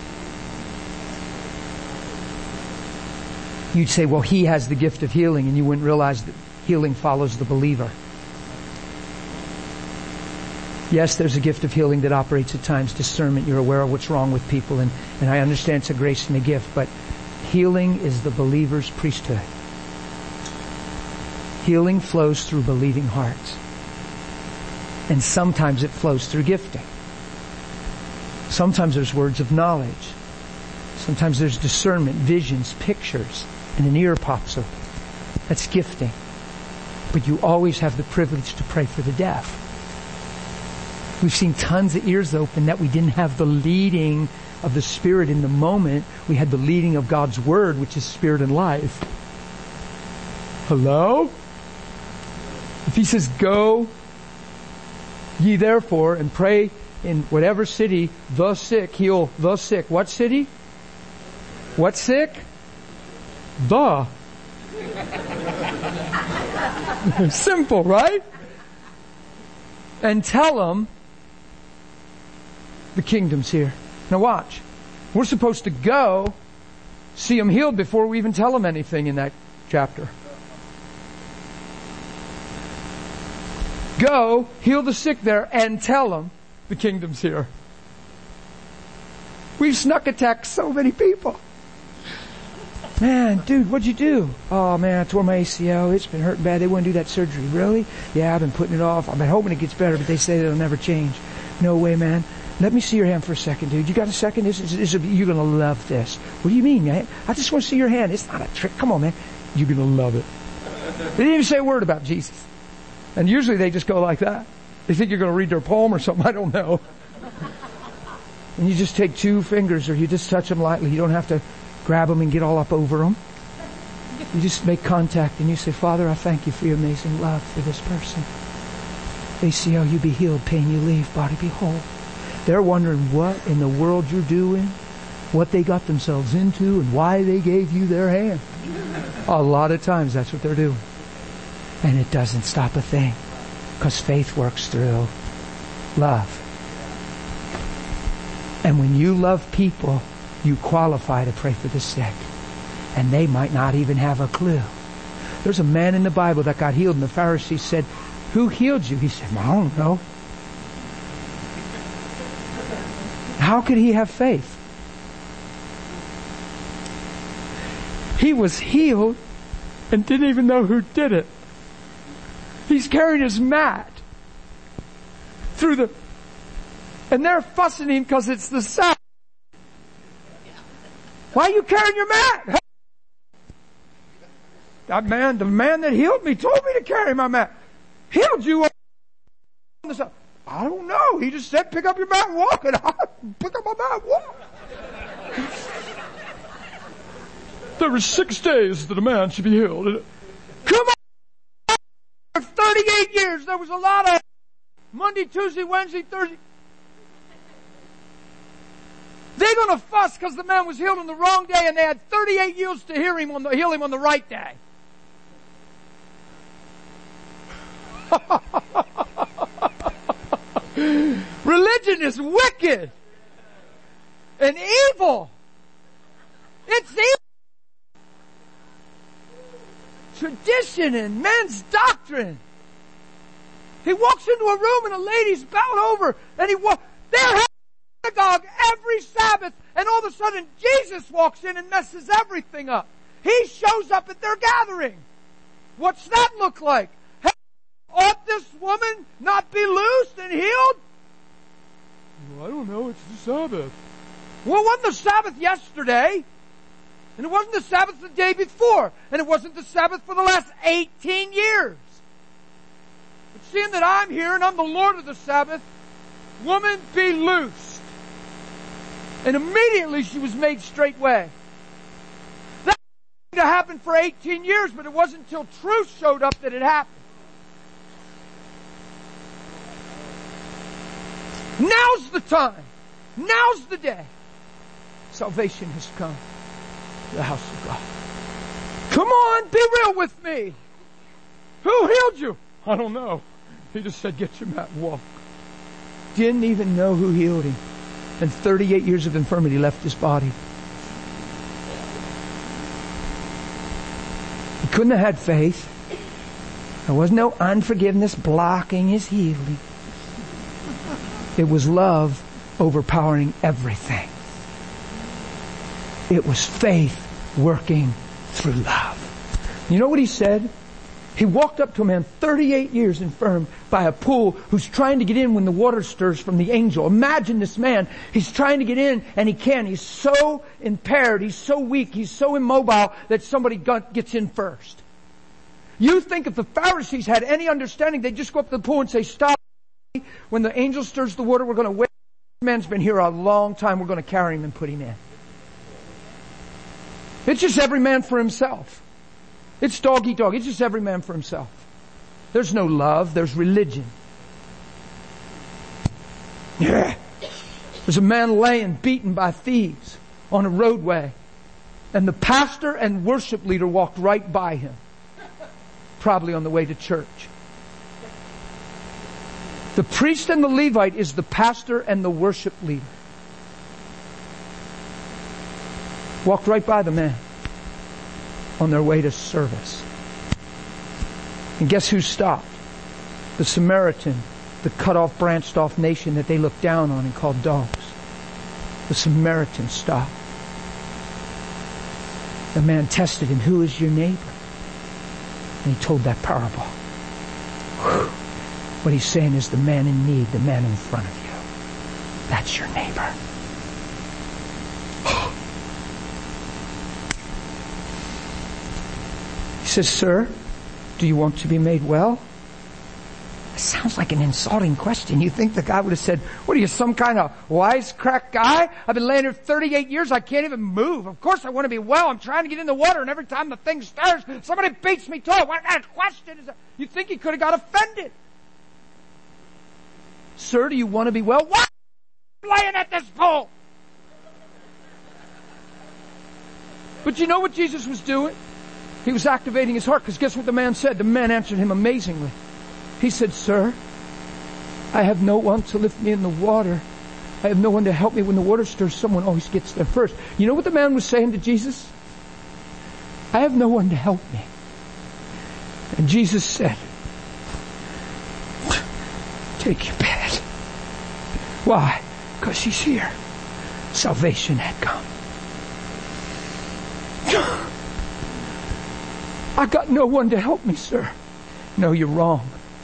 You'd say, well, he has the gift of healing, and you wouldn't realize that healing follows the believer. Yes, there's a gift of healing that operates at times, discernment. You're aware of what's wrong with people, and I understand it's a grace and a gift, but healing is the believer's priesthood. Healing flows through believing hearts. And sometimes it flows through gifting. Sometimes there's words of knowledge. Sometimes there's discernment, visions, pictures, and an ear pops open. That's gifting. But you always have the privilege to pray for the deaf. We've seen tons of ears open that we didn't have the leading of the Spirit in the moment. We had the leading of God's Word, which is Spirit and life. Hello? If He says, go ye therefore and pray in whatever city, the sick, heal the sick. What city? What sick? The. Simple, right? And tell them the kingdom's here. Now watch. We're supposed to go see them healed before we even tell them anything in that chapter. Go, heal the sick there, and tell them the kingdom's here. We've snuck attacked so many people. Man, dude, what'd you do? Oh man, I tore my ACL. It's been hurting bad. They wouldn't do that surgery. Really? Yeah, I've been putting it off. I've been hoping it gets better, but they say it'll never change. No way, man. Let me see your hand for a second, dude. You got a second? You're gonna love this. What do you mean, man? I just want to see your hand. It's not a trick. Come on, man. You're gonna love it. They didn't even say a word about Jesus. And usually they just go like that. They think you're gonna read their poem or something. I don't know. And you just take 2 fingers or you just touch them lightly. You don't have to grab them and get all up over them. You just make contact and you say, Father, I thank you for your amazing love for this person. ACL, you be healed. Pain, you leave. Body, be whole. They're wondering what in the world you're doing, what they got themselves into, and why they gave you their hand. A lot of times that's what they're doing. And it doesn't stop a thing, because faith works through love. And when you love people, you qualify to pray for the sick. And they might not even have a clue. There's a man in the Bible that got healed, and the Pharisees said, who healed you? He said, I don't know. How could he have faith? He was healed and didn't even know who did it. He's carrying his mat and they're fussing him because it's the Sabbath. Why are you carrying your mat? The man that healed me told me to carry my mat. Healed you on the Sabbath. I don't know. He just said, pick up your mat and walk. And I pick up my mat and walk. There were 6 days that a man should be healed. Come on! For 38 years, there was a lot of Monday, Tuesday, Wednesday, Thursday. They're going to fuss because the man was healed on the wrong day and they had 38 years to heal him on the right day. Religion is wicked and evil. It's evil. Tradition and men's doctrine. He walks into a room and a lady's bowed over and they're having a synagogue every Sabbath and all of a sudden Jesus walks in and messes everything up. He shows up at their gathering. What's that look like? Ought this woman not be loosed and healed? Well, I don't know. It's the Sabbath. Well, it wasn't the Sabbath yesterday. And it wasn't the Sabbath the day before. And it wasn't the Sabbath for the last 18 years. But seeing that I'm here and I'm the Lord of the Sabbath, woman, be loosed. And immediately she was made straightway. That to happen for 18 years, but it wasn't until truth showed up that it happened. Now's the time. Now's the day. Salvation has come to the house of God. Come on, be real with me. Who healed you? I don't know. He just said, get your mat and walk. Didn't even know who healed him. And 38 years of infirmity left his body. He couldn't have had faith. There was no unforgiveness blocking his healing. It was love overpowering everything. It was faith working through love. You know what he said? He walked up to a man 38 years infirm by a pool who's trying to get in when the water stirs from the angel. Imagine this man. He's trying to get in and he can't. He's so impaired. He's so weak. He's so immobile that somebody gets in first. You think if the Pharisees had any understanding, they'd just go up to the pool and say, stop. When the angel stirs the water, we're going to wait. This man's been here a long time. We're going to carry him and put him in. It's just every man for himself. It's dog eat dog. It's just every man for himself. There's no love. There's religion. Yeah. There's a man laying, beaten by thieves on a roadway. And the pastor and worship leader walked right by him. Probably on the way to church. The priest and the Levite is the pastor and the worship leader. Walked right by the man on their way to service. And guess who stopped? The Samaritan, the cut off, branched off nation that they looked down on and called dogs. The Samaritan stopped. The man tested him. Who is your neighbor? And he told that parable. What he's saying is the man in need, the man in front of you. That's your neighbor. He says, sir, do you want to be made well? It sounds like an insulting question. You think the guy would have said, what are you, some kind of wisecrack guy? I've been laying here 38 years. I can't even move. Of course I want to be well. I'm trying to get in the water, and every time the thing stirs, somebody beats me to it. What kind of question is that? You think he could have got offended. Sir, do you want to be well? Why are you laying at this pool? But you know what Jesus was doing? He was activating his heart, because guess what the man said? The man answered him amazingly. He said, sir, I have no one to lift me in the water. I have no one to help me when the water stirs. Someone always gets there first. You know what the man was saying to Jesus? I have no one to help me. And Jesus said, take your bed. Why? Because he's here. Salvation had come. I got no one to help me, sir. No, you're wrong.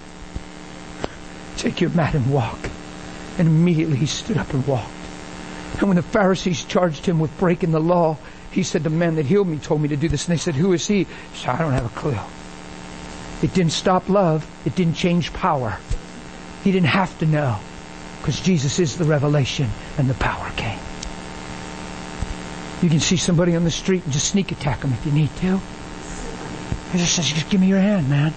Take your mat and walk. And immediately he stood up and walked. And when the Pharisees charged him with breaking the law, he said, the man that healed me told me to do this. And they said, who is he? He said, I don't have a clue. It didn't stop love. It didn't change power. He didn't have to know. Because Jesus is the revelation and the power came. You can see somebody on the street and just sneak attack them if you need to. He just says, just give me your hand, man.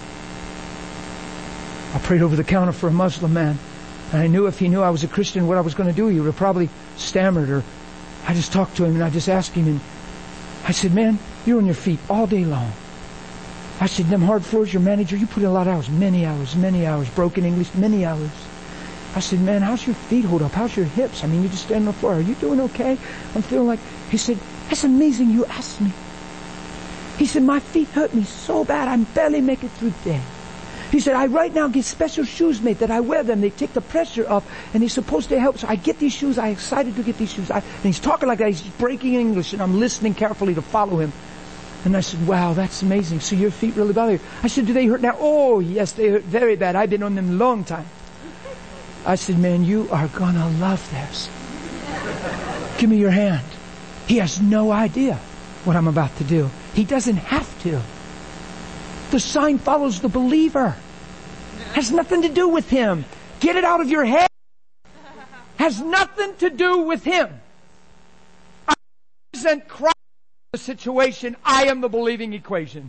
I prayed over the counter for a Muslim man. And I knew if he knew I was a Christian, what I was going to do, he would have probably stammered. Or I just talked to him and I just asked him. And I said, man, you're on your feet all day long. I said, them hard floors, your manager, you put in a lot of hours. Many hours. Broken English, many hours. I said, man, how's your feet hold up? How's your hips? I mean, you just stand on the floor. Are you doing okay? I'm feeling like... He said, that's amazing you asked me. He said, my feet hurt me so bad I barely make it through the day. He said, I right now get special shoes made that I wear them. They take the pressure off and they're supposed to help. So I get these shoes. I'm excited to get these shoes. And he's talking like that. He's breaking English and I'm listening carefully to follow him. And I said, wow, that's amazing. So your feet really bother you? I said, do they hurt now? Oh, yes, they hurt very bad. I've been on them a long time. I said, man, you are going to love this. Give me your hand. He has no idea what I'm about to do. He doesn't have to. The sign follows the believer. Has nothing to do with him. Get it out of your head. Has nothing to do with him. I represent Christ in the situation. I am the believing equation.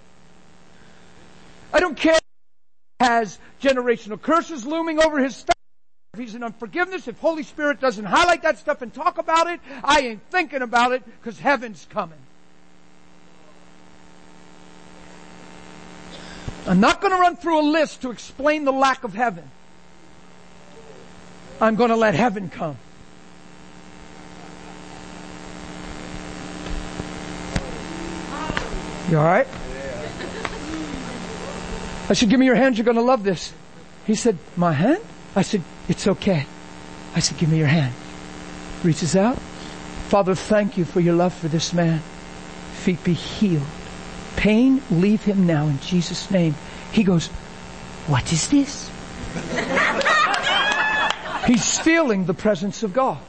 I don't care if he has generational curses looming over his family. If he's in unforgiveness, if Holy Spirit doesn't highlight that stuff and talk about it, I ain't thinking about it because heaven's coming. I'm not going to run through a list to explain the lack of heaven. I'm going to let heaven come. You all right? I said, give me your hand. You're going to love this. He said, my hand? I said, it's okay. I said, give me your hand. Reaches out. Father, thank you for your love for this man. Feet be healed. Pain, leave him now in Jesus' name. He goes, what is this? He's feeling the presence of God.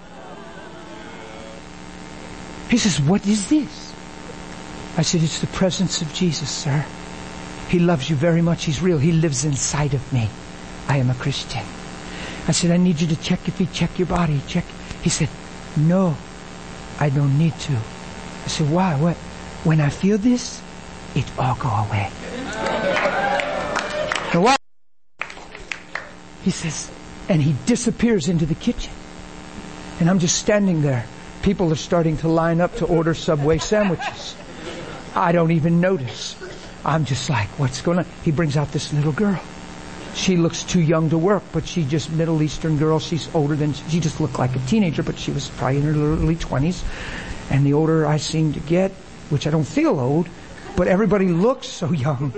He says, what is this? I said, it's the presence of Jesus, sir. He loves you very much. He's real. He lives inside of me. I am a Christian. I said, I need you to check your feet, check your body, check. He said, no, I don't need to. I said, why? What? When I feel this, it all go away. And why? He says, And he disappears into the kitchen. And I'm just standing there. People are starting to line up to order Subway sandwiches. I don't even notice. I'm just like, what's going on? He brings out this little girl. She looks too young to work, but she's just Middle Eastern girl. She's older than, she just looked like a teenager, but she was probably in her early 20s. And the older I seem to get, which I don't feel old, but everybody looks so young.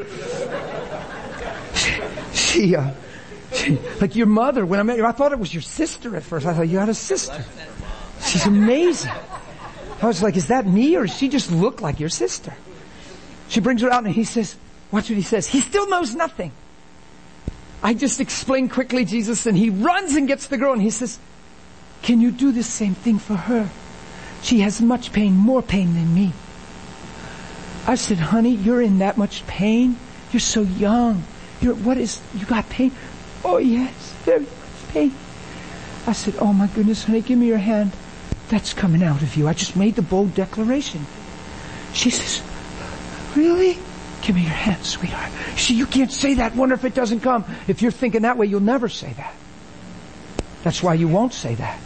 She like your mother, when I met you, I thought it was your sister at first. I thought you had a sister. She's amazing. I was like, is that me or does she just look like your sister? She brings her out and he says, watch what he says. He still knows nothing. I just explain quickly Jesus, and he runs and gets the girl and he says, can you do the same thing for her? She has much pain, more pain than me. I said, honey, you're in that much pain? You're so young. You got pain? Oh yes, very much pain. I said, oh my goodness, honey, give me your hand. That's coming out of you. I just made the bold declaration. She says, really? Give me your hand, sweetheart. You can't say that. Wonder if it doesn't come. If you're thinking that way, you'll never say that. That's why you won't say that.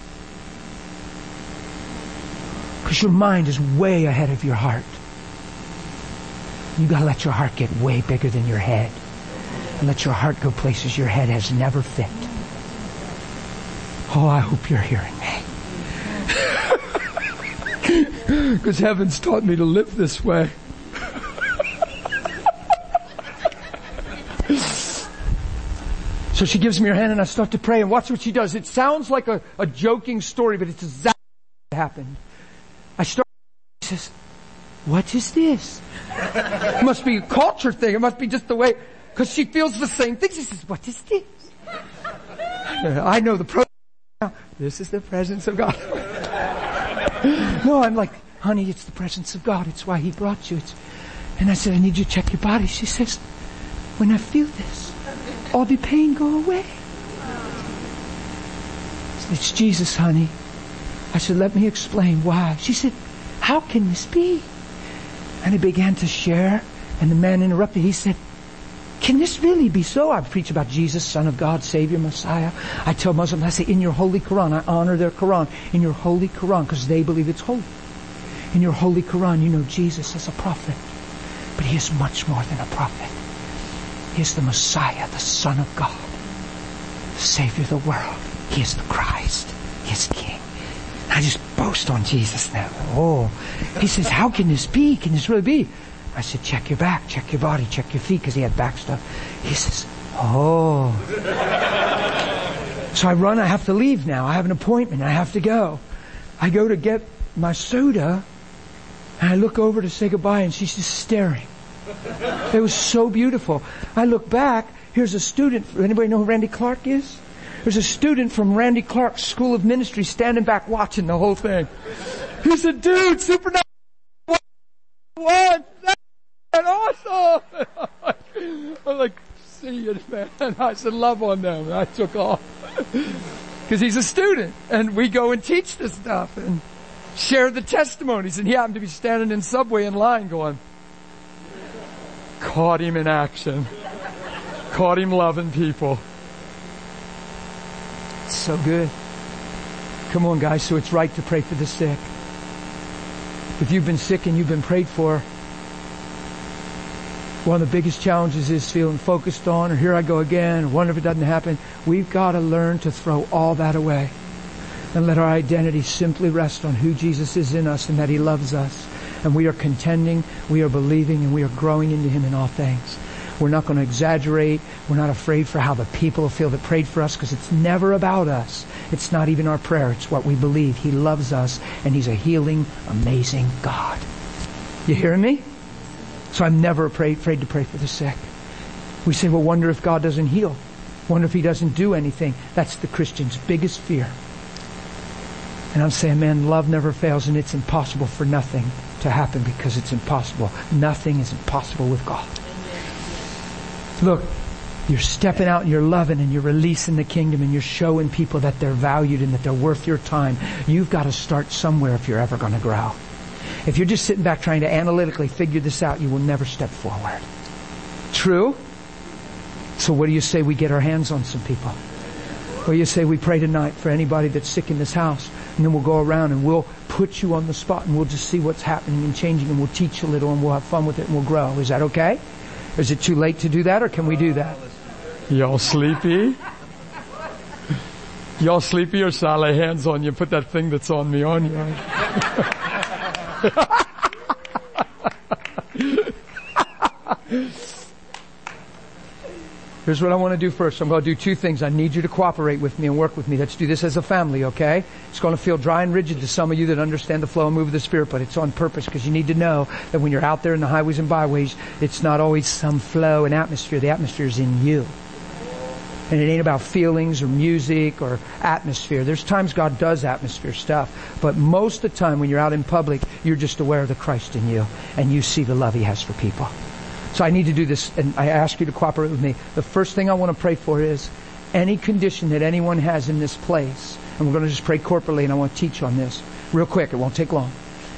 Because your mind is way ahead of your heart. You gotta let your heart get way bigger than your head. And let your heart go places your head has never fit. Oh, I hope you're hearing me. Because heaven's taught me to live this way. So she gives me her hand and I start to pray, and watch what she does. It sounds like a joking story, but it's exactly what happened. She says, what is this? It must be a culture thing. It must be just the way, because she feels the same thing. She says, what is this? I know this is the presence of God. No, I'm like, honey, it's the presence of God. It's why he brought you. And I said, I need you to check your body. She says, when I feel this, all the pain go away. It's Jesus, honey. I said, let me explain why. She said, how can this be? And I began to share, and the man interrupted. He said, can this really be so? I preach about Jesus, Son of God, Savior, Messiah. I tell Muslims, I say, in your holy Quran, I honor their Quran. In your holy Quran, because they believe it's holy. In your holy Quran, you know Jesus as a prophet. But he is much more than a prophet. He is the Messiah, the Son of God, the Savior of the world. He is the Christ. He is King. I just boast on Jesus now. Oh, he says, how can this be? Can this really be? I said, check your back, check your body, check your feet, because he had back stuff. He says, oh. So I run, I have to leave now. I have an appointment, I have to go. I go to get my soda, and I look over to say goodbye, and she's just staring. It was so beautiful. I look back, here's a student. Anybody know who Randy Clark is? There's a student from Randy Clark's School of Ministry standing back watching the whole thing. He said, dude, Supernatural and awesome. I'm like, see you, man. I said, love on them. And I took off. Because he's a student. And we go and teach this stuff and share the testimonies. And he happened to be standing in Subway in line going, caught him in action. Caught him loving people. It's so good. Come on, guys. So it's right to pray for the sick. If you've been sick and you've been prayed for, one of the biggest challenges is feeling focused on, or here I go again, or wonder if it doesn't happen. We've got to learn to throw all that away and let our identity simply rest on who Jesus is in us and that he loves us. And we are contending, we are believing, and we are growing into him in all things. We're not going to exaggerate. We're not afraid for how the people feel that prayed for us, because it's never about us. It's not even our prayer. It's what we believe. He loves us, and he's a healing, amazing God. You hearing me? So I'm never afraid to pray for the sick. We say, well, wonder if God doesn't heal. Wonder if he doesn't do anything. That's the Christian's biggest fear. And I'm saying, man, love never fails, and it's impossible for nothing to happen because it's impossible. Nothing is impossible with God. Look, you're stepping out and you're loving and you're releasing the kingdom and you're showing people that they're valued and that they're worth your time. You've got to start somewhere if you're ever going to grow. If you're just sitting back trying to analytically figure this out, you will never step forward. True? So what do you say we get our hands on some people? Or you say, we pray tonight for anybody that's sick in this house. And then we'll go around and we'll put you on the spot and we'll just see what's happening and changing and we'll teach a little and we'll have fun with it and we'll grow. Is that okay? Is it too late to do that or can we do that? Y'all sleepy? Y'all sleepy or shall I lay hands on you and put that thing that's on me on you? Here's what I want to do first. I'm going to do two things. I need you to cooperate with me and work with me. Let's do this as a family, okay? It's going to feel dry and rigid to some of you that understand the flow and move of the Spirit, but it's on purpose because you need to know that when you're out there in the highways and byways, it's not always some flow and atmosphere. The atmosphere is in you. And it ain't about feelings or music or atmosphere. There's times God does atmosphere stuff, but most of the time when you're out in public, you're just aware of the Christ in you and you see the love He has for people. So I need to do this, and I ask you to cooperate with me. The first thing I want to pray for is any condition that anyone has in this place, and we're going to just pray corporately, and I want to teach on this real quick. It won't take long.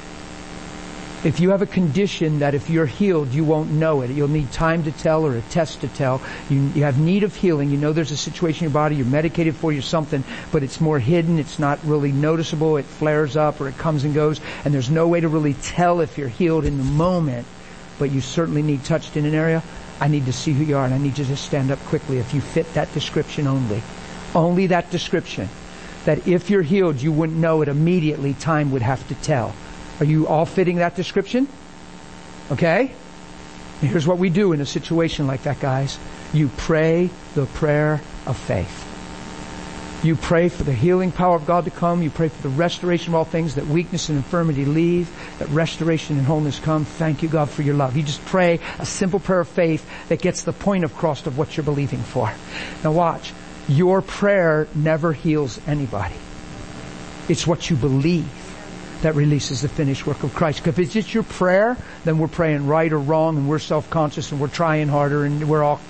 If you have a condition that if you're healed, you won't know it. You'll need time to tell or a test to tell. You have need of healing. You know there's a situation in your body. You're medicated for you something, but it's more hidden. It's not really noticeable. It flares up or it comes and goes, and there's no way to really tell if you're healed in the moment. But you certainly need touched in an area. I need to see who you are, and I need you to stand up quickly if you fit that description only. Only that description. That if you're healed, you wouldn't know it immediately. Time would have to tell. Are you all fitting that description? Okay? And here's what we do in a situation like that, guys. You pray the prayer of faith. You pray for the healing power of God to come. You pray for the restoration of all things, that weakness and infirmity leave, that restoration and wholeness come. Thank you, God, for your love. You just pray a simple prayer of faith that gets the point across of what you're believing for. Now watch. Your prayer never heals anybody. It's what you believe that releases the finished work of Christ. Because if it's just your prayer, then we're praying right or wrong, and we're self-conscious, and we're trying harder, and we're all...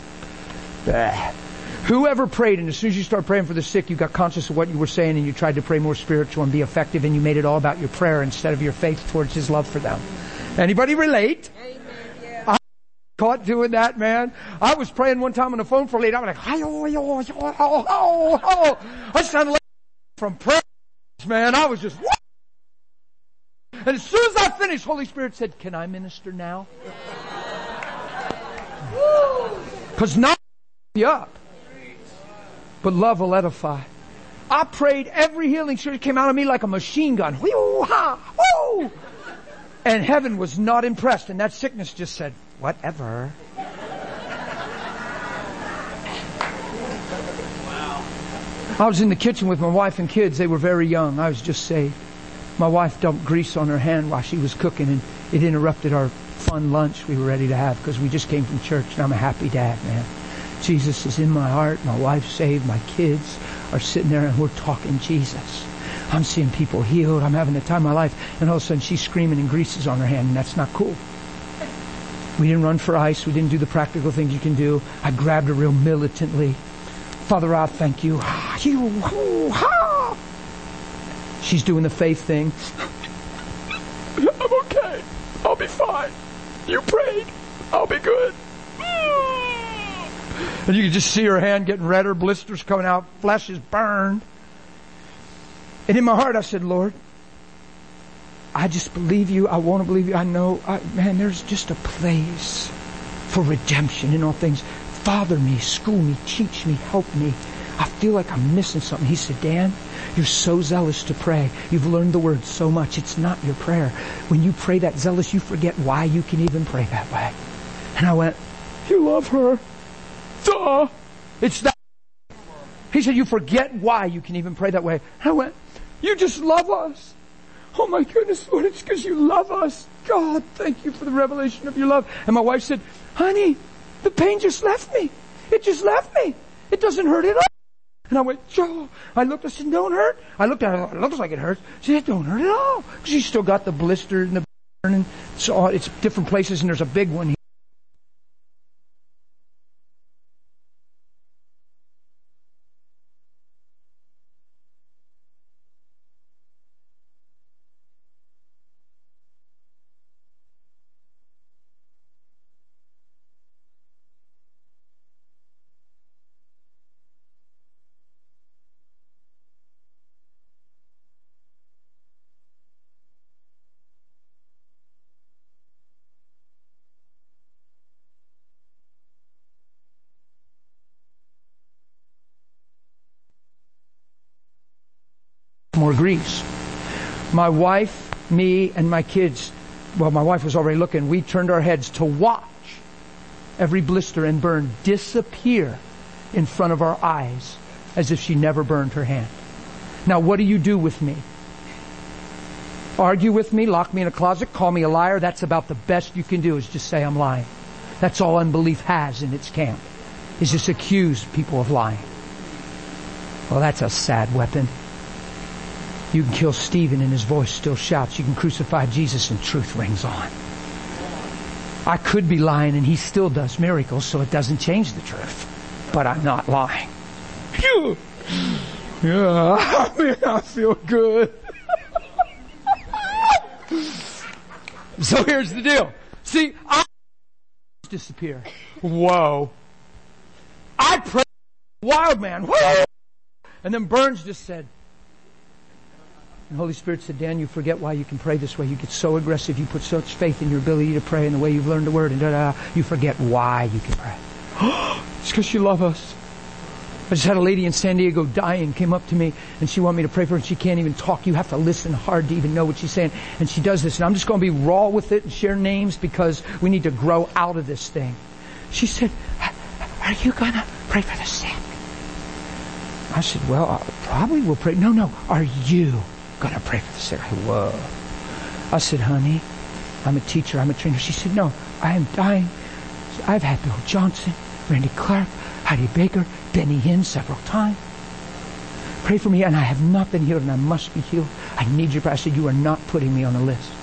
Whoever prayed, and as soon as you start praying for the sick, you got conscious of what you were saying, and you tried to pray more spiritual and be effective, and you made it all about your prayer instead of your faith towards His love for them. Anybody relate? Amen, yeah. I caught doing that, man. I was praying one time on the phone for a lady. I'm like, I sounded like from prayer, man. I was just, and as soon as I finished, Holy Spirit said, can I minister now? Because now you up. But love will edify. I prayed every healing surgery came out of me like a machine gun. And heaven was not impressed. And that sickness just said, whatever. I was in the kitchen with my wife and kids. They were very young. I was just saved. My wife dumped grease on her hand while she was cooking, and it interrupted our fun lunch we were ready to have because we just came from church, and I'm a happy dad, man. Jesus is in my heart. My wife's saved. My kids are sitting there and we're talking Jesus. I'm seeing people healed. I'm having the time of my life. And all of a sudden she's screaming and grease is on her hand, and that's not cool. We didn't run for ice. We didn't do the practical things you can do. I grabbed her real militantly. Father, I thank you. She's doing the faith thing. I'm okay. I'll be fine. You prayed. I'll be good. And you can just see her hand getting redder, blisters coming out, flesh is burned. And in my heart I said, Lord, I just believe you. I want to believe you. I know, man, there's just a place for redemption in all things. Father me, school me, teach me, help me. I feel like I'm missing something. He said, Dan, you're so zealous to pray. You've learned the word so much. It's not your prayer. When you pray that zealous, you forget why you can even pray that way. And I went, you love her. Duh. It's that. He said, you forget why you can even pray that way. And I went, you just love us. Oh my goodness, Lord, it's because you love us. God, thank you for the revelation of your love. And my wife said, honey, the pain just left me. It just left me. It doesn't hurt at all. And I went, Joe. I looked, I said, don't hurt. I looked at her, it looks like it hurts. She said, don't hurt at all. She's still got the blister and the burn, and so it's different places, and there's a big one here. more grease. My wife, me, and my kids, well, my wife was already looking. We turned our heads to watch every blister and burn disappear in front of our eyes as if she never burned her hand. Now, what do you do with me? Argue with me, lock me in a closet, call me a liar? That's about the best you can do, is just say I'm lying. That's all unbelief has in its camp, is just accuse people of lying. Well, that's a sad weapon. You can kill Stephen and his voice still shouts. You can crucify Jesus and truth rings on. I could be lying and he still does miracles, so it doesn't change the truth. But I'm not lying. Phew. Yeah, I feel good. So here's the deal. See, I disappear. Whoa. I prayed wild man. Whoa. And then Burns just said, and Holy Spirit said, Dan, you forget why you can pray this way. You get so aggressive. You put such faith in your ability to pray and the way you've learned the word. And you forget why you can pray. It's because you love us. I just had a lady in San Diego dying, came up to me, and she wanted me to pray for her, and she can't even talk. You have to listen hard to even know what she's saying. And she does this, and I'm just going to be raw with it and share names because we need to grow out of this thing. She said, are you going to pray for the sick? I said, well, I probably will pray. No, are you going to pray for the sick? Whoa. I said, honey, I'm a teacher, I'm a trainer. She said, no, I am dying. I've had Bill Johnson, Randy Clark, Heidi Baker, Benny Hinn several times. Pray for me, and I have not been healed, and I must be healed. I need your prayer. I said, you are not putting me on a list.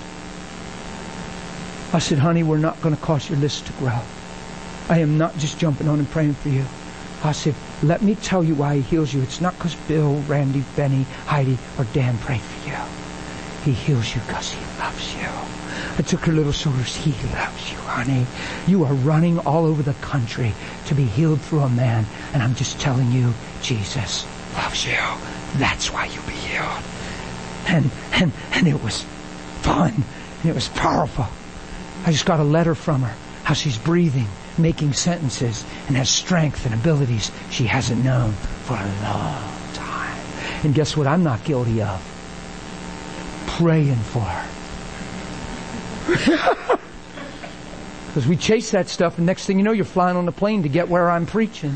I said, honey, we're not going to cause your list to grow. I am not just jumping on and praying for you. I said, let me tell you why he heals you. It's not because Bill, Randy, Benny, Heidi, or Dan prayed for you. He heals you because he loves you. I took her little shoulders. He loves you, honey. You are running all over the country to be healed through a man. And I'm just telling you, Jesus loves you. That's why you'll be healed. And it was fun. And it was powerful. I just got a letter from her. How she's breathing, making sentences, and has strength and abilities she hasn't known for a long time. And guess what I'm not guilty of? Praying for her. Because we chase that stuff, and next thing you know, you're flying on the plane to get where I'm preaching.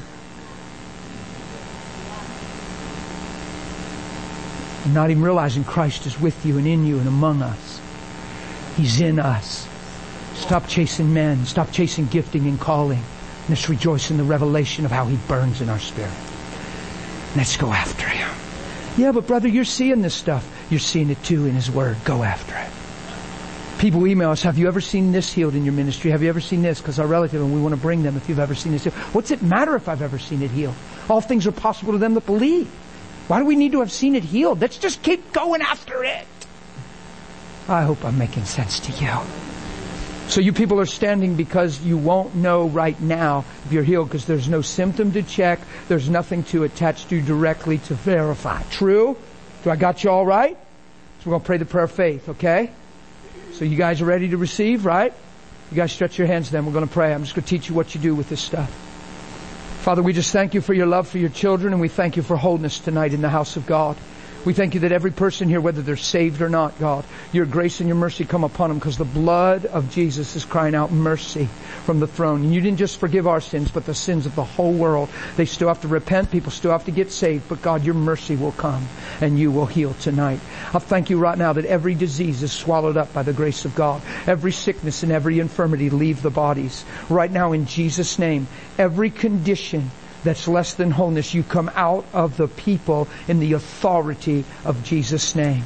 And not even realizing Christ is with you and in you and among us. He's in us. Stop chasing men. Stop chasing gifting and calling. And let's rejoice in the revelation of how He burns in our spirit. Let's go after Him. Yeah, but brother, you're seeing this stuff. You're seeing it too in His Word. Go after it. People email us, have you ever seen this healed in your ministry? Have you ever seen this? Because our relative, and we want to bring them if you've ever seen this healed. What's it matter if I've ever seen it healed? All things are possible to them that believe. Why do we need to have seen it healed? Let's just keep going after it. I hope I'm making sense to you. So you people are standing because you won't know right now if you're healed, because there's no symptom to check. There's nothing to attach to directly to verify. True? Do I got you all right? So we're going to pray the prayer of faith, okay? So you guys are ready to receive, right? You guys stretch your hands then. We're going to pray. I'm just going to teach you what you do with this stuff. Father, we just thank you for your love for your children, and we thank you for wholeness tonight in the house of God. We thank you that every person here, whether they're saved or not, God, your grace and your mercy come upon them, because the blood of Jesus is crying out mercy from the throne. And you didn't just forgive our sins, but the sins of the whole world. They still have to repent. People still have to get saved. But God, your mercy will come and you will heal tonight. I thank you right now that every disease is swallowed up by the grace of God. Every sickness and every infirmity leave the bodies. Right now in Jesus' name, every condition that's less than wholeness, you come out of the people in the authority of Jesus' name.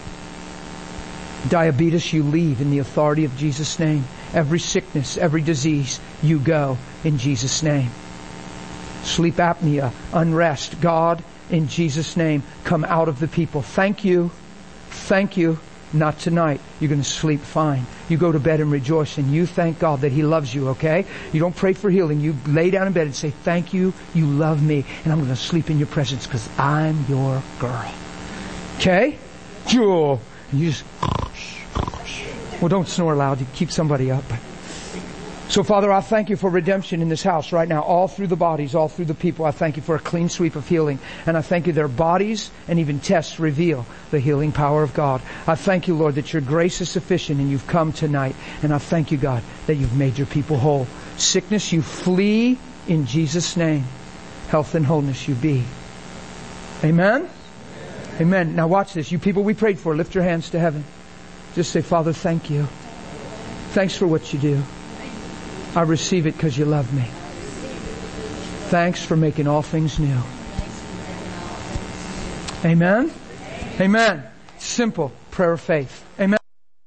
Diabetes, you leave in the authority of Jesus' name. Every sickness, every disease, you go in Jesus' name. Sleep apnea, unrest, God, in Jesus' name, come out of the people. Thank you. Thank you. Not tonight. You're going to sleep fine. You go to bed and rejoice, and you thank God that He loves you, okay? You don't pray for healing. You lay down in bed and say, thank you, you love me, and I'm going to sleep in your presence because I'm your girl. Okay? Jewel. And you just, well, don't snore loud. You keep somebody up. So Father, I thank you for redemption in this house right now, all through the bodies, all through the people. I thank you for a clean sweep of healing. And I thank you their bodies and even tests reveal the healing power of God. I thank you, Lord, that your grace is sufficient and you've come tonight. And I thank you, God, that you've made your people whole. Sickness, you flee in Jesus' name. Health and wholeness you be. Amen? Amen. Now watch this. You people we prayed for, lift your hands to heaven. Just say, Father, thank you. Thanks for what you do. I receive it because you love me. Thanks for making all things new. Amen? Amen. Simple prayer of faith. Amen.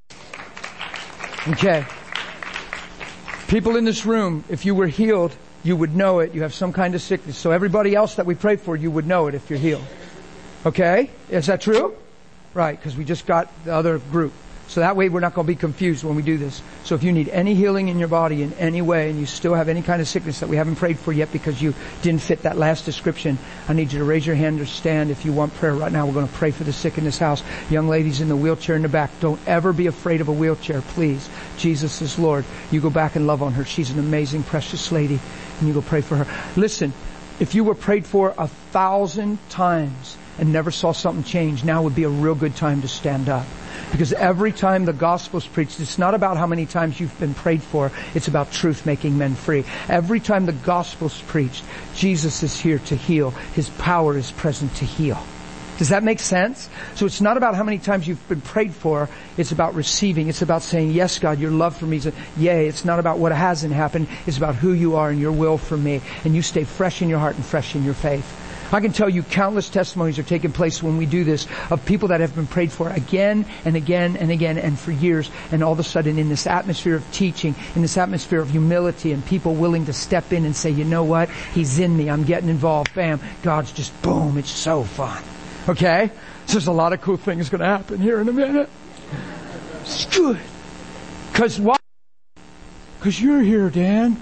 Okay. People in this room, if you were healed, you would know it. You have some kind of sickness. So everybody else that we prayed for, you would know it if you're healed. Okay? Is that true? Right, because we just got the other group. So that way we're not going to be confused when we do this. So if you need any healing in your body in any way and you still have any kind of sickness that we haven't prayed for yet because you didn't fit that last description, I need you to raise your hand or stand if you want prayer right now. We're going to pray for the sick in this house. Young ladies in the wheelchair in the back, don't ever be afraid of a wheelchair, please. Jesus is Lord. You go back and love on her. She's an amazing, precious lady. And you go pray for her. Listen, if you were prayed for 1,000 times and never saw something change, now would be a real good time to stand up. Because every time the gospel's preached, it's not about how many times you've been prayed for. It's about truth making men free. Every time the gospel's preached, Jesus is here to heal. His power is present to heal. Does that make sense? So it's not about how many times you've been prayed for. It's about receiving. It's about saying, yes, God, your love for me is yay. It's not about what hasn't happened. It's about who you are and your will for me. And you stay fresh in your heart and fresh in your faith. I can tell you countless testimonies are taking place when we do this of people that have been prayed for again and again and again and for years, and all of a sudden in this atmosphere of teaching, in this atmosphere of humility and people willing to step in and say, you know what, he's in me, I'm getting involved, bam, God's just boom, it's so fun. Okay? So there's a lot of cool things going to happen here in a minute. It's good. Because why? Because you're here, Dan.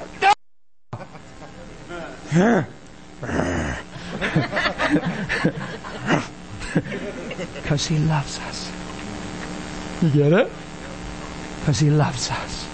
Because he loves us. You get it? Because he loves us.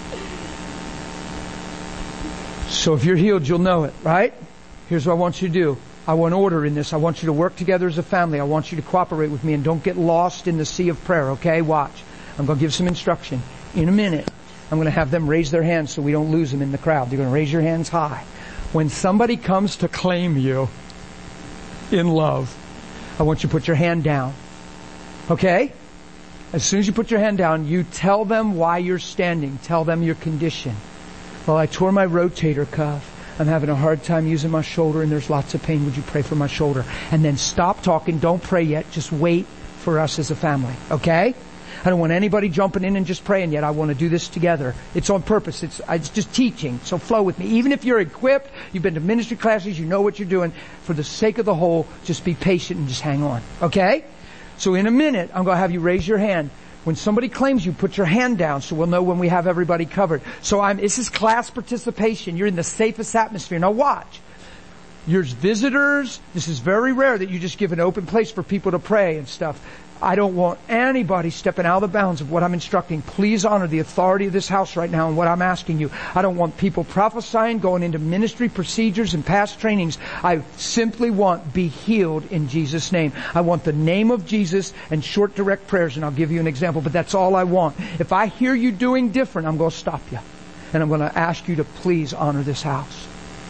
So if you're healed, you'll know it, right? Here's what I want you to do. I want order in this. I want you to work together as a family. I want you to cooperate with me and don't get lost in the sea of prayer, okay? Watch. I'm going to give some instruction. In a minute, I'm going to have them raise their hands so we don't lose them in the crowd. They're going to raise your hands high. When somebody comes to claim you in love, I want you to put your hand down. Okay? As soon as you put your hand down, you tell them why you're standing. Tell them your condition. Well, I tore my rotator cuff. I'm having a hard time using my shoulder and there's lots of pain. Would you pray for my shoulder? And then stop talking. Don't pray yet. Just wait for us as a family. Okay? I don't want anybody jumping in and just praying yet. I want to do this together. It's on purpose. It's just teaching. So flow with me. Even if you're equipped, you've been to ministry classes, you know what you're doing. For the sake of the whole, just be patient and just hang on. Okay? So in a minute, I'm going to have you raise your hand. When somebody claims you, put your hand down so we'll know when we have everybody covered. So this is class participation. You're in the safest atmosphere. Now watch. There's visitors. This is very rare that you just give an open place for people to pray and stuff. I don't want anybody stepping out of the bounds of what I'm instructing. Please honor the authority of this house right now and what I'm asking you. I don't want people prophesying, going into ministry procedures and past trainings. I simply want be healed in Jesus' name. I want the name of Jesus and short direct prayers, and I'll give you an example, but that's all I want. If I hear you doing different, I'm going to stop you. And I'm going to ask you to please honor this house.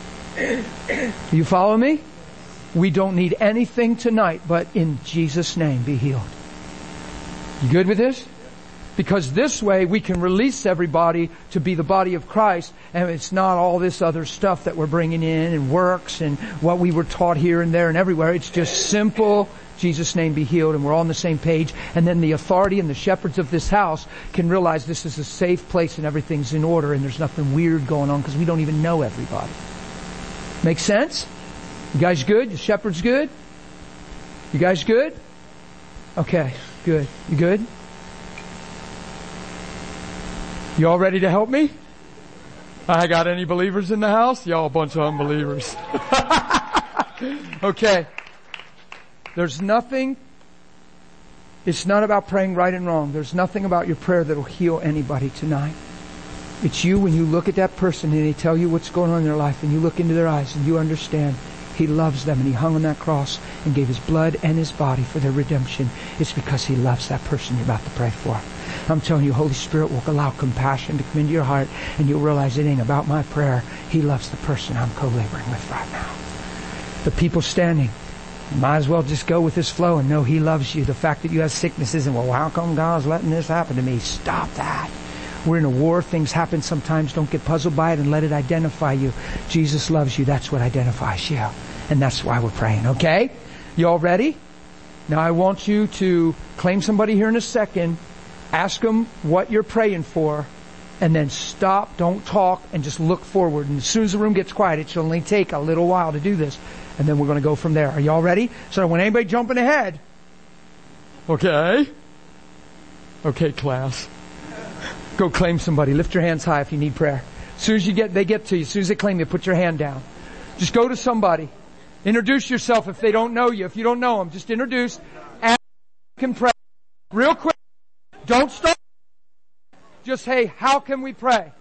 You follow me? We don't need anything tonight, but in Jesus' name be healed. You good with this? Because this way we can release everybody to be the body of Christ, and it's not all this other stuff that we're bringing in and works and what we were taught here and there and everywhere. It's just simple, Jesus' name be healed, and we're all on the same page. And then the authority and the shepherds of this house can realize this is a safe place and everything's in order and there's nothing weird going on because we don't even know everybody. Make sense? You guys good? The shepherds good? You guys good? Okay, good. You good? You all ready to help me? I got any believers in the house? Y'all a bunch of unbelievers. Okay. There's nothing, it's not about praying right and wrong. There's nothing about your prayer that will heal anybody tonight. It's you when you look at that person and they tell you what's going on in their life and you look into their eyes and you understand He loves them and He hung on that cross and gave His blood and His body for their redemption. It's because He loves that person you're about to pray for. I'm telling you, Holy Spirit will allow compassion to come into your heart and you'll realize it ain't about my prayer. He loves the person I'm co-laboring with right now. The people standing, might as well just go with this flow and know He loves you. The fact that you have sickness isn't, well, how come God's letting this happen to me? Stop that. We're in a war. Things happen sometimes. Don't get puzzled by it and let it identify you. Jesus loves you. That's what identifies you. And that's why we're praying, okay? You all ready? Now I want you to claim somebody here in a second. Ask them what you're praying for. And then stop, don't talk, and just look forward. And as soon as the room gets quiet, it should only take a little while to do this. And then we're going to go from there. Are you all ready? So when anybody jumping ahead. Okay. Okay, class. Go claim somebody. Lift your hands high if you need prayer. As soon as they get to you, as soon as they claim you, put your hand down. Just go to somebody. Introduce yourself if they don't know you. If you don't know them, just introduce. And you can pray. Real quick. Don't stop. Just, hey, how can we pray?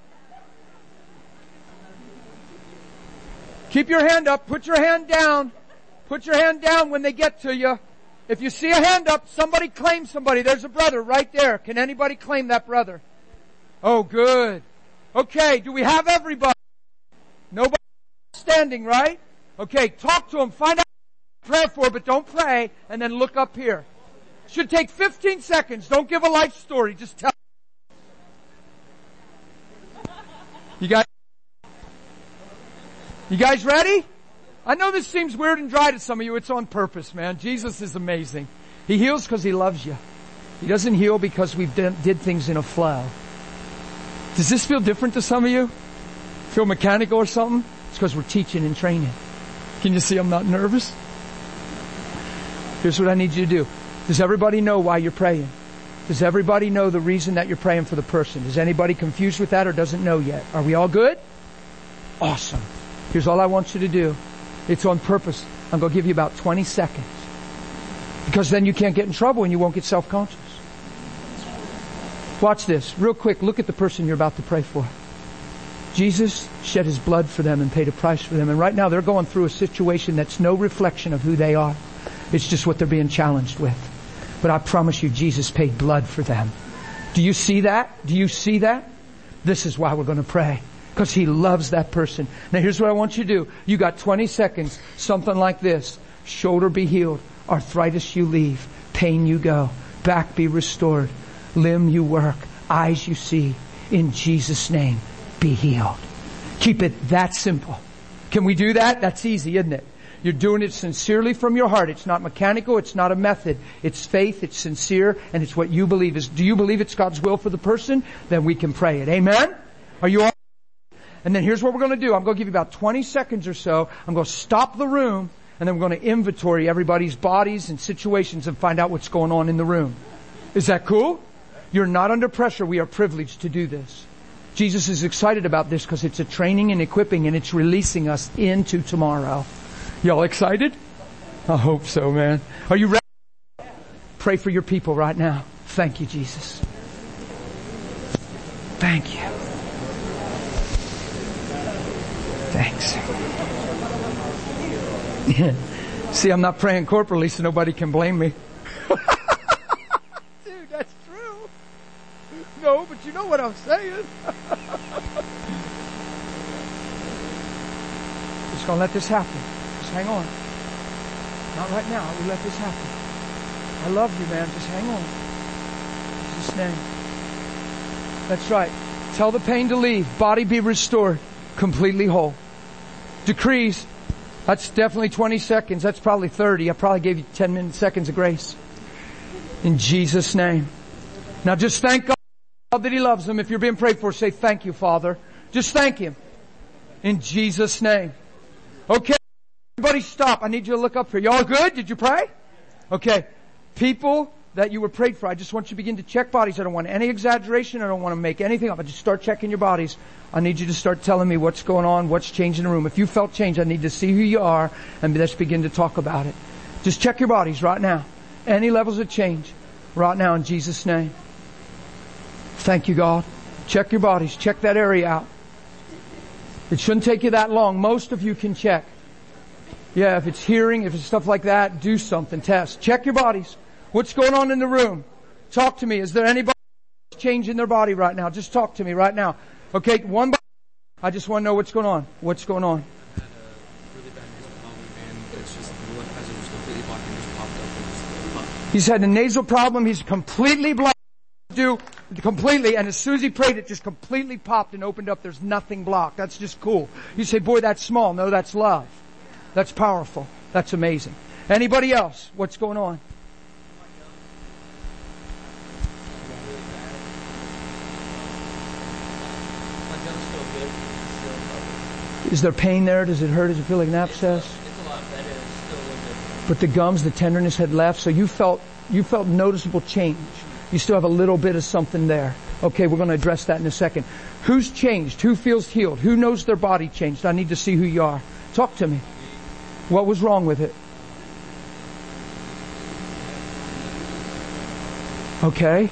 Keep your hand up. Put your hand down. Put your hand down when they get to you. If you see a hand up, somebody claim somebody. There's a brother right there. Can anybody claim that brother? Oh, good. Okay, do we have everybody? Nobody standing, right? Okay, talk to them. Find out what to pray for, but don't pray. And then look up here. Should take 15 seconds. Don't give a life story. Just tell. You guys ready? I know this seems weird and dry to some of you. It's on purpose, man. Jesus is amazing. He heals because He loves you. He doesn't heal because we did things in a flow. Does this feel different to some of you? Feel mechanical or something? It's because we're teaching and training. Can you see I'm not nervous? Here's what I need you to do. Does everybody know why you're praying? Does everybody know the reason that you're praying for the person? Is anybody confused with that or doesn't know yet? Are we all good? Awesome. Here's all I want you to do. It's on purpose. I'm going to give you about 20 seconds. Because then you can't get in trouble and you won't get self-conscious. Watch this. Real quick, look at the person you're about to pray for. Jesus shed His blood for them and paid a price for them. And right now they're going through a situation that's no reflection of who they are. It's just what they're being challenged with. But I promise you, Jesus paid blood for them. Do you see that? Do you see that? This is why we're going to pray. Because He loves that person. Now here's what I want you to do. You got 20 seconds. Something like this. Shoulder be healed. Arthritis you leave. Pain you go. Back be restored. Limb you work. Eyes you see. In Jesus' name, be healed. Keep it that simple. Can we do that? That's easy, isn't it? You're doing it sincerely from your heart. It's not mechanical. It's not a method. It's faith. It's sincere. And it's what you believe. Do you believe it's God's will for the person? Then we can pray it. Amen? Are you all? And then here's what we're going to do. I'm going to give you about 20 seconds or so. I'm going to stop the room. And then we're going to inventory everybody's bodies and situations and find out what's going on in the room. Is that cool? You're not under pressure. We are privileged to do this. Jesus is excited about this because it's a training and equipping and it's releasing us into tomorrow. Y'all excited? I hope so, man. Are you ready? Pray for your people right now. Thank you, Jesus. Thank you. Thanks. See, I'm not praying corporately so nobody can blame me. Dude, that's true. No, but you know what I'm saying. Just gonna let this happen. Just hang on. Not right now. We let this happen. I love you, man. Just hang on. In Jesus' name. That's right. Tell the pain to leave. Body be restored. Completely whole. Decrees. That's definitely 20 seconds. That's probably 30. I probably gave you 10 seconds of grace. In Jesus' name. Now just thank God that He loves them. If you're being prayed for, say thank you, Father. Just thank Him. In Jesus' name. Okay. Everybody stop. I need you to look up here. Y'all good? Did you pray? Okay. People that you were prayed for, I just want you to begin to check bodies. I don't want any exaggeration. I don't want to make anything up. I just start checking your bodies. I need you to start telling me what's going on, what's changing the room. If you felt change, I need to see who you are and let's begin to talk about it. Just check your bodies right now. Any levels of change right now in Jesus' name. Thank you, God. Check your bodies. Check that area out. It shouldn't take you that long. Most of you can check. Yeah, if it's hearing, if it's stuff like that, do something. Test. Check your bodies. What's going on in the room? Talk to me. Is there anybody changing their body right now? Just talk to me right now. Okay, one body. I just want to know what's going on. What's going on? I had a really bad nasal problem, and it's just the lymph passage was completely blocked and just popped up and just popped. He's had a nasal problem. He's completely blocked. Completely, and as soon as he prayed, it just completely popped and opened up. There's nothing blocked. That's just cool. You say, boy, that's small. No, that's love. That's powerful. That's amazing. Anybody else? What's going on? Is there pain there? Does it hurt? Does it feel like an abscess? It's a lot better. It's still a little bit. But the gums, the tenderness had left, so you felt noticeable change. You still have a little bit of something there. Okay, we're going to address that in a second. Who's changed? Who feels healed? Who knows their body changed? I need to see who you are. Talk to me. What was wrong with it? Okay.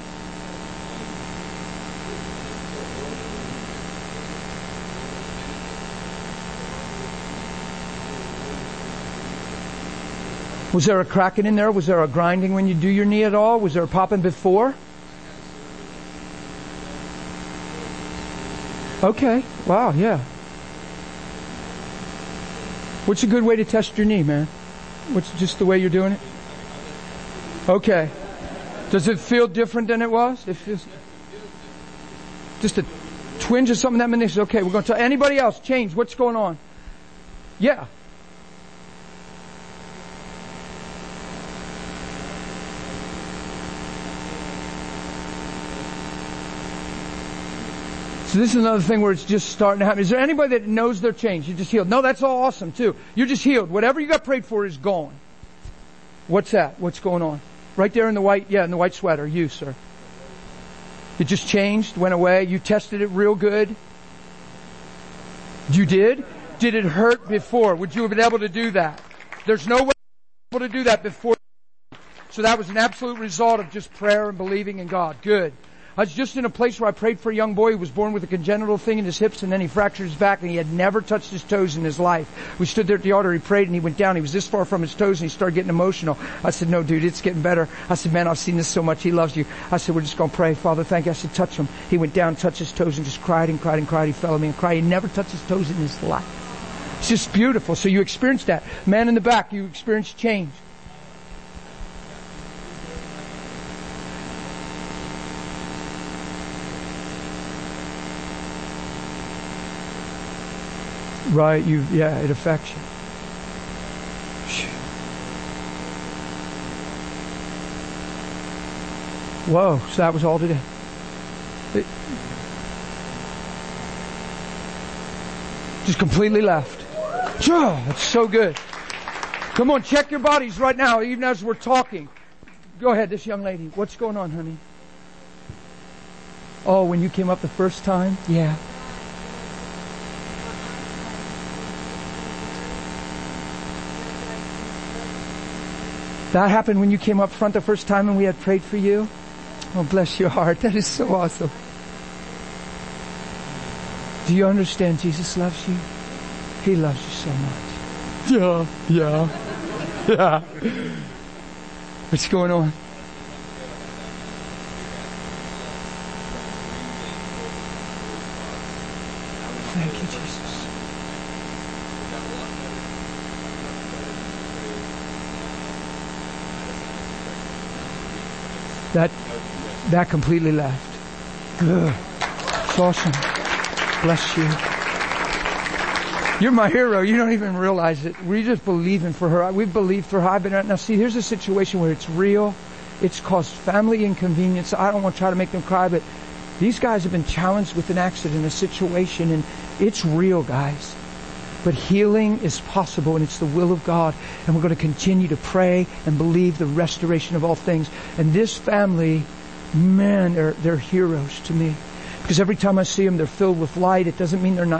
Was there a cracking in there? Was there a grinding when you do your knee at all? Was there a popping before? Okay. Wow, yeah. What's a good way to test your knee, man? What's just the way you're doing it? Okay. Does it feel different than it was? It feels just a twinge of something that meniscus. Okay, we're going to tell anybody else. Change. What's going on? Yeah. So this is another thing where it's just starting to happen. Is there anybody that knows they're changed? You just healed. No, that's all awesome too. You're just healed. Whatever you got prayed for is gone. What's that? What's going on? Right there in the white, in the white sweater. You, sir. It just changed, went away. You tested it real good. You did? Did it hurt before? Would you have been able to do that? There's no way you were able to do that before. So that was an absolute result of just prayer and believing in God. Good. I was just in a place where I prayed for a young boy who was born with a congenital thing in his hips, and then he fractured his back, and he had never touched his toes in his life. We stood there at the altar, he prayed, and he went down. He was this far from his toes, and he started getting emotional. I said, no, dude, it's getting better. I said, man, I've seen this so much. He loves you. I said, we're just going to pray. Father, thank you. I said, touch him. He went down, touched his toes, and just cried and cried and cried. He fell on me and cried. He never touched his toes in his life. It's just beautiful. So you experienced that. Man in the back, you experienced change. Right, it affects you. Whoa, so that was all today. Just completely left. That's so good. Come on, check your bodies right now, even as we're talking. Go ahead, this young lady. What's going on, honey? Oh, when you came up the first time? Yeah. That happened when you came up front the first time and we had prayed for you? Oh, bless your heart. That is so awesome. Do you understand Jesus loves you? He loves you so much. Yeah. What's going on? Thank you, Jesus. That completely left. Good. It's awesome. Bless you. You're my hero. You don't even realize it. We're just believing for her. We've believed for her. I've been now. See, here's a situation where it's real. It's caused family inconvenience. I don't want to try to make them cry, but these guys have been challenged with an accident, a situation, and it's real, guys. But healing is possible, and it's the will of God. And we're going to continue to pray and believe the restoration of all things. And this family, man, they're heroes to me. Because every time I see them, they're filled with light. It doesn't mean they're not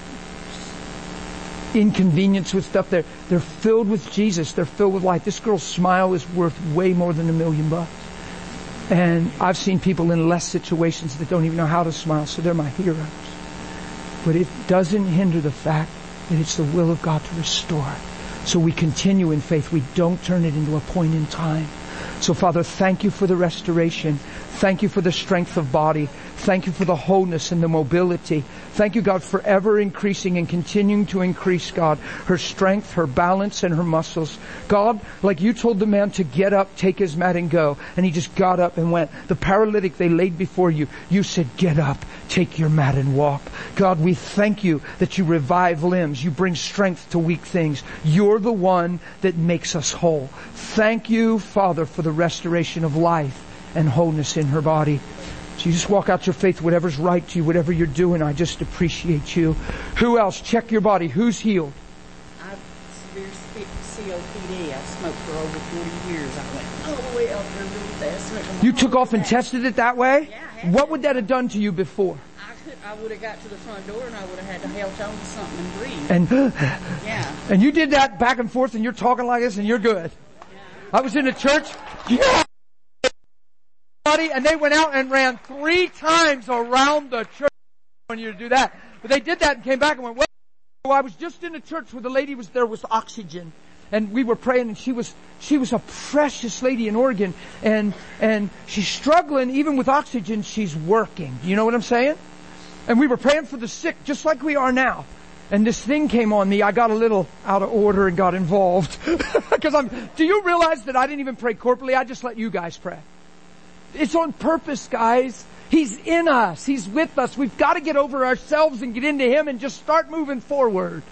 inconvenienced with stuff. They're filled with Jesus. They're filled with light. This girl's smile is worth way more than $1 million. And I've seen people in less situations that don't even know how to smile, so they're my heroes. But it doesn't hinder the fact that it's the will of God to restore. So we continue in faith. We don't turn it into a point in time. So Father, thank you for the restoration. Thank you for the strength of body. Thank you for the wholeness and the mobility. Thank you, God, for ever increasing and continuing to increase, God, her strength, her balance, and her muscles. God, like you told the man to get up, take his mat, and go. And he just got up and went. The paralytic they laid before you, you said, get up, take your mat, and walk. God, we thank you that you revive limbs. You bring strength to weak things. You're the one that makes us whole. Thank you, Father, for the restoration of life and wholeness in her body. So you just walk out your faith, whatever's right to you, whatever you're doing. I just appreciate you. Who else? Check your body. Who's healed? I've severe COPD. I smoked for over 40 years. I went all the way out there really fast. You took off and tested it that way? Yeah, I had What to. would that have done to you before? I would have got to the front door and I would have had to held on to something and breathe. And Yeah. and you did that back and forth, and you're talking like this, and you're good. I was in a church. Yeah. And they went out and ran 3 times around the church. I want you to do that. But they did that and came back and went, well, I was just in a church where the lady was there with oxygen. And we were praying, and she was a precious lady in Oregon. And she's struggling even with oxygen. She's working. You know what I'm saying? And we were praying for the sick just like we are now. And this thing came on me. I got a little out of order and got involved. Because do you realize that I didn't even pray corporately? I just let you guys pray. It's on purpose, guys. He's in us. He's with us. We've got to get over ourselves and get into Him and just start moving forward.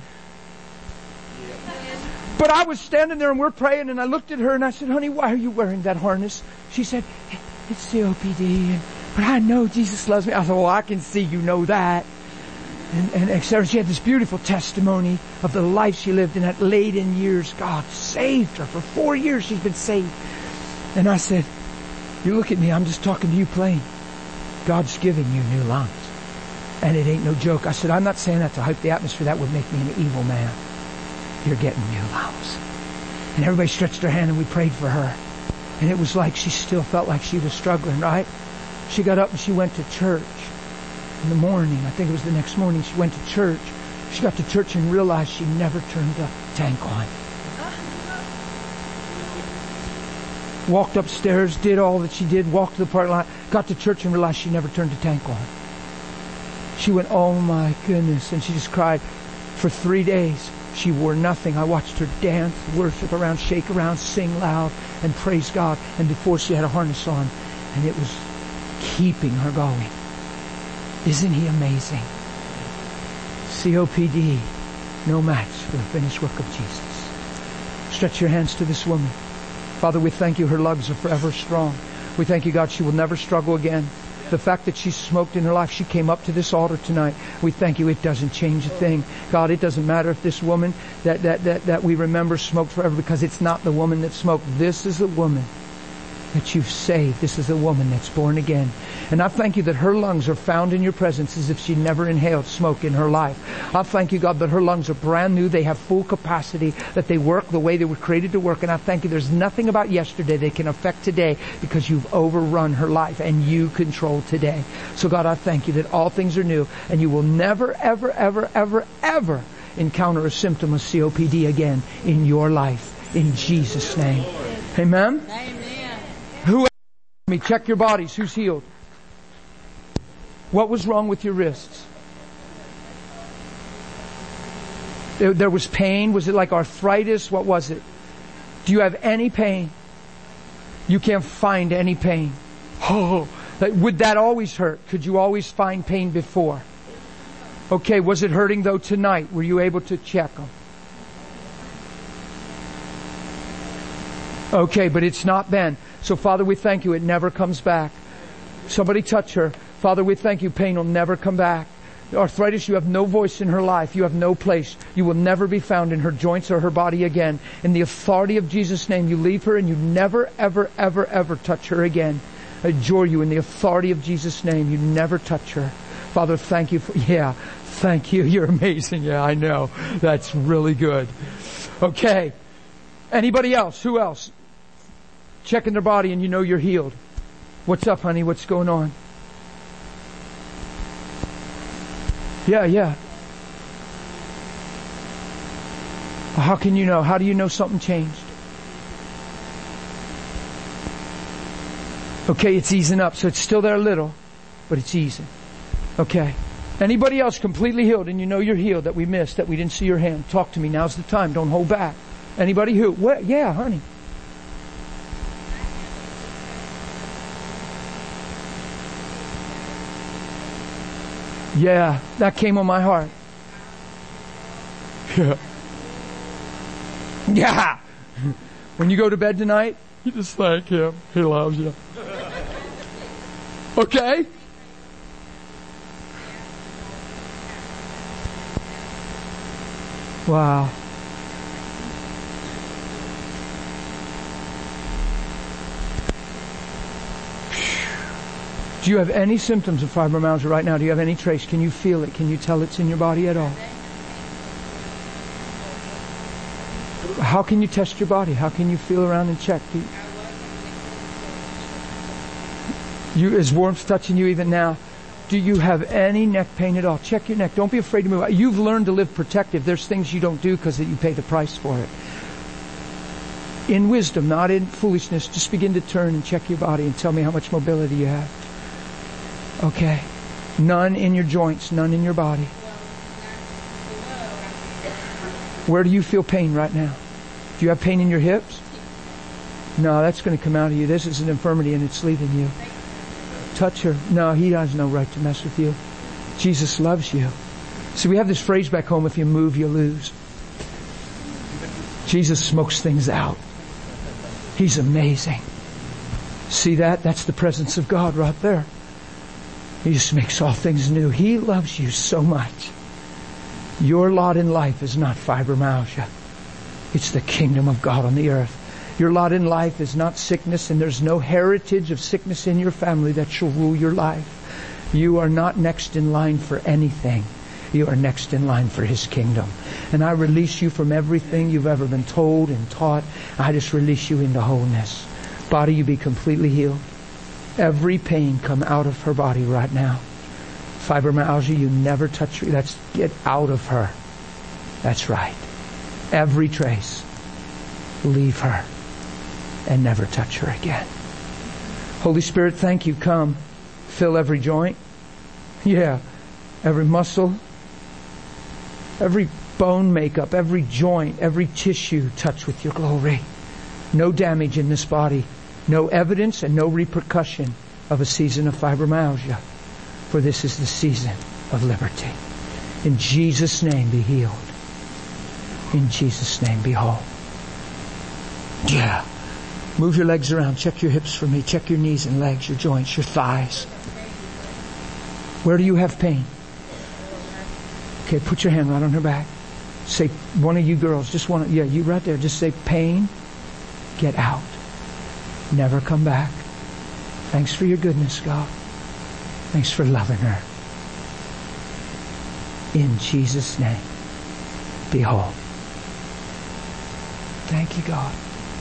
But I was standing there and we're praying, and I looked at her and I said, honey, why are you wearing that harness? She said, it's COPD, but I know Jesus loves me. I said, well, I can see you know that. And etc. She had this beautiful testimony of the life she lived in that late in years. God saved her. For 4 years she's been saved. And I said, you look at me, I'm just talking to you plain. God's giving you new lungs. And it ain't no joke. I said, I'm not saying that to hype the atmosphere. That would make me an evil man. You're getting new lungs. And everybody stretched their hand and we prayed for her. And it was like she still felt like she was struggling, right? She got up and she went to church in the morning. I think it was the next morning. She went to church. She got to church and realized she never turned the tank on. Walked upstairs, did all that she did, walked to the parking lot, got to church and realized she never turned the tank on. She went, oh my goodness, and she just cried. For 3 days, she wore nothing. I watched her dance, worship around, shake around, sing loud, and praise God. And before she had a harness on, and it was keeping her going. Isn't He amazing? COPD, no match for the finished work of Jesus. Stretch your hands to this woman. Father, we thank you. Her lungs are forever strong. We thank you, God, she will never struggle again. The fact that she smoked in her life, she came up to this altar tonight. We thank you. It doesn't change a thing. God, it doesn't matter if this woman that we remember smoked forever, because it's not the woman that smoked. This is a woman that you've saved. This is a woman that's born again. And I thank you that her lungs are found in your presence as if she never inhaled smoke in her life. I thank you, God, that her lungs are brand new. They have full capacity, that they work the way they were created to work. And I thank you there's nothing about yesterday that can affect today, because you've overrun her life and you control today. So God, I thank you that all things are new, and you will never, ever, ever, ever, ever encounter a symptom of COPD again in your life. In Jesus' name. Amen? Amen. Who else? Me, check your bodies. Who's healed? What was wrong with your wrists? There was pain. Was it like arthritis? What was it? Do you have any pain? You can't find any pain. Oh, would that always hurt? Could you always find pain before? Okay, was it hurting though tonight? Were you able to check them? Okay, but it's not been. So Father, we thank you. It never comes back. Somebody touch her. Father, we thank you. Pain will never come back. Arthritis, you have no voice in her life. You have no place. You will never be found in her joints or her body again. In the authority of Jesus' name, you leave her and you never, ever, ever, ever touch her again. I adjure you in the authority of Jesus' name. You never touch her. Father, thank you for, thank you. You're amazing. Yeah, I know. That's really good. Okay. Anybody else? Who else? Checking their body and you know you're healed. What's up, honey? What's going on? Yeah. How can you know? How do you know something changed? Okay, it's easing up. So it's still there a little, but it's easing. Okay. Anybody else completely healed and you know you're healed that we missed, that we didn't see your hand? Talk to me. Now's the time. Don't hold back. Anybody who? What? Yeah, honey. Yeah, that came on my heart. Yeah. Yeah. When you go to bed tonight, you just thank Him. He loves you. Okay? Wow. Do you have any symptoms of fibromyalgia right now? Do you have any trace? Can you feel it? Can you tell it's in your body at all? How can you test your body? How can you feel around and check? Is warmth touching you even now? Do you have any neck pain at all? Check your neck. Don't be afraid to move. You've learned to live protective. There's things you don't do because you pay the price for it. In wisdom, not in foolishness, just begin to turn and check your body and tell me how much mobility you have. Okay. None in your joints, none in your body. Where do you feel pain right now? Do you have pain in your hips? No, that's going to come out of you. This is an infirmity and it's leaving you. Touch her. No, He has no right to mess with you. Jesus loves you. See, we have this phrase back home, if you move, you lose. Jesus smokes things out. He's amazing. See that? That's the presence of God right there. He just makes all things new. He loves you so much. Your lot in life is not fibromyalgia. It's the kingdom of God on the earth. Your lot in life is not sickness, and there's no heritage of sickness in your family that shall rule your life. You are not next in line for anything. You are next in line for His kingdom. And I release you from everything you've ever been told and taught. I just release you into wholeness. Body, you be completely healed. Every pain come out of her body right now. Fibromyalgia, you never touch her. That's get out of her. That's right. Every trace. Leave her and never touch her again. Holy Spirit, thank you. Come. Fill every joint. Yeah. Every muscle. Every bone makeup. Every joint. Every tissue. Touch with your glory. No damage in this body. No evidence and no repercussion of a season of fibromyalgia. For this is the season of liberty. In Jesus' name be healed. In Jesus' name be whole. Yeah. Move your legs around. Check your hips for me. Check your knees and legs, your joints, your thighs. Where do you have pain? Okay, put your hand right on her back. Say, one of you girls, just one, yeah, you right there. Just say, pain, get out. Never come back. Thanks for your goodness, God. Thanks for loving her. In Jesus' name, be whole. Thank you, God.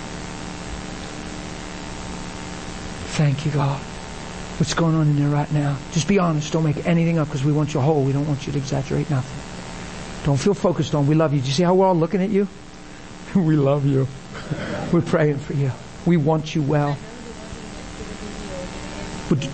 Thank you, God. What's going on in there right now? Just be honest. Don't make anything up because we want you whole. We don't want you to exaggerate nothing. Don't feel focused on. We love you. Do you see how we're all looking at you? We love you. We're praying for you. We want you well. But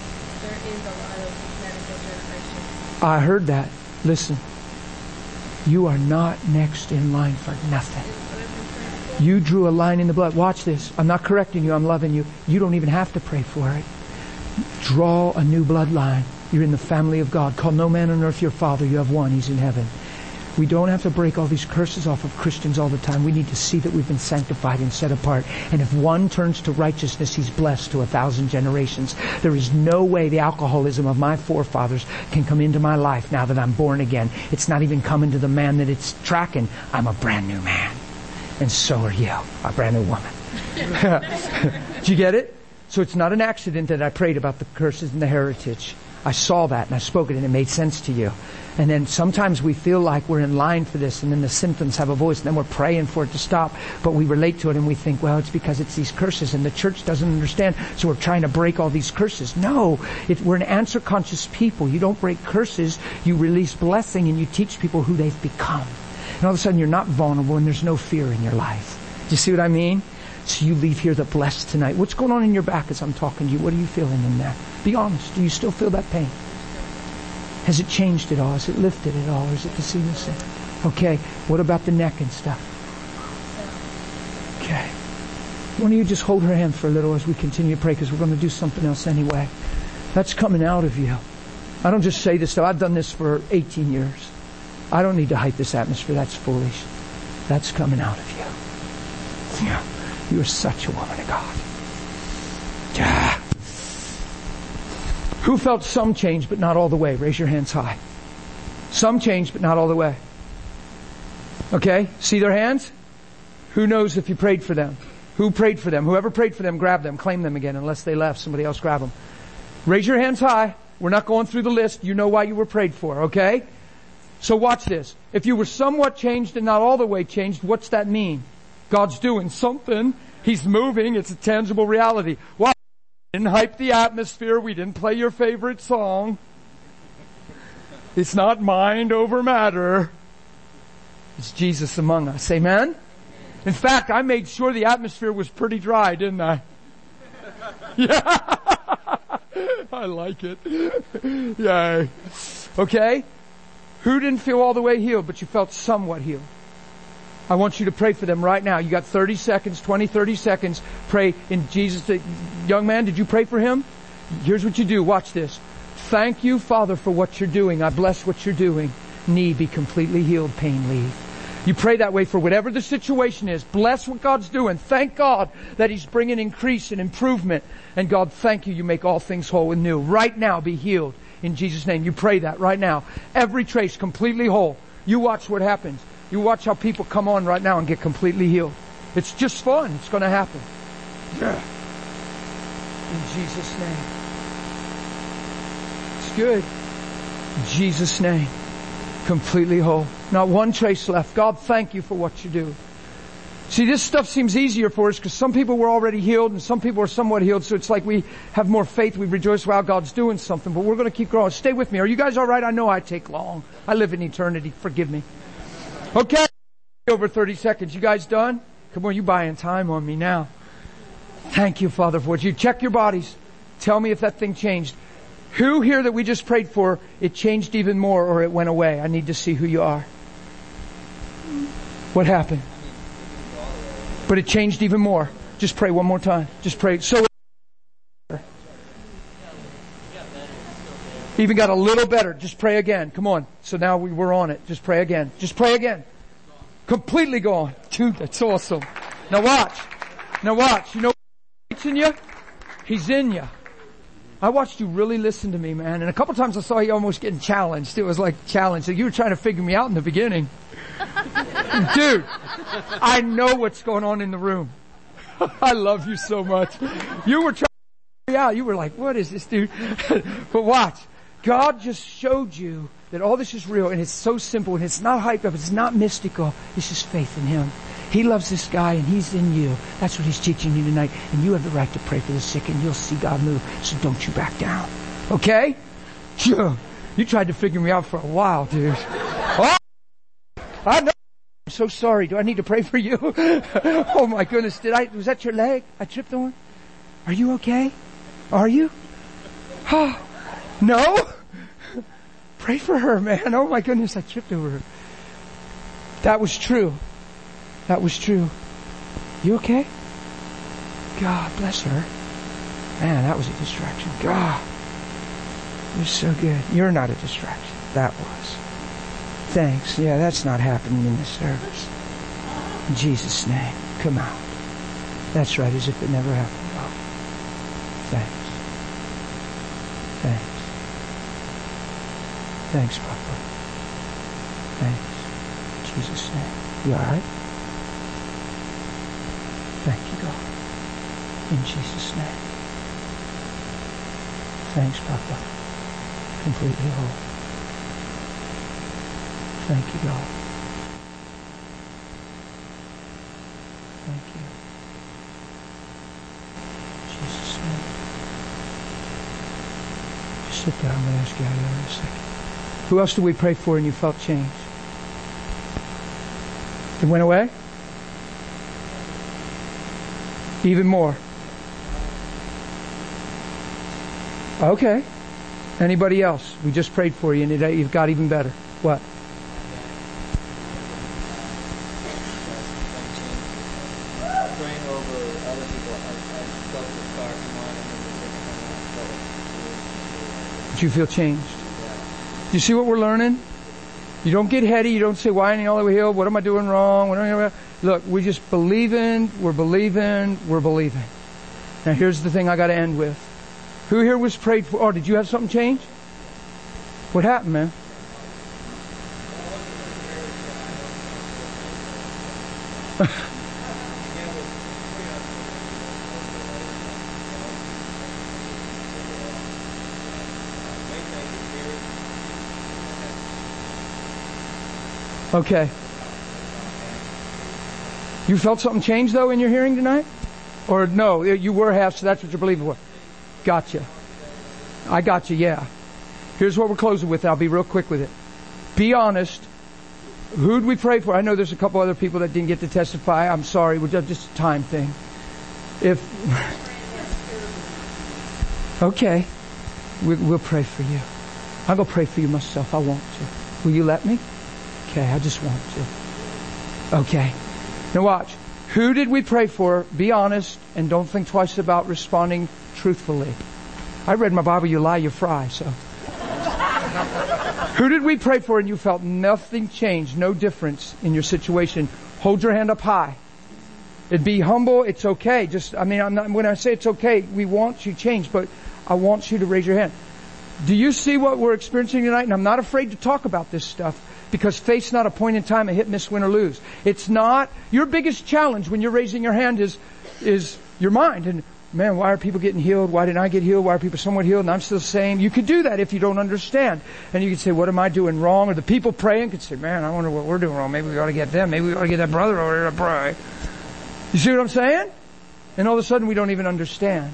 I heard that. Listen. You are not next in line for nothing. You drew a line in the blood. Watch this. I'm not correcting you. I'm loving you. You don't even have to pray for it. Draw a new bloodline. You're in the family of God. Call no man on earth your father. You have one. He's in heaven. We don't have to break all these curses off of Christians all the time. We need to see that we've been sanctified and set apart. And if one turns to righteousness, he's blessed to 1,000 generations. There is no way the alcoholism of my forefathers can come into my life now that I'm born again. It's not even coming to the man that it's tracking. I'm a brand new man. And so are you, a brand new woman. Do you get it? So it's not an accident that I prayed about the curses and the heritage. I saw that and I spoke it and it made sense to you. And then sometimes we feel like we're in line for this and then the symptoms have a voice and then we're praying for it to stop. But we relate to it and we think, well, it's because it's these curses and the church doesn't understand. So we're trying to break all these curses. No, we're an answer conscious people. You don't break curses. You release blessing and you teach people who they've become. And all of a sudden you're not vulnerable and there's no fear in your life. Do you see what I mean? So you leave here the blessed tonight. What's going on in your back as I'm talking to you? What are you feeling in there? Be honest. Do you still feel that pain? Has it changed at all? Has it lifted at all? Or is it the same? Okay. What about the neck and stuff? Okay. Why don't you just hold her hand for a little as we continue to pray, because we're going to do something else anyway. That's coming out of you. I don't just say this stuff. I've done this for 18 years. I don't need to hype this atmosphere. That's foolish. That's coming out of you. Yeah. You are such a woman of God. Yeah. Who felt some change but not all the way? Raise your hands high. Some change but not all the way. Okay? See their hands? Who knows if you prayed for them? Who prayed for them? Whoever prayed for them, grab them. Claim them again. Unless they left, somebody else grab them. Raise your hands high. We're not going through the list. You know why you were prayed for, okay? So watch this. If you were somewhat changed and not all the way changed, what's that mean? God's doing something. He's moving. It's a tangible reality. Why? We didn't hype the atmosphere. We didn't play your favorite song. It's not mind over matter. It's Jesus among us. Amen? In fact, I made sure the atmosphere was pretty dry, didn't I? Yeah. I like it. Yay. Okay? Who didn't feel all the way healed, but you felt somewhat healed? I want you to pray for them right now. You got 30 seconds, 20, 30 seconds. Pray in Jesus. Young man, did you pray for him? Here's what you do. Watch this. Thank you, Father, for what you're doing. I bless what you're doing. Knee be completely healed, pain leave. You pray that way for whatever the situation is. Bless what God's doing. Thank God that He's bringing increase and improvement. And God, thank you. You make all things whole and new. Right now, be healed in Jesus' name. You pray that right now. Every trace completely whole. You watch what happens. You watch how people come on right now and get completely healed. It's just fun. It's going to happen. Yeah. In Jesus' name. It's good. In Jesus' name. Completely whole. Not one trace left. God, thank you for what you do. See, this stuff seems easier for us because some people were already healed and some people are somewhat healed. So it's like we have more faith. We rejoice while God's doing something. But we're going to keep growing. Stay with me. Are you guys all right? I know I take long. I live in eternity. Forgive me. Okay. Over 30 seconds. You guys done? Come on, you buying time on me now. Thank you, Father, for what you check your bodies. Tell me if that thing changed. Who here that we just prayed for, it changed even more or it went away? I need to see who you are. What happened? But it changed even more. Just pray one more time. Just pray. So even got a little better. Just pray again. Come on. So now we're on it. Just pray again. Just pray again. Completely gone. Dude, that's awesome. Now watch. Now watch. You know what's in you? He's in you. I watched you really listen to me, man. And a couple times I saw you almost getting challenged. It was like challenged. You were trying to figure me out in the beginning. Dude, I know what's going on in the room. I love you so much. You were trying to figure me out. You were like, what is this, dude? But watch. God just showed you that all this is real and it's so simple and it's not hyped up. It's not mystical. It's just faith in Him. He loves this guy and He's in you. That's what He's teaching you tonight. And you have the right to pray for the sick and you'll see God move. So don't you back down. Okay? You tried to figure me out for a while, dude. Oh, I know. I'm so sorry. Do I need to pray for you? Oh my goodness. Was that your leg I tripped on? Are you okay? Are you? Oh, no? Pray for her, man. Oh my goodness. I tripped over her. That was true. That was true. You okay? God bless her. Man, that was a distraction. God. You're so good. You're not a distraction. That was. Thanks. Yeah, that's not happening in this service. In Jesus' name. Come out. That's right, as if it never happened. Oh. Thanks. Thanks. Thanks, Papa. Thanks. In Jesus' name. You alright? Thank you, God. In Jesus' name. Thanks, Papa. completely whole. Thank you, God. Thank you. In Jesus' name. Just sit down. I'm going to ask you out of there in a second. Who else did we pray for and you felt change? It went away? Even more. Okay. Anybody else? We just prayed for you and you've got even better. What? Praying over other people, I felt the scar come on, and then the second time I felt it. Did you feel changed? You see what we're learning? You don't get heady. You don't say, why ain't he all the way healed? What am I doing wrong? Look, we just believing. We're believing. We're believing. Now here's the thing I got to end with. Who here was prayed for? Oh, did you have something change? What happened, man? Okay. You felt something change though in your hearing tonight? Or no, you were half, so that's what you're believing for. Gotcha. I got you, yeah. Here's what we're closing with. I'll be real quick with it. Be honest. Who'd we pray for? I know there's a couple other people that didn't get to testify. I'm sorry. We're just a time thing. Okay. We'll pray for you. I'll go pray for you myself. I want to. Will you let me? Okay, I just want to. Okay. Now watch. Who did we pray for? Be honest and don't think twice about responding truthfully. I read my Bible, you lie, you fry, so. Who did we pray for and you felt nothing changed, no difference in your situation? Hold your hand up high. It'd be humble, it's okay. When I say it's okay, we want you changed, but I want you to raise your hand. Do you see what we're experiencing tonight? And I'm not afraid to talk about this stuff. Because faith's not a point in time, a hit, miss, win, or lose. It's not. Your biggest challenge when you're raising your hand is your mind. And man, why are people getting healed? Why didn't I get healed? Why are people somewhat healed and I'm still the same? You could do that if you don't understand. And you could say, what am I doing wrong? Or the people praying could say, man, I wonder what we're doing wrong. Maybe we ought to get them. Maybe we ought to get that brother over here to pray. You see what I'm saying? And all of a sudden we don't even understand.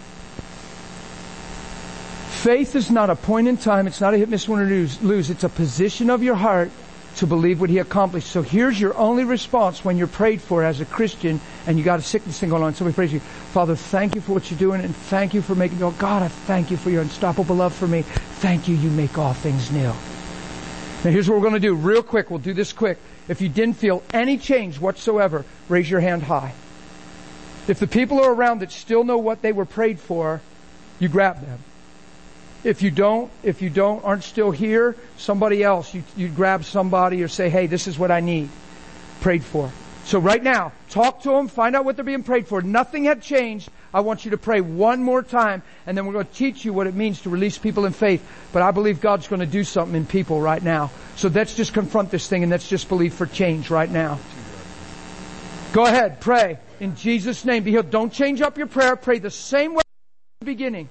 Faith is not a point in time. It's not a hit, miss, win, or lose. It's a position of your heart to believe what He accomplished. So here's your only response when you're prayed for as a Christian and you got a sickness thing going on. Somebody prays you. Father, thank you for what you're doing and thank you for making me. Oh God, I thank you for your unstoppable love for me. Thank you. You make all things new. Now here's what we're going to do. Real quick. We'll do this quick. If you didn't feel any change whatsoever, raise your hand high. If the people are around that still know what they were prayed for, you grab them. If you aren't still here, somebody else, you grab somebody or say, hey, this is what I need prayed for. So right now, talk to them, find out what they're being prayed for. Nothing had changed. I want you to pray one more time, and then we're going to teach you what it means to release people in faith. But I believe God's going to do something in people right now. So let's just confront this thing and let's just believe for change right now. Go ahead, pray. In Jesus' name, be healed. Don't change up your prayer. Pray the same way at the beginning.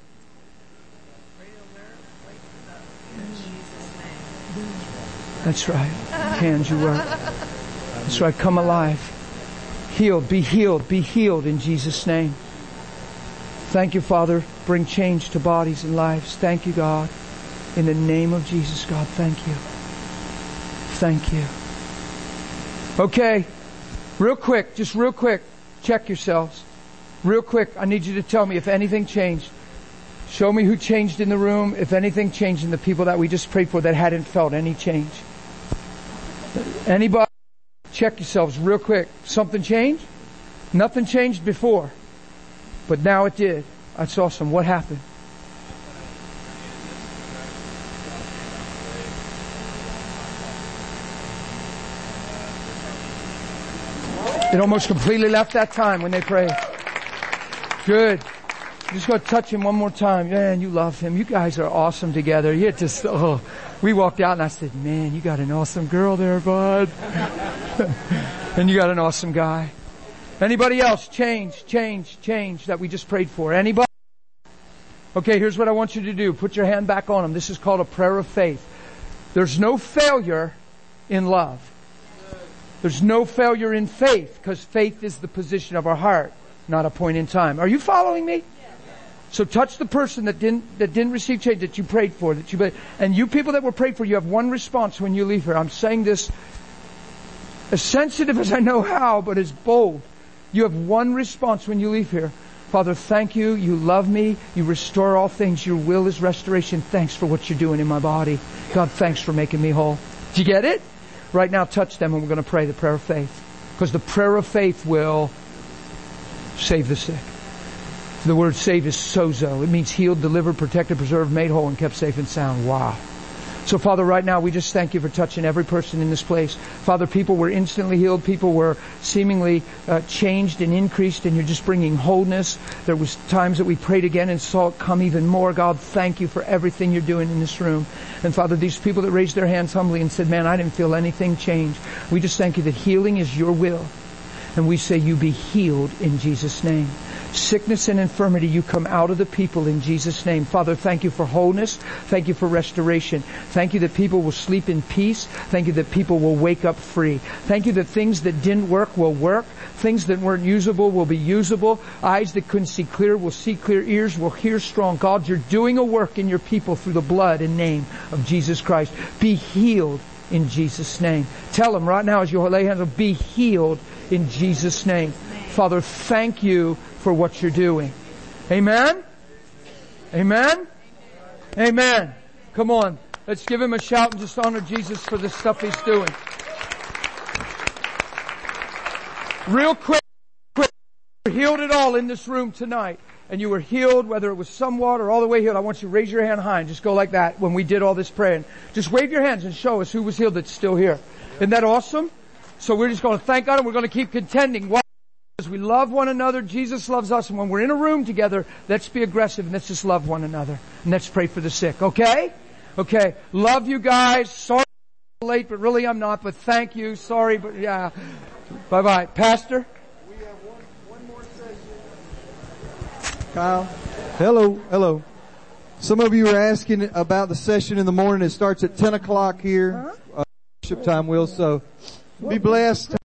That's right. Hands, you work. That's right. Come alive. Healed. Be healed. Be healed in Jesus' name. Thank you, Father. Bring change to bodies and lives. Thank you, God. In the name of Jesus, God, thank you. Thank you. Okay. Real quick. Just real quick. Check yourselves. Real quick. I need you to tell me if anything changed. Show me who changed in the room. If anything changed in the people that we just prayed for that hadn't felt any change. Anybody? Check yourselves real quick. Something changed? Nothing changed before. But now it did. That's awesome. What happened? It almost completely left that time when they prayed. Good. Just go touch him one more time. Man, you love him. You guys are awesome together. You just, we walked out and I said, man, you got an awesome girl there, bud. And you got an awesome guy. Anybody else? Change that we just prayed for. Anybody? Okay, here's what I want you to do. Put your hand back on them. This is called a prayer of faith. There's no failure in love. There's no failure in faith, because faith is the position of our heart, not a point in time. Are you following me? So touch the person that didn't receive change, that you prayed for, and you people that were prayed for, you have one response when you leave here. I'm saying this as sensitive as I know how, but as bold. You have one response when you leave here. Father, thank you. You love me. You restore all things. Your will is restoration. Thanks for what you're doing in my body. God, thanks for making me whole. Did you get it? Right now, touch them, and we're going to pray the prayer of faith. Because the prayer of faith will save the sick. The word save is sozo. It means healed, delivered, protected, preserved, made whole, and kept safe and sound. Wow. So, Father, right now, we just thank you for touching every person in this place. Father, people were instantly healed. People were seemingly changed and increased, and you're just bringing wholeness. There was times that we prayed again and saw it come even more. God, thank you for everything you're doing in this room. And, Father, these people that raised their hands humbly and said, man, I didn't feel anything change. We just thank you that healing is your will. And we say you be healed in Jesus' name. Sickness and infirmity, you come out of the people in Jesus' name. Father, thank you for wholeness. Thank you for restoration. Thank you that people will sleep in peace. Thank you that people will wake up free. Thank you that things that didn't work will work. Things that weren't usable will be usable. Eyes that couldn't see clear will see clear. Ears will hear strong. God, you're doing a work in your people through the blood and name of Jesus Christ. Be healed in Jesus' name. Tell them right now as you lay hands on, be healed in Jesus' name. Father, thank you for what you're doing. Amen? Amen? Amen. Come on. Let's give him a shout and just honor Jesus for the stuff he's doing. Real quick. You're healed at all in this room tonight. And you were healed, whether it was somewhat or all the way healed. I want you to raise your hand high and just go like that when we did all this praying. Just wave your hands and show us who was healed that's still here. Isn't that awesome? So we're just going to thank God, and we're going to keep contending. Why? Because we love one another. Jesus loves us. And when we're in a room together, let's be aggressive and let's just love one another. And let's pray for the sick. Okay? Okay. Love you guys. Sorry I'm late, but really I'm not. But thank you. Sorry, but yeah. Bye-bye. Pastor? We have one more session. Kyle? Hello. Some of you are asking about the session in the morning. It starts at 10 o'clock here. Worship time will. So be blessed.